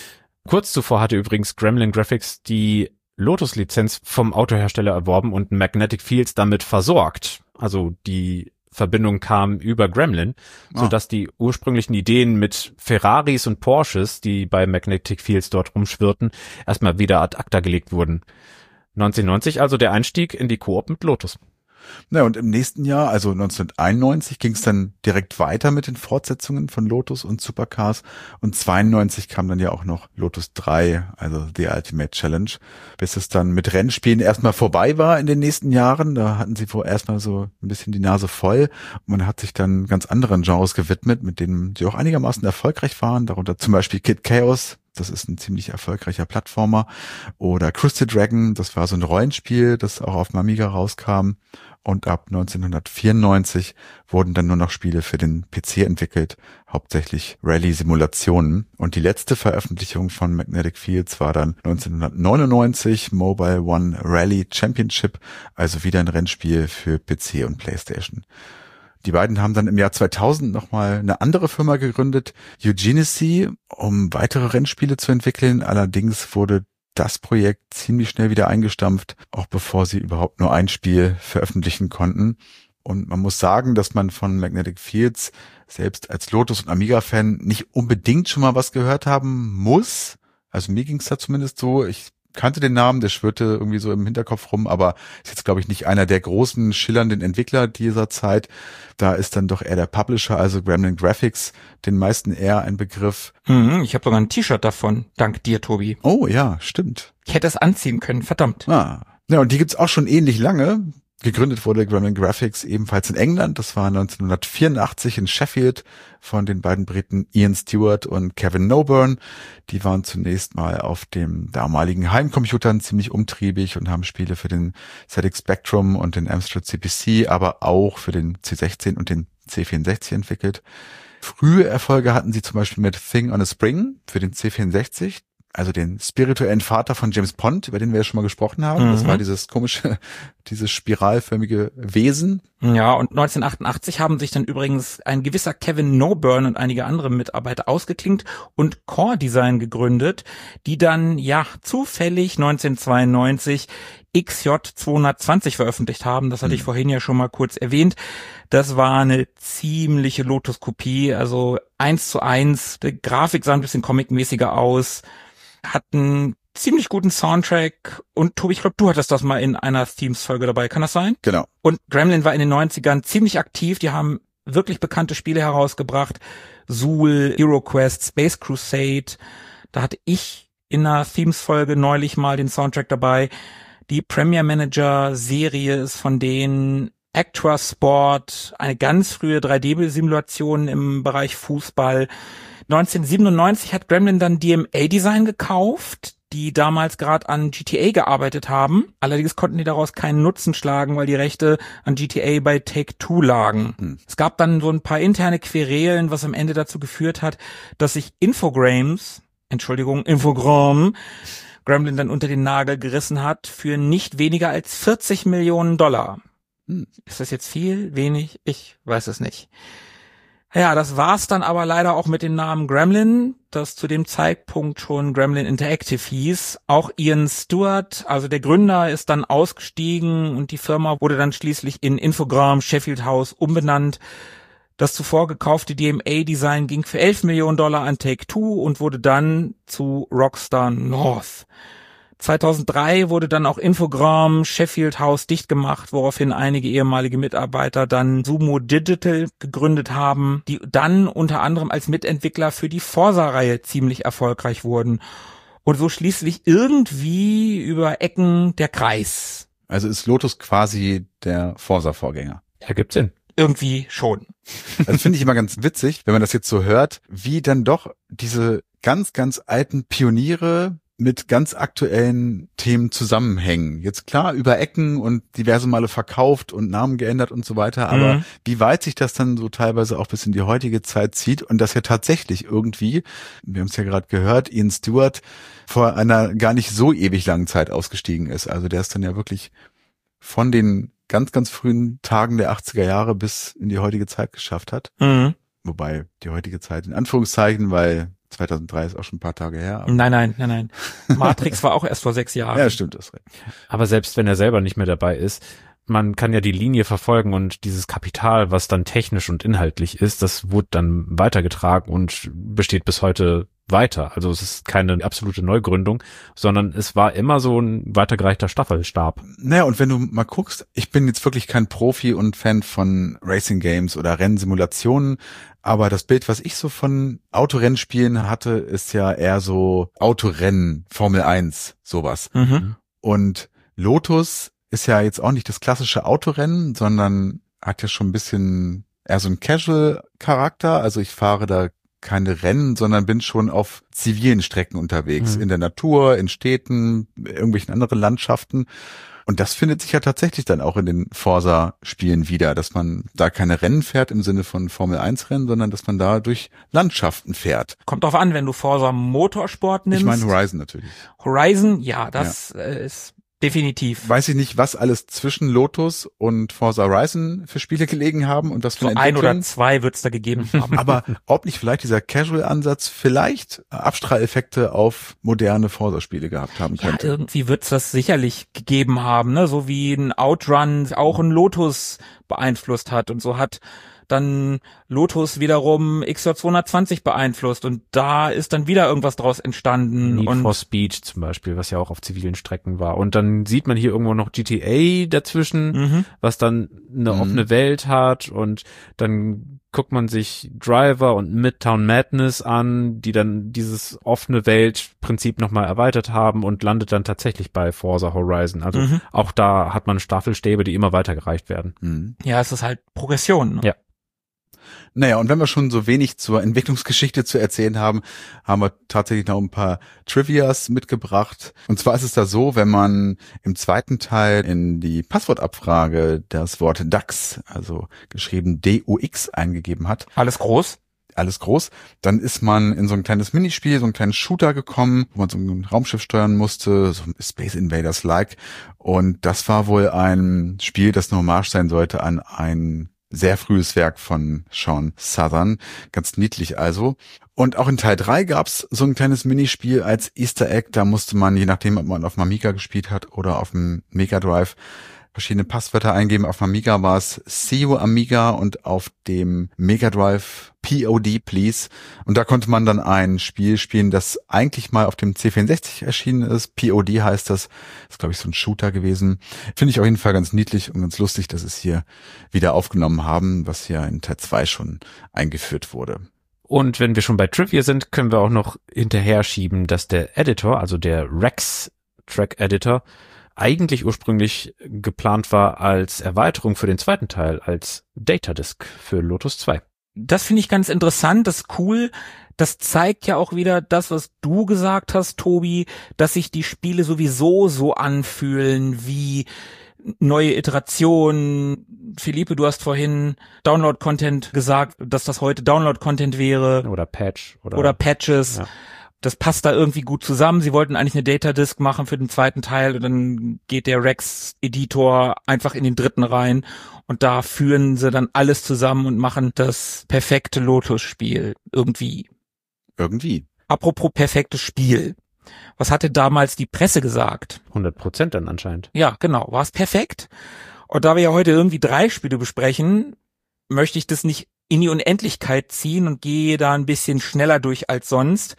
Kurz zuvor hatte übrigens Gremlin Graphics die Lotus-Lizenz vom Autohersteller erworben und Magnetic Fields damit versorgt. Also die Verbindung kam über Gremlin, Ah. sodass die ursprünglichen Ideen mit Ferraris und Porsches, die bei Magnetic Fields dort rumschwirrten, erstmal wieder ad acta gelegt wurden. neunzehnhundertneunzig also der Einstieg in die Koop mit Lotus. Na, und im nächsten Jahr, also neunzehnhunderteinundneunzig, ging es dann direkt weiter mit den Fortsetzungen von Lotus und Supercars und zweiundneunzig kam dann ja auch noch Lotus drei, also The Ultimate Challenge, bis es dann mit Rennspielen erstmal vorbei war in den nächsten Jahren. Da hatten sie vorher erstmal so ein bisschen die Nase voll und man hat sich dann ganz anderen Genres gewidmet, mit denen sie auch einigermaßen erfolgreich waren, darunter zum Beispiel Kid Chaos. Das ist ein ziemlich erfolgreicher Plattformer. Oder Crystal Dragon, das war so ein Rollenspiel, das auch auf dem Amiga rauskam. Und ab neunzehnhundertvierundneunzig wurden dann nur noch Spiele für den P C entwickelt, hauptsächlich Rallye-Simulationen. Und die letzte Veröffentlichung von Magnetic Fields war dann neunzehnhundertneunundneunzig Mobile One Rally Championship, also wieder ein Rennspiel für P C und PlayStation. Die beiden haben dann im Jahr zweitausend nochmal eine andere Firma gegründet, Eugenesy, um weitere Rennspiele zu entwickeln. Allerdings wurde das Projekt ziemlich schnell wieder eingestampft, auch bevor sie überhaupt nur ein Spiel veröffentlichen konnten. Und man muss sagen, dass man von Magnetic Fields selbst als Lotus- und Amiga-Fan nicht unbedingt schon mal was gehört haben muss. Also mir ging es da zumindest so. Ich kannte den Namen, der schwirrte irgendwie so im Hinterkopf rum, aber ist jetzt, glaube ich, nicht einer der großen, schillernden Entwickler dieser Zeit. Da ist dann doch eher der Publisher, also Gremlin Graphics, den meisten eher ein Begriff. Mhm, ich habe sogar ein T-Shirt davon, dank dir, Tobi. Oh ja, stimmt. Ich hätte es anziehen können, verdammt. Ah. Ja, und die gibt's auch schon ähnlich lange. Gegründet wurde Gremlin Graphics ebenfalls in England. Das war neunzehnhundertvierundachtzig in Sheffield von den beiden Briten Ian Stewart und Kevin Noburn. Die waren zunächst mal auf dem damaligen Heimcomputern ziemlich umtriebig und haben Spiele für den Z X Spectrum und den Amstrad C P C, aber auch für den C sechzehn und den C vierundsechzig entwickelt. Frühe Erfolge hatten sie zum Beispiel mit Thing on a Spring für den C vierundsechzig. also den spirituellen Vater von James Bond, über den wir ja schon mal gesprochen haben. Mhm. Das war dieses komische, dieses spiralförmige Wesen. Ja, und neunzehnhundertachtundachtzig haben sich dann übrigens ein gewisser Kevin Noburn und einige andere Mitarbeiter ausgeklinkt und Core Design gegründet, die dann, ja, zufällig neunzehnhundertzweiundneunzig X J zweihundertzwanzig veröffentlicht haben. Das hatte ich vorhin ja schon mal kurz erwähnt. Das war eine ziemliche Lotus-Kopie, also eins zu eins. Die Grafik sah ein bisschen comicmäßiger aus, hat einen ziemlich guten Soundtrack und Tobi, ich glaube, du hattest das mal in einer Themes-Folge dabei, kann das sein? Genau. Und Gremlin war in den neunzigern ziemlich aktiv, die haben wirklich bekannte Spiele herausgebracht, Zool, HeroQuest, Space Crusade, da hatte ich in einer Themes-Folge neulich mal den Soundtrack dabei. Die Premier Manager Serie ist von denen, Actua Sport, eine ganz frühe drei D-Simulation im Bereich Fußball. neunzehnhundertsiebenundneunzig hat Gremlin dann D M A-Design gekauft, die damals gerade an G T A gearbeitet haben. Allerdings konnten die daraus keinen Nutzen schlagen, weil die Rechte an G T A bei Take-Two lagen. Hm. Es gab dann so ein paar interne Querelen, was am Ende dazu geführt hat, dass sich Infogrames, Entschuldigung, Infogramm, Gremlin dann unter den Nagel gerissen hat für nicht weniger als vierzig Millionen Dollar. Hm. Ist das jetzt viel? Wenig? Ich weiß es nicht. Ja, das war's dann aber leider auch mit dem Namen Gremlin, das zu dem Zeitpunkt schon Gremlin Interactive hieß. Auch Ian Stewart, also der Gründer, ist dann ausgestiegen und die Firma wurde dann schließlich in Infogramm Sheffield House umbenannt. Das zuvor gekaufte D M A-Design ging für elf Millionen Dollar an Take-Two und wurde dann zu Rockstar North. zweitausenddrei wurde dann auch Infogramm Sheffield House dicht gemacht, woraufhin einige ehemalige Mitarbeiter dann Sumo Digital gegründet haben, die dann unter anderem als Mitentwickler für die Forza-Reihe ziemlich erfolgreich wurden. Und so schließlich irgendwie über Ecken der Kreis. Also ist Lotus quasi der Forza-Vorgänger. Ergibt Sinn. Irgendwie schon. Das finde ich immer ganz witzig, wenn man das jetzt so hört, wie dann doch diese ganz, ganz alten Pioniere mit ganz aktuellen Themen zusammenhängen. Jetzt klar, über Ecken und diverse Male verkauft und Namen geändert und so weiter, aber mhm. wie weit sich das dann so teilweise auch bis in die heutige Zeit zieht und das ja tatsächlich irgendwie, wir haben es ja gerade gehört, Ian Stewart vor einer gar nicht so ewig langen Zeit ausgestiegen ist. Also der ist dann ja wirklich von den ganz, ganz frühen Tagen der achtziger Jahre bis in die heutige Zeit geschafft hat. Mhm. Wobei die heutige Zeit in Anführungszeichen, weil zweitausenddrei ist auch schon ein paar Tage her. Nein, nein, nein, nein. Matrix war auch erst vor sechs Jahren. Ja, stimmt, das recht. Aber selbst wenn er selber nicht mehr dabei ist, man kann ja die Linie verfolgen und dieses Kapital, was dann technisch und inhaltlich ist, das wurde dann weitergetragen und besteht bis heute weiter. Also es ist keine absolute Neugründung, sondern es war immer so ein weitergereichter Staffelstab. Naja, und wenn du mal guckst, ich bin jetzt wirklich kein Profi und Fan von Racing Games oder Rennsimulationen, aber das Bild, was ich so von Autorennspielen hatte, ist ja eher so Autorennen, Formel eins, sowas. Mhm. Und Lotus ist ja jetzt auch nicht das klassische Autorennen, sondern hat ja schon ein bisschen eher so einen Casual-Charakter. Also ich fahre da keine Rennen, sondern bin schon auf zivilen Strecken unterwegs, mhm. in der Natur, in Städten, irgendwelchen anderen Landschaften. Und das findet sich ja tatsächlich dann auch in den Forza-Spielen wieder, dass man da keine Rennen fährt im Sinne von Formel eins Rennen, sondern dass man da durch Landschaften fährt. Kommt drauf an, wenn du Forza Motorsport nimmst. Ich meine Horizon natürlich. Horizon, ja, das ja. ist definitiv. Weiß ich nicht, was alles zwischen Lotus und Forza Horizon für Spiele gelegen haben und das von so ein oder zwei wird's da gegeben haben. Aber ob nicht vielleicht dieser Casual-Ansatz vielleicht Abstrahleffekte auf moderne Forza-Spiele gehabt haben könnte. Ja, irgendwie wird's das sicherlich gegeben haben, ne? So wie ein Outrun auch ein Lotus beeinflusst hat und so hat dann Lotus wiederum X J zweihundertzwanzig beeinflusst und da ist dann wieder irgendwas draus entstanden. Need und for Speed zum Beispiel, was ja auch auf zivilen Strecken war. Und dann sieht man hier irgendwo noch G T A dazwischen, mhm. was dann eine mhm. offene Welt hat und dann guckt man sich Driver und Midtown Madness an, die dann dieses offene Welt-Prinzip nochmal erweitert haben und landet dann tatsächlich bei Forza Horizon. Also mhm. auch da hat man Staffelstäbe, die immer weitergereicht werden. Mhm. Ja, es ist halt Progression. Ne? Ja. Naja, und wenn wir schon so wenig zur Entwicklungsgeschichte zu erzählen haben, haben wir tatsächlich noch ein paar Trivias mitgebracht. Und zwar ist es da so, wenn man im zweiten Teil in die Passwortabfrage das Wort D U X, also geschrieben D U X, eingegeben hat. Alles groß? alles groß. Dann ist man in so ein kleines Minispiel, so ein kleines Shooter gekommen, wo man so ein Raumschiff steuern musste, so Space Invaders-like. Und das war wohl ein Spiel, das eine Hommage sein sollte an ein sehr frühes Werk von Sean Southern. Ganz niedlich also. Und auch in Teil drei gab's so ein kleines Minispiel als Easter Egg. Da musste man, je nachdem, ob man auf dem Amiga gespielt hat oder auf dem Mega Drive, verschiedene Passwörter eingeben. Auf dem Amiga war es See You Amiga und auf dem Mega Drive P O D Please. Und da konnte man dann ein Spiel spielen, das eigentlich mal auf dem C vierundsechzig erschienen ist. P O D heißt das. Das ist, glaube ich, so ein Shooter gewesen. Finde ich auf jeden Fall ganz niedlich und ganz lustig, dass es hier wieder aufgenommen haben, was hier in Teil zwei schon eingeführt wurde. Und wenn wir schon bei Trivia sind, können wir auch noch hinterher schieben, dass der Editor, also der Rex Track Editor, eigentlich ursprünglich geplant war als Erweiterung für den zweiten Teil, als Datadisk für Lotus zwei. Das finde ich ganz interessant, das ist cool. Das zeigt ja auch wieder das, was du gesagt hast, Tobi, dass sich die Spiele sowieso so anfühlen wie neue Iterationen. Philippe, du hast vorhin Download-Content gesagt, dass das heute Download-Content wäre. Oder Patch. Oder, oder Patches. Ja. Das passt da irgendwie gut zusammen. Sie wollten eigentlich eine Datadisk machen für den zweiten Teil und dann geht der Rex-Editor einfach in den dritten rein und da führen sie dann alles zusammen und machen das perfekte Lotus-Spiel. Irgendwie. Irgendwie. Apropos perfektes Spiel. Was hatte damals die Presse gesagt? hundert Prozent dann anscheinend. Ja, genau. War es perfekt? Und da wir ja heute irgendwie drei Spiele besprechen, möchte ich das nicht in die Unendlichkeit ziehen und gehe da ein bisschen schneller durch als sonst.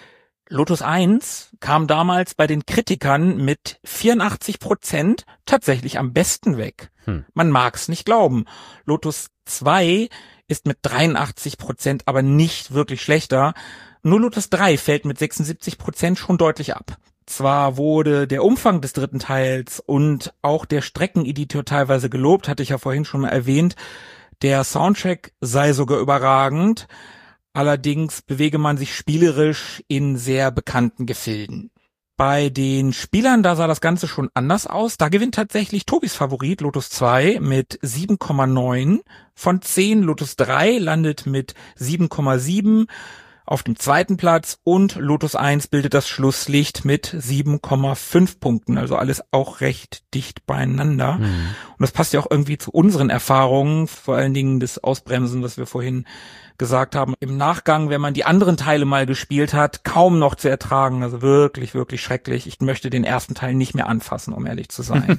Lotus eins kam damals bei den Kritikern mit vierundachtzig Prozent tatsächlich am besten weg. Hm. Man mag's nicht glauben. Lotus zwei ist mit dreiundachtzig Prozent aber nicht wirklich schlechter. Nur Lotus drei fällt mit sechsundsiebzig Prozent schon deutlich ab. Zwar wurde der Umfang des dritten Teils und auch der Streckeneditor teilweise gelobt, hatte ich ja vorhin schon mal erwähnt. Der Soundtrack sei sogar überragend. Allerdings bewege man sich spielerisch in sehr bekannten Gefilden. Bei den Spielern, da sah das Ganze schon anders aus. Da gewinnt tatsächlich Tobis Favorit Lotus zwei mit sieben Komma neun von zehn. Lotus drei landet mit sieben Komma sieben auf dem zweiten Platz und Lotus eins bildet das Schlusslicht mit sieben Komma fünf Punkten. Also alles auch recht dicht beieinander. Mhm. Und das passt ja auch irgendwie zu unseren Erfahrungen, vor allen Dingen das Ausbremsen, was wir vorhin gesagt haben. Im Nachgang, wenn man die anderen Teile mal gespielt hat, kaum noch zu ertragen. Also wirklich, wirklich schrecklich. Ich möchte den ersten Teil nicht mehr anfassen, um ehrlich zu sein.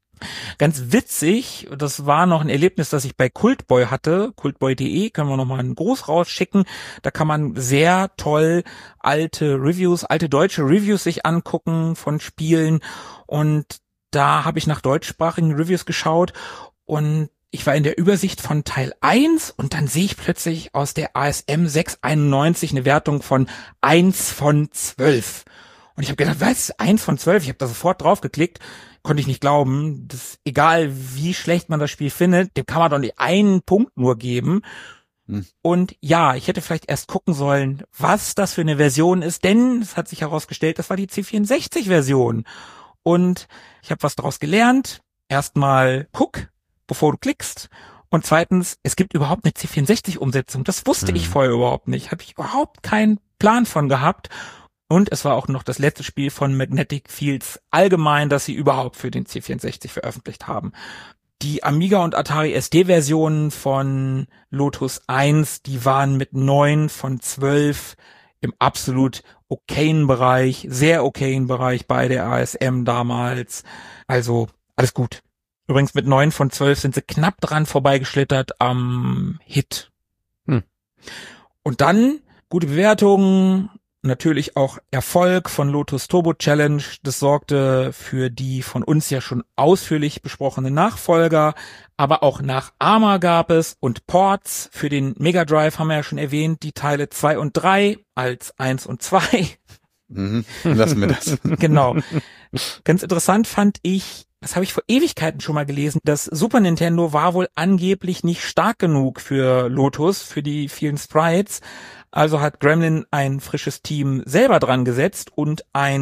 Ganz witzig, das war noch ein Erlebnis, das ich bei Cultboy hatte, cultboy punkt de, können wir nochmal einen Gruß rausschicken. Da kann man sehr toll alte Reviews, alte deutsche Reviews sich angucken von Spielen. Und da habe ich nach deutschsprachigen Reviews geschaut und ich war in der Übersicht von Teil eins und dann sehe ich plötzlich aus der A S M sechs einundneunzig eine Wertung von eins von zwölf. Und ich habe gedacht, was, eins von zwölf? Ich habe da sofort drauf geklickt, konnte ich nicht glauben. Das, egal wie schlecht man das Spiel findet, dem kann man doch nicht einen Punkt nur geben. Hm. Und ja, ich hätte vielleicht erst gucken sollen, was das für eine Version ist, denn es hat sich herausgestellt, das war die C vierundsechzig-Version. Und ich habe was daraus gelernt. Erstmal guck, bevor du klickst. Und zweitens, es gibt überhaupt eine C vierundsechzig-Umsetzung. Das wusste hm. ich vorher überhaupt nicht. Habe ich überhaupt keinen Plan von gehabt. Und es war auch noch das letzte Spiel von Magnetic Fields allgemein, das sie überhaupt für den C vierundsechzig veröffentlicht haben. Die Amiga und Atari S D-Versionen von Lotus eins, die waren mit neun von zwölf im absolut okayen Bereich, sehr okayen Bereich bei der A S M damals. Also alles gut. Übrigens mit neun von zwölf sind sie knapp dran vorbeigeschlittert am Hit. Hm. Und dann gute Bewertungen, natürlich auch Erfolg von Lotus Turbo Challenge. Das sorgte für die von uns ja schon ausführlich besprochene Nachfolger. Aber auch Nachahmer gab es und Ports. Für den Mega Drive haben wir ja schon erwähnt, die Teile zwei und drei als eins und zwei. Mhm, lassen wir das. Genau. Ganz interessant fand ich, das habe ich vor Ewigkeiten schon mal gelesen, das Super Nintendo war wohl angeblich nicht stark genug für Lotus, für die vielen Sprites. Also hat Gremlin ein frisches Team selber dran gesetzt und ein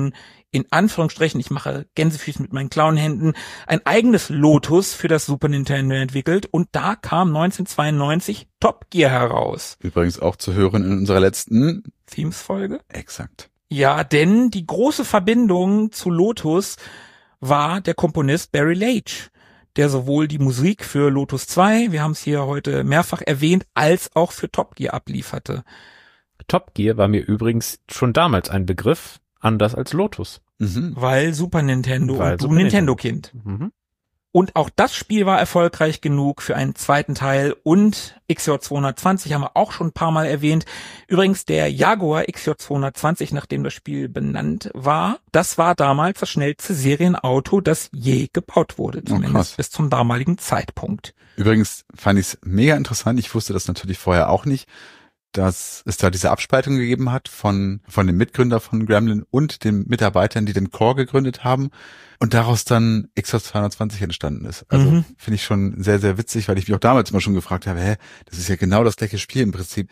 in Anführungsstrichen, ich mache Gänsefüßchen mit meinen Clownhänden, ein eigenes Lotus für das Super Nintendo entwickelt und da kam neunzehnhundertzweiundneunzig Top Gear heraus. Übrigens auch zu hören in unserer letzten Themes-Folge. Exakt. Ja, denn die große Verbindung zu Lotus war der Komponist Barry Leitch, der sowohl die Musik für Lotus zwei, wir haben es hier heute mehrfach erwähnt, als auch für Top Gear ablieferte. Top Gear war mir übrigens schon damals ein Begriff, anders als Lotus. Mhm. Weil Super Nintendo Weil und du Super Nintendo-Kind. Mhm. Und auch das Spiel war erfolgreich genug für einen zweiten Teil und X J zweihundertzwanzig haben wir auch schon ein paar Mal erwähnt. Übrigens der Jaguar X J zweihundertzwanzig, nachdem das Spiel benannt war, das war damals das schnellste Serienauto, das je gebaut wurde, zumindest oh, bis zum damaligen Zeitpunkt. Übrigens fand ich es mega interessant, ich wusste das natürlich vorher auch nicht, dass es da diese Abspaltung gegeben hat von von dem Mitgründer von Gremlin und den Mitarbeitern, die den Core gegründet haben und daraus dann X J zweihundertzwanzig entstanden ist. Also Mhm. finde ich schon sehr, sehr witzig, weil ich mich auch damals immer schon gefragt habe, hä, das ist ja genau das gleiche Spiel im Prinzip.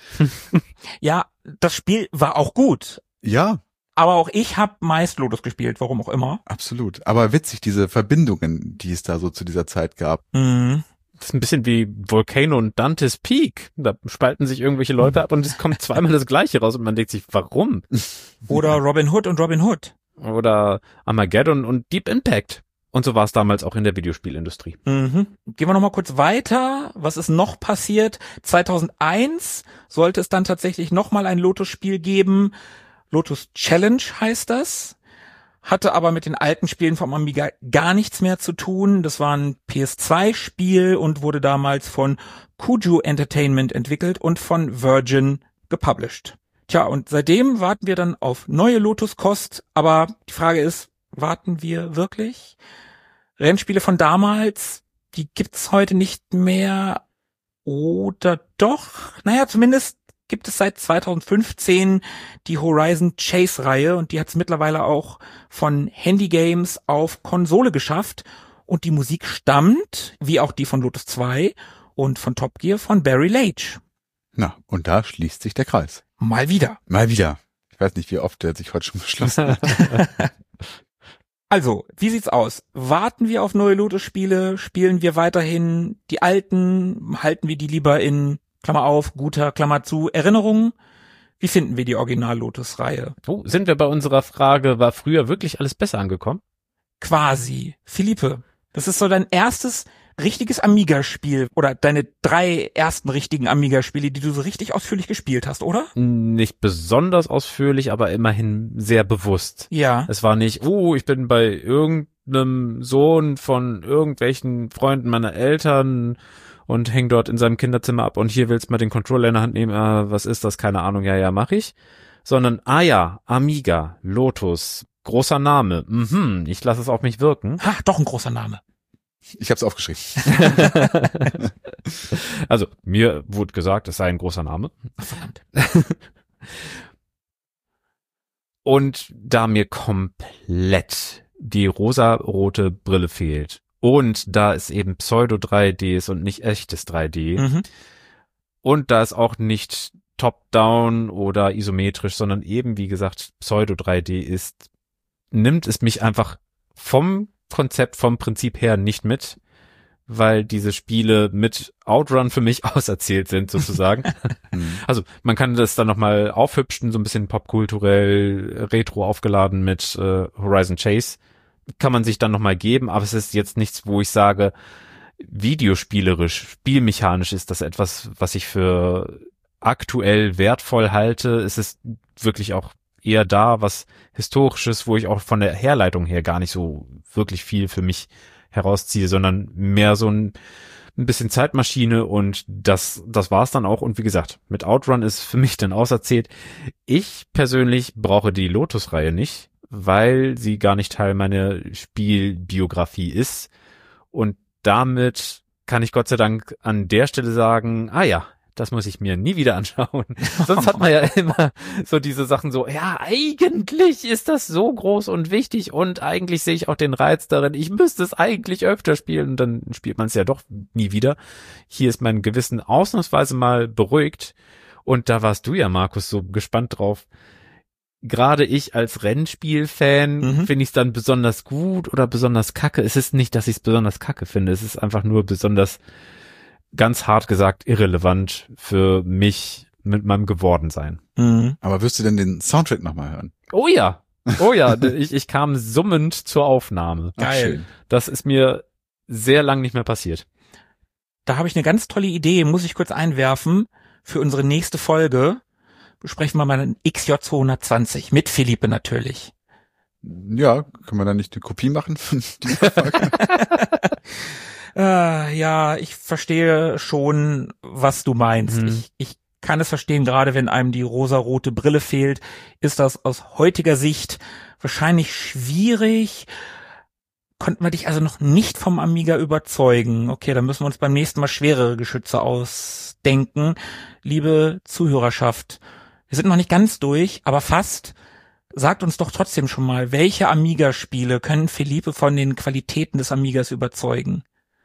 Ja, das Spiel war auch gut, Ja, aber auch ich habe meist Lotus gespielt, warum auch immer. absolut. Aber witzig, diese Verbindungen, die es da so zu dieser Zeit gab. Mhm. Das ist ein bisschen wie Volcano und Dante's Peak. Da spalten sich irgendwelche Leute ab und es kommt zweimal das Gleiche raus und man denkt sich, warum? Oder Robin Hood und Robin Hood. Oder Armageddon und Deep Impact. Und so war es damals auch in der Videospielindustrie. Mhm. Gehen wir noch mal kurz weiter. Was ist noch passiert? zweitausendeins sollte es dann tatsächlich noch mal ein Lotus-Spiel geben. Lotus Challenge heißt das. Hatte aber mit den alten Spielen vom Amiga gar nichts mehr zu tun. Das war ein P S zwei Spiel und wurde damals von Kuju Entertainment entwickelt und von Virgin gepublished. Tja, und seitdem warten wir dann auf neue Lotus-Kost. Aber die Frage ist, warten wir wirklich? Rennspiele von damals, die gibt's heute nicht mehr. Oder doch? Naja, zumindest gibt es seit zweitausendfünfzehn die Horizon Chase-Reihe und die hat es mittlerweile auch von Handygames auf Konsole geschafft. Und die Musik stammt, wie auch die von Lotus zwei und von Top Gear, von Barry Leitch. Na, und da schließt sich der Kreis. Mal wieder. Mal wieder. Ich weiß nicht, wie oft der sich heute schon beschlossen hat. Also, wie sieht's aus? Warten wir auf neue Lotus-Spiele? Spielen wir weiterhin die alten? Halten wir die lieber in, Klammer auf, guter, Klammer zu, Erinnerungen? Wie finden wir die Original-Lotus-Reihe? Oh, sind wir bei unserer Frage, war früher wirklich alles besser angekommen? Quasi. Philippe, das ist so dein erstes richtiges Amiga-Spiel oder deine drei ersten richtigen Amiga-Spiele, die du so richtig ausführlich gespielt hast, oder? Nicht besonders ausführlich, aber immerhin sehr bewusst. Ja. Es war nicht, oh, ich bin bei irgendeinem Sohn von irgendwelchen Freunden meiner Eltern und häng dort in seinem Kinderzimmer ab und hier willst du mal den Controller in der Hand nehmen, äh, was ist das, keine Ahnung, ja, ja, mach ich. Sondern, ah ja, Amiga, Lotus, großer Name, mhm, ich lasse es auf mich wirken. Ha, doch ein großer Name. Ich habe es aufgeschrieben. Also, mir wurde gesagt, es sei ein großer Name. Ach, verdammt. Und da mir komplett die rosarote Brille fehlt und da es eben Pseudo drei D ist und nicht echtes drei D Mhm. und da es auch nicht top-down oder isometrisch, sondern eben, wie gesagt, Pseudo drei D ist, nimmt es mich einfach vom Konzept, vom Prinzip her nicht mit, weil diese Spiele mit Outrun für mich auserzählt sind, sozusagen. Also man kann das dann nochmal aufhübschen, so ein bisschen popkulturell, retro aufgeladen mit äh, Horizon Chase. Kann man sich dann nochmal geben, aber es ist jetzt nichts, wo ich sage, videospielerisch, spielmechanisch ist das etwas, was ich für aktuell wertvoll halte. Es ist wirklich auch eher da, was Historisches, wo ich auch von der Herleitung her gar nicht so wirklich viel für mich herausziehe, sondern mehr so ein, ein bisschen Zeitmaschine und das, das war's dann auch. Und wie gesagt, mit Outrun ist für mich dann auserzählt. Ich persönlich brauche die Lotus-Reihe nicht, weil sie gar nicht Teil meiner Spielbiografie ist. Und damit kann ich Gott sei Dank an der Stelle sagen, ah ja, das muss ich mir nie wieder anschauen. Sonst hat man ja immer so diese Sachen so, ja, eigentlich ist das so groß und wichtig und eigentlich sehe ich auch den Reiz darin, ich müsste es eigentlich öfter spielen und dann spielt man es ja doch nie wieder. Hier ist mein Gewissen ausnahmsweise mal beruhigt und da warst du ja, Markus, so gespannt drauf. gerade ich als Rennspiel-Fan Mhm. finde ich es dann besonders gut oder besonders kacke. Es ist nicht, dass ich es besonders kacke finde. Es ist einfach nur besonders, ganz hart gesagt, irrelevant für mich mit meinem Gewordensein. Mhm. Aber wirst du denn den Soundtrack nochmal hören? Oh ja, oh ja, ich, ich kam summend zur Aufnahme. Ach, Geil. schön. Das ist mir sehr lang nicht mehr passiert. Da habe ich eine ganz tolle Idee, muss ich kurz einwerfen. Für unsere nächste Folge besprechen wir mal einen X J zweihundertzwanzig mit Philippe natürlich. Ja, können wir da nicht eine Kopie machen von dieser Folge? Äh, ja, ich verstehe schon, was du meinst. Mhm. Ich, ich kann es verstehen, gerade wenn einem die rosarote Brille fehlt, ist das aus heutiger Sicht wahrscheinlich schwierig. Konnten wir dich also noch nicht vom Amiga überzeugen? Okay, dann müssen wir uns beim nächsten Mal schwerere Geschütze ausdenken. Liebe Zuhörerschaft, wir sind noch nicht ganz durch, aber fast. Sagt uns doch trotzdem schon mal, welche Amiga-Spiele können Philippe von den Qualitäten des Amigas überzeugen?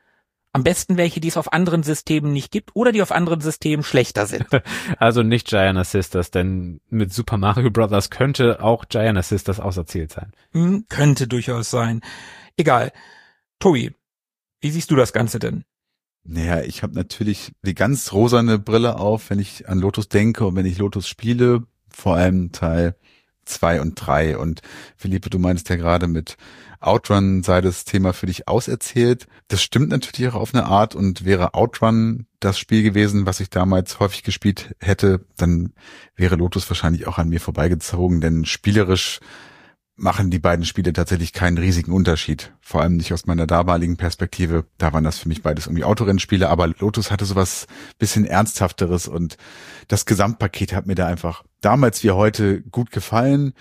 Am besten welche, die es auf anderen Systemen nicht gibt oder die auf anderen Systemen schlechter sind. Also nicht Giana Sisters, denn mit Super Mario Brothers könnte auch Giana Sisters auserzählt sein. Hm, könnte durchaus sein. Egal. Tobi, wie siehst du das Ganze denn? Naja, ich habe natürlich die ganz rosane Brille auf, wenn ich an Lotus denke und wenn ich Lotus spiele, vor allem Teil zwei und drei. Und Philippe, du meinst ja gerade mit Outrun sei das Thema für dich auserzählt. Das stimmt natürlich auch auf eine Art, und wäre Outrun das Spiel gewesen, was ich damals häufig gespielt hätte, dann wäre Lotus wahrscheinlich auch an mir vorbeigezogen, denn spielerisch machen die beiden Spiele tatsächlich keinen riesigen Unterschied. Vor allem nicht aus meiner damaligen Perspektive. Da waren das für mich beides irgendwie Autorennspiele, aber Lotus hatte sowas bisschen Ernsthafteres und das Gesamtpaket hat mir da einfach damals wie heute gut gefallen.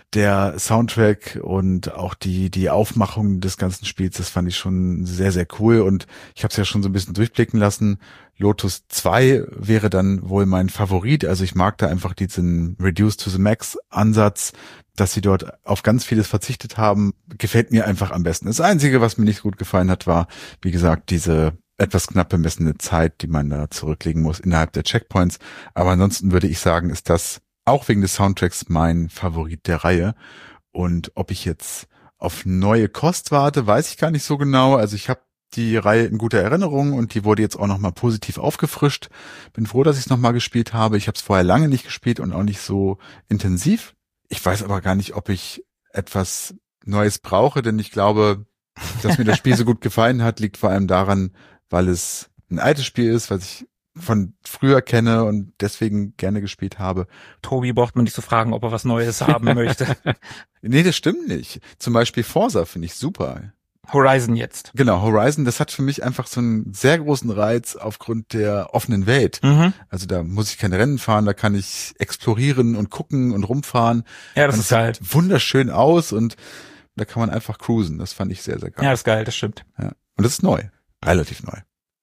Der Soundtrack und auch die die Aufmachung des ganzen Spiels, das fand ich schon sehr, sehr cool, und ich habe es ja schon so ein bisschen durchblicken lassen. Lotus zwei wäre dann wohl mein Favorit, also ich mag da einfach diesen Reduce to the Max Ansatz, dass sie dort auf ganz vieles verzichtet haben, gefällt mir einfach am besten. Das Einzige, was mir nicht gut gefallen hat, war, wie gesagt, diese etwas knapp bemessene Zeit, die man da zurücklegen muss innerhalb der Checkpoints, aber ansonsten würde ich sagen, ist das auch wegen des Soundtracks mein Favorit der Reihe. Und ob ich jetzt auf neue Kost warte, weiß ich gar nicht so genau. Also ich habe die Reihe in guter Erinnerung und die wurde jetzt auch nochmal positiv aufgefrischt. Bin froh, dass ich es nochmal gespielt habe. Ich habe es vorher lange nicht gespielt und auch nicht so intensiv. Ich weiß aber gar nicht, ob ich etwas Neues brauche, denn ich glaube, dass mir das Spiel so gut gefallen hat, liegt vor allem daran, weil es ein altes Spiel ist, was ich von früher kenne und deswegen gerne gespielt habe. Tobi braucht man nicht zu fragen, ob er was Neues haben möchte. Nee, das stimmt nicht. Zum Beispiel Forza finde ich super. Horizon jetzt. Genau, Horizon, das hat für mich einfach so einen sehr großen Reiz aufgrund der offenen Welt. Mhm. Also da muss ich keine Rennen fahren, da kann ich explorieren und gucken und rumfahren. Ja, das Und ist es geil. sieht wunderschön aus und da kann man einfach cruisen. Das fand ich sehr, sehr geil. Ja, das ist geil, das stimmt. Ja. Und das ist neu. Relativ neu.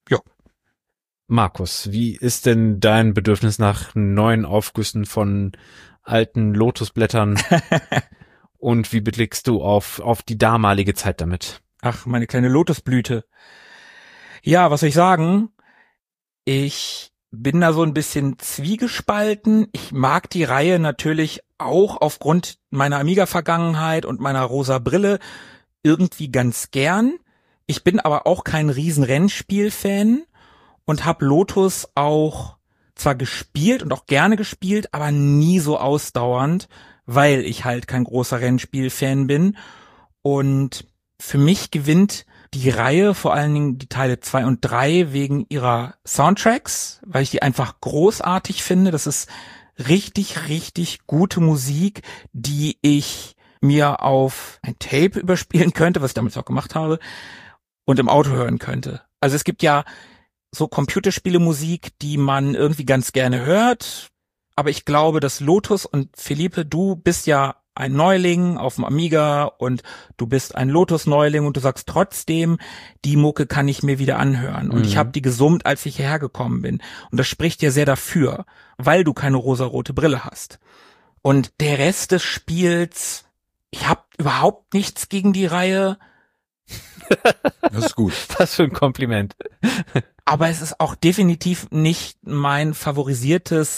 Markus, wie ist denn dein Bedürfnis nach neuen Aufgüssen von alten Lotusblättern und wie blickst du auf auf die damalige Zeit damit? Ach, meine kleine Lotusblüte. Ja, was soll ich sagen? Ich bin da so ein bisschen zwiegespalten. Ich mag die Reihe natürlich auch aufgrund meiner Amiga-Vergangenheit und meiner rosa Brille irgendwie ganz gern. Ich bin aber auch kein riesen Rennspiel-Fan und hab Lotus auch zwar gespielt und auch gerne gespielt, aber nie so ausdauernd, weil ich halt kein großer Rennspiel-Fan bin. Und für mich gewinnt die Reihe, vor allen Dingen die Teile zwei und drei, wegen ihrer Soundtracks, weil ich die einfach großartig finde. Das ist richtig, richtig gute Musik, die ich mir auf ein Tape überspielen könnte, was ich damals auch gemacht habe, und im Auto hören könnte. Also es gibt ja so Computerspiele-Musik, die man irgendwie ganz gerne hört, aber ich glaube, dass Lotus und Philippe, du bist ja ein Neuling auf dem Amiga und du bist ein Lotus-Neuling und du sagst trotzdem, die Mucke kann ich mir wieder anhören. Und Mhm. ich habe die gesummt, als ich hierher gekommen bin. Und das spricht ja sehr dafür, weil du keine rosarote Brille hast. Und der Rest des Spiels, ich habe überhaupt nichts gegen die Reihe, Das ist gut. Was für ein Kompliment. aber es ist auch definitiv nicht mein favorisiertes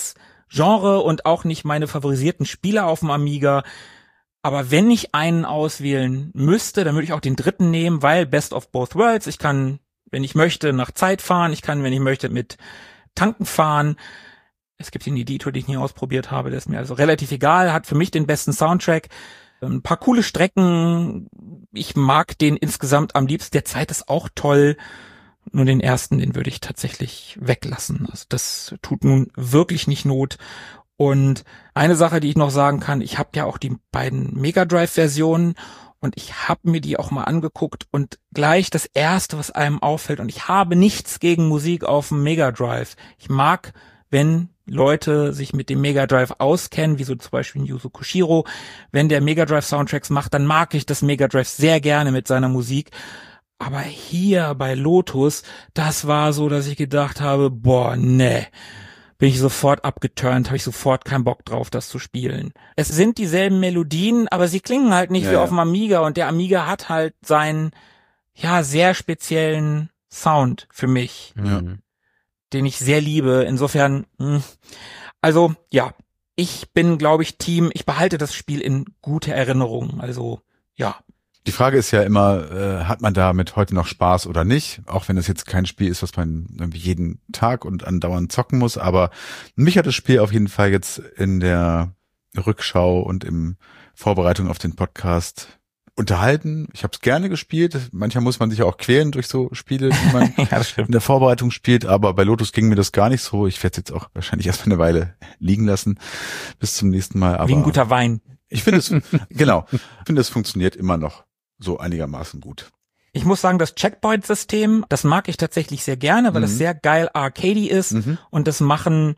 Genre und auch nicht meine favorisierten Spieler auf dem Amiga. Aber wenn ich einen auswählen müsste, dann würde ich auch den dritten nehmen, weil Best of Both Worlds. Ich kann, wenn ich möchte, nach Zeit fahren. Ich kann, wenn ich möchte, mit Tanken fahren. Es gibt den Editor, den ich nie ausprobiert habe. Der ist mir also relativ egal. Hat für mich den besten Soundtrack. Ein paar coole Strecken. Ich mag den insgesamt am liebsten. Der Zeit ist auch toll. Nur den ersten, den würde ich tatsächlich weglassen. Also das tut nun wirklich nicht Not. Und eine Sache, die ich noch sagen kann, ich habe ja auch die beiden Mega Drive-Versionen und ich habe mir die auch mal angeguckt und gleich das Erste, was einem auffällt, und ich habe nichts gegen Musik auf dem Mega Drive. Ich mag, wenn Leute sich mit dem Mega Drive auskennen, wie so zum Beispiel Yuzo Koshiro, wenn der Mega Drive Soundtracks macht, dann mag ich das Mega Drive sehr gerne mit seiner Musik. Aber hier bei Lotus, das war so, dass ich gedacht habe, boah, nee. Bin ich sofort abgeturnt, habe ich sofort keinen Bock drauf, das zu spielen. Es sind dieselben Melodien, aber sie klingen halt nicht ja, wie ja. auf dem Amiga, und der Amiga hat halt seinen, ja, sehr speziellen Sound für mich, ja. den ich sehr liebe. Insofern, mh. also, ja, ich bin, glaube ich, Team, ich behalte das Spiel in gute Erinnerung, also, ja. Die Frage ist ja immer, äh, hat man damit heute noch Spaß oder nicht? Auch wenn es jetzt kein Spiel ist, was man irgendwie jeden Tag und andauernd zocken muss. Aber mich hat das Spiel auf jeden Fall jetzt in der Rückschau und in Vorbereitung auf den Podcast unterhalten. Ich habe es gerne gespielt. Manchmal muss man sich ja auch quälen durch so Spiele, die man ja, in der Vorbereitung spielt. Aber bei Lotus ging mir das gar nicht so. Ich werde es jetzt auch wahrscheinlich erstmal eine Weile liegen lassen. Bis zum nächsten Mal. Aber wie ein guter Wein. Ich finde es, genau, ich finde es funktioniert immer noch so einigermaßen gut. Ich muss sagen, das Checkpoint-System, das mag ich tatsächlich sehr gerne, weil mhm. es sehr geil arcadey ist mhm. und das machen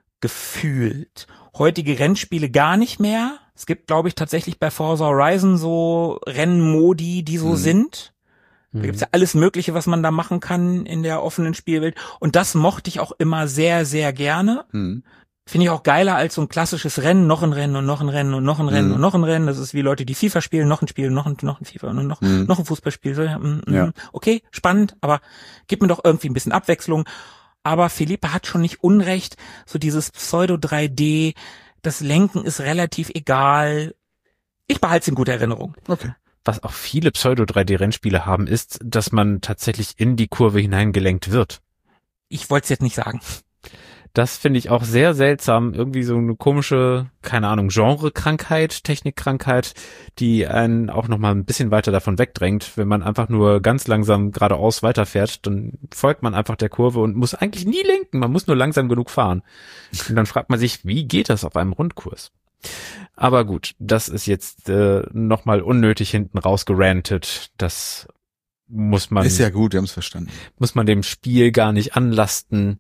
gefühlt heutige Rennspiele gar nicht mehr. Es gibt, glaube ich, tatsächlich bei Forza Horizon so Rennmodi, die so mhm. sind. Da gibt's ja alles Mögliche, was man da machen kann in der offenen Spielwelt. Und das mochte ich auch immer sehr, sehr gerne. Mhm. Finde ich auch geiler als so ein klassisches Rennen, noch ein Rennen und noch ein Rennen und noch ein Rennen mhm. und noch ein Rennen. Das ist wie Leute, die FIFA spielen, noch ein Spiel, noch ein, noch ein FIFA und noch, mhm. noch ein Fußballspiel. So, ja, mm, ja. Okay, spannend, aber gib mir doch irgendwie ein bisschen Abwechslung. Aber Philippe hat schon nicht unrecht, so dieses Pseudo drei D, das Lenken ist relativ egal. Ich behalte es in guter Erinnerung. Okay. Was auch viele Pseudo drei D Rennspiele haben, ist, dass man tatsächlich in die Kurve hineingelenkt wird. Ich wollte es jetzt nicht sagen. Das finde ich auch sehr seltsam. Irgendwie so eine komische, keine Ahnung, Genrekrankheit, Technikkrankheit, die einen auch nochmal ein bisschen weiter davon wegdrängt. Wenn man einfach nur ganz langsam geradeaus weiterfährt, dann folgt man einfach der Kurve und muss eigentlich nie lenken. Man muss nur langsam genug fahren. Und dann fragt man sich, wie geht das auf einem Rundkurs? Aber gut, das ist jetzt äh, nochmal unnötig hinten rausgerantet. Das muss man... Ist ja gut, wir haben es verstanden. Muss man dem Spiel gar nicht anlasten.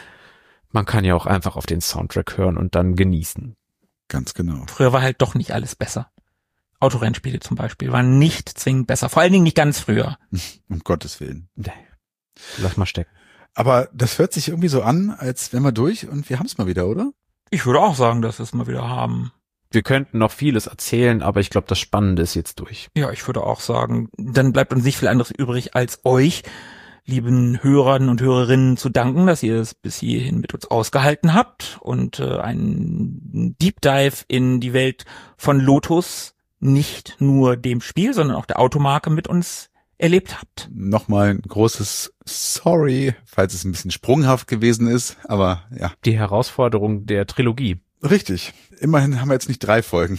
Man kann ja auch einfach auf den Soundtrack hören und dann genießen. Ganz genau. Früher war halt doch nicht alles besser. Autorennspiele zum Beispiel waren nicht zwingend besser. Vor allen Dingen nicht ganz früher. Um Gottes Willen. Nee. Lass mal stecken. Aber das hört sich irgendwie so an, als wären wir durch und wir haben es mal wieder, oder? Ich würde auch sagen, dass wir es mal wieder haben. Wir könnten noch vieles erzählen, aber ich glaube, das Spannende ist jetzt durch. Ja, ich würde auch sagen, dann bleibt uns nicht viel anderes übrig, als euch, lieben Hörern und Hörerinnen, zu danken, dass ihr es bis hierhin mit uns ausgehalten habt und äh, einen Deep Dive in die Welt von Lotus, nicht nur dem Spiel, sondern auch der Automarke mit uns erlebt habt. Nochmal ein großes Sorry, falls es ein bisschen sprunghaft gewesen ist, aber ja. Die Herausforderung der Trilogie. Richtig. Immerhin haben wir jetzt nicht drei Folgen.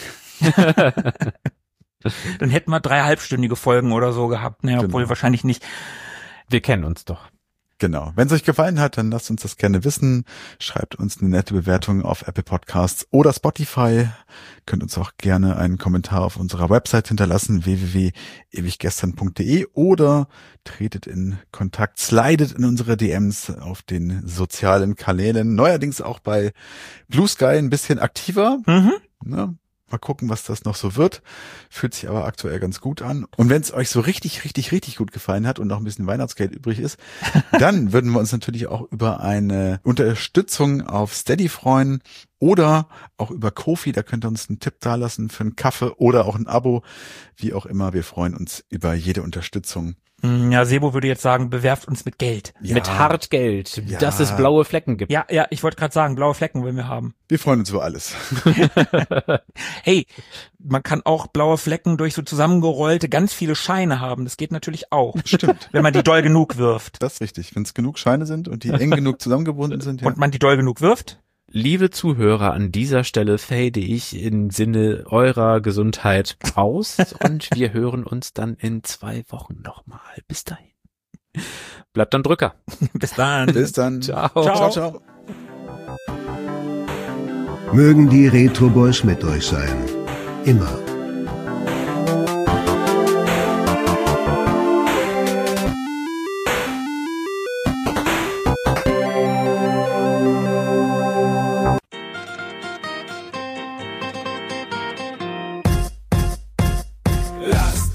Dann hätten wir drei halbstündige Folgen oder so gehabt, ne, obwohl genau. wahrscheinlich nicht. Wir kennen uns doch. Genau. Wenn es euch gefallen hat, dann lasst uns das gerne wissen. Schreibt uns eine nette Bewertung auf Apple Podcasts oder Spotify. Könnt uns auch gerne einen Kommentar auf unserer Website hinterlassen, w w w punkt ewiggestern punkt d e, oder tretet in Kontakt, slidet in unsere D Ms auf den sozialen Kanälen. Neuerdings auch bei Blue Sky ein bisschen aktiver. Mhm. Ne? Mal gucken, was das noch so wird. Fühlt sich aber aktuell ganz gut an. Und wenn es euch so richtig, richtig, richtig gut gefallen hat und noch ein bisschen Weihnachtsgeld übrig ist, dann würden wir uns natürlich auch über eine Unterstützung auf Steady freuen. oder auch über Ko-fi, da könnt ihr uns einen Tipp dalassen für einen Kaffee oder auch ein Abo, wie auch immer. Wir freuen uns über jede Unterstützung. Ja, Sebo würde jetzt sagen, bewerft uns mit Geld. Ja. Mit Hartgeld, Ja. dass es blaue Flecken gibt. Ja, ja, ich wollte gerade sagen, blaue Flecken wollen wir haben. Wir freuen uns über alles. Hey, man kann auch blaue Flecken durch so zusammengerollte ganz viele Scheine haben. Das geht natürlich auch. Stimmt. Wenn man die doll genug wirft. Das ist richtig. Wenn es genug Scheine sind und die eng genug zusammengebunden sind, ja. Und man die doll genug wirft. Liebe Zuhörer, an dieser Stelle fade ich im Sinne eurer Gesundheit aus und wir hören uns dann in zwei Wochen nochmal. Bis dahin. Bleibt dann Drücker. Bis dann. Bis dann. Ciao. Ciao, ciao. Mögen die Retro Boys mit euch sein. Immer. Lasst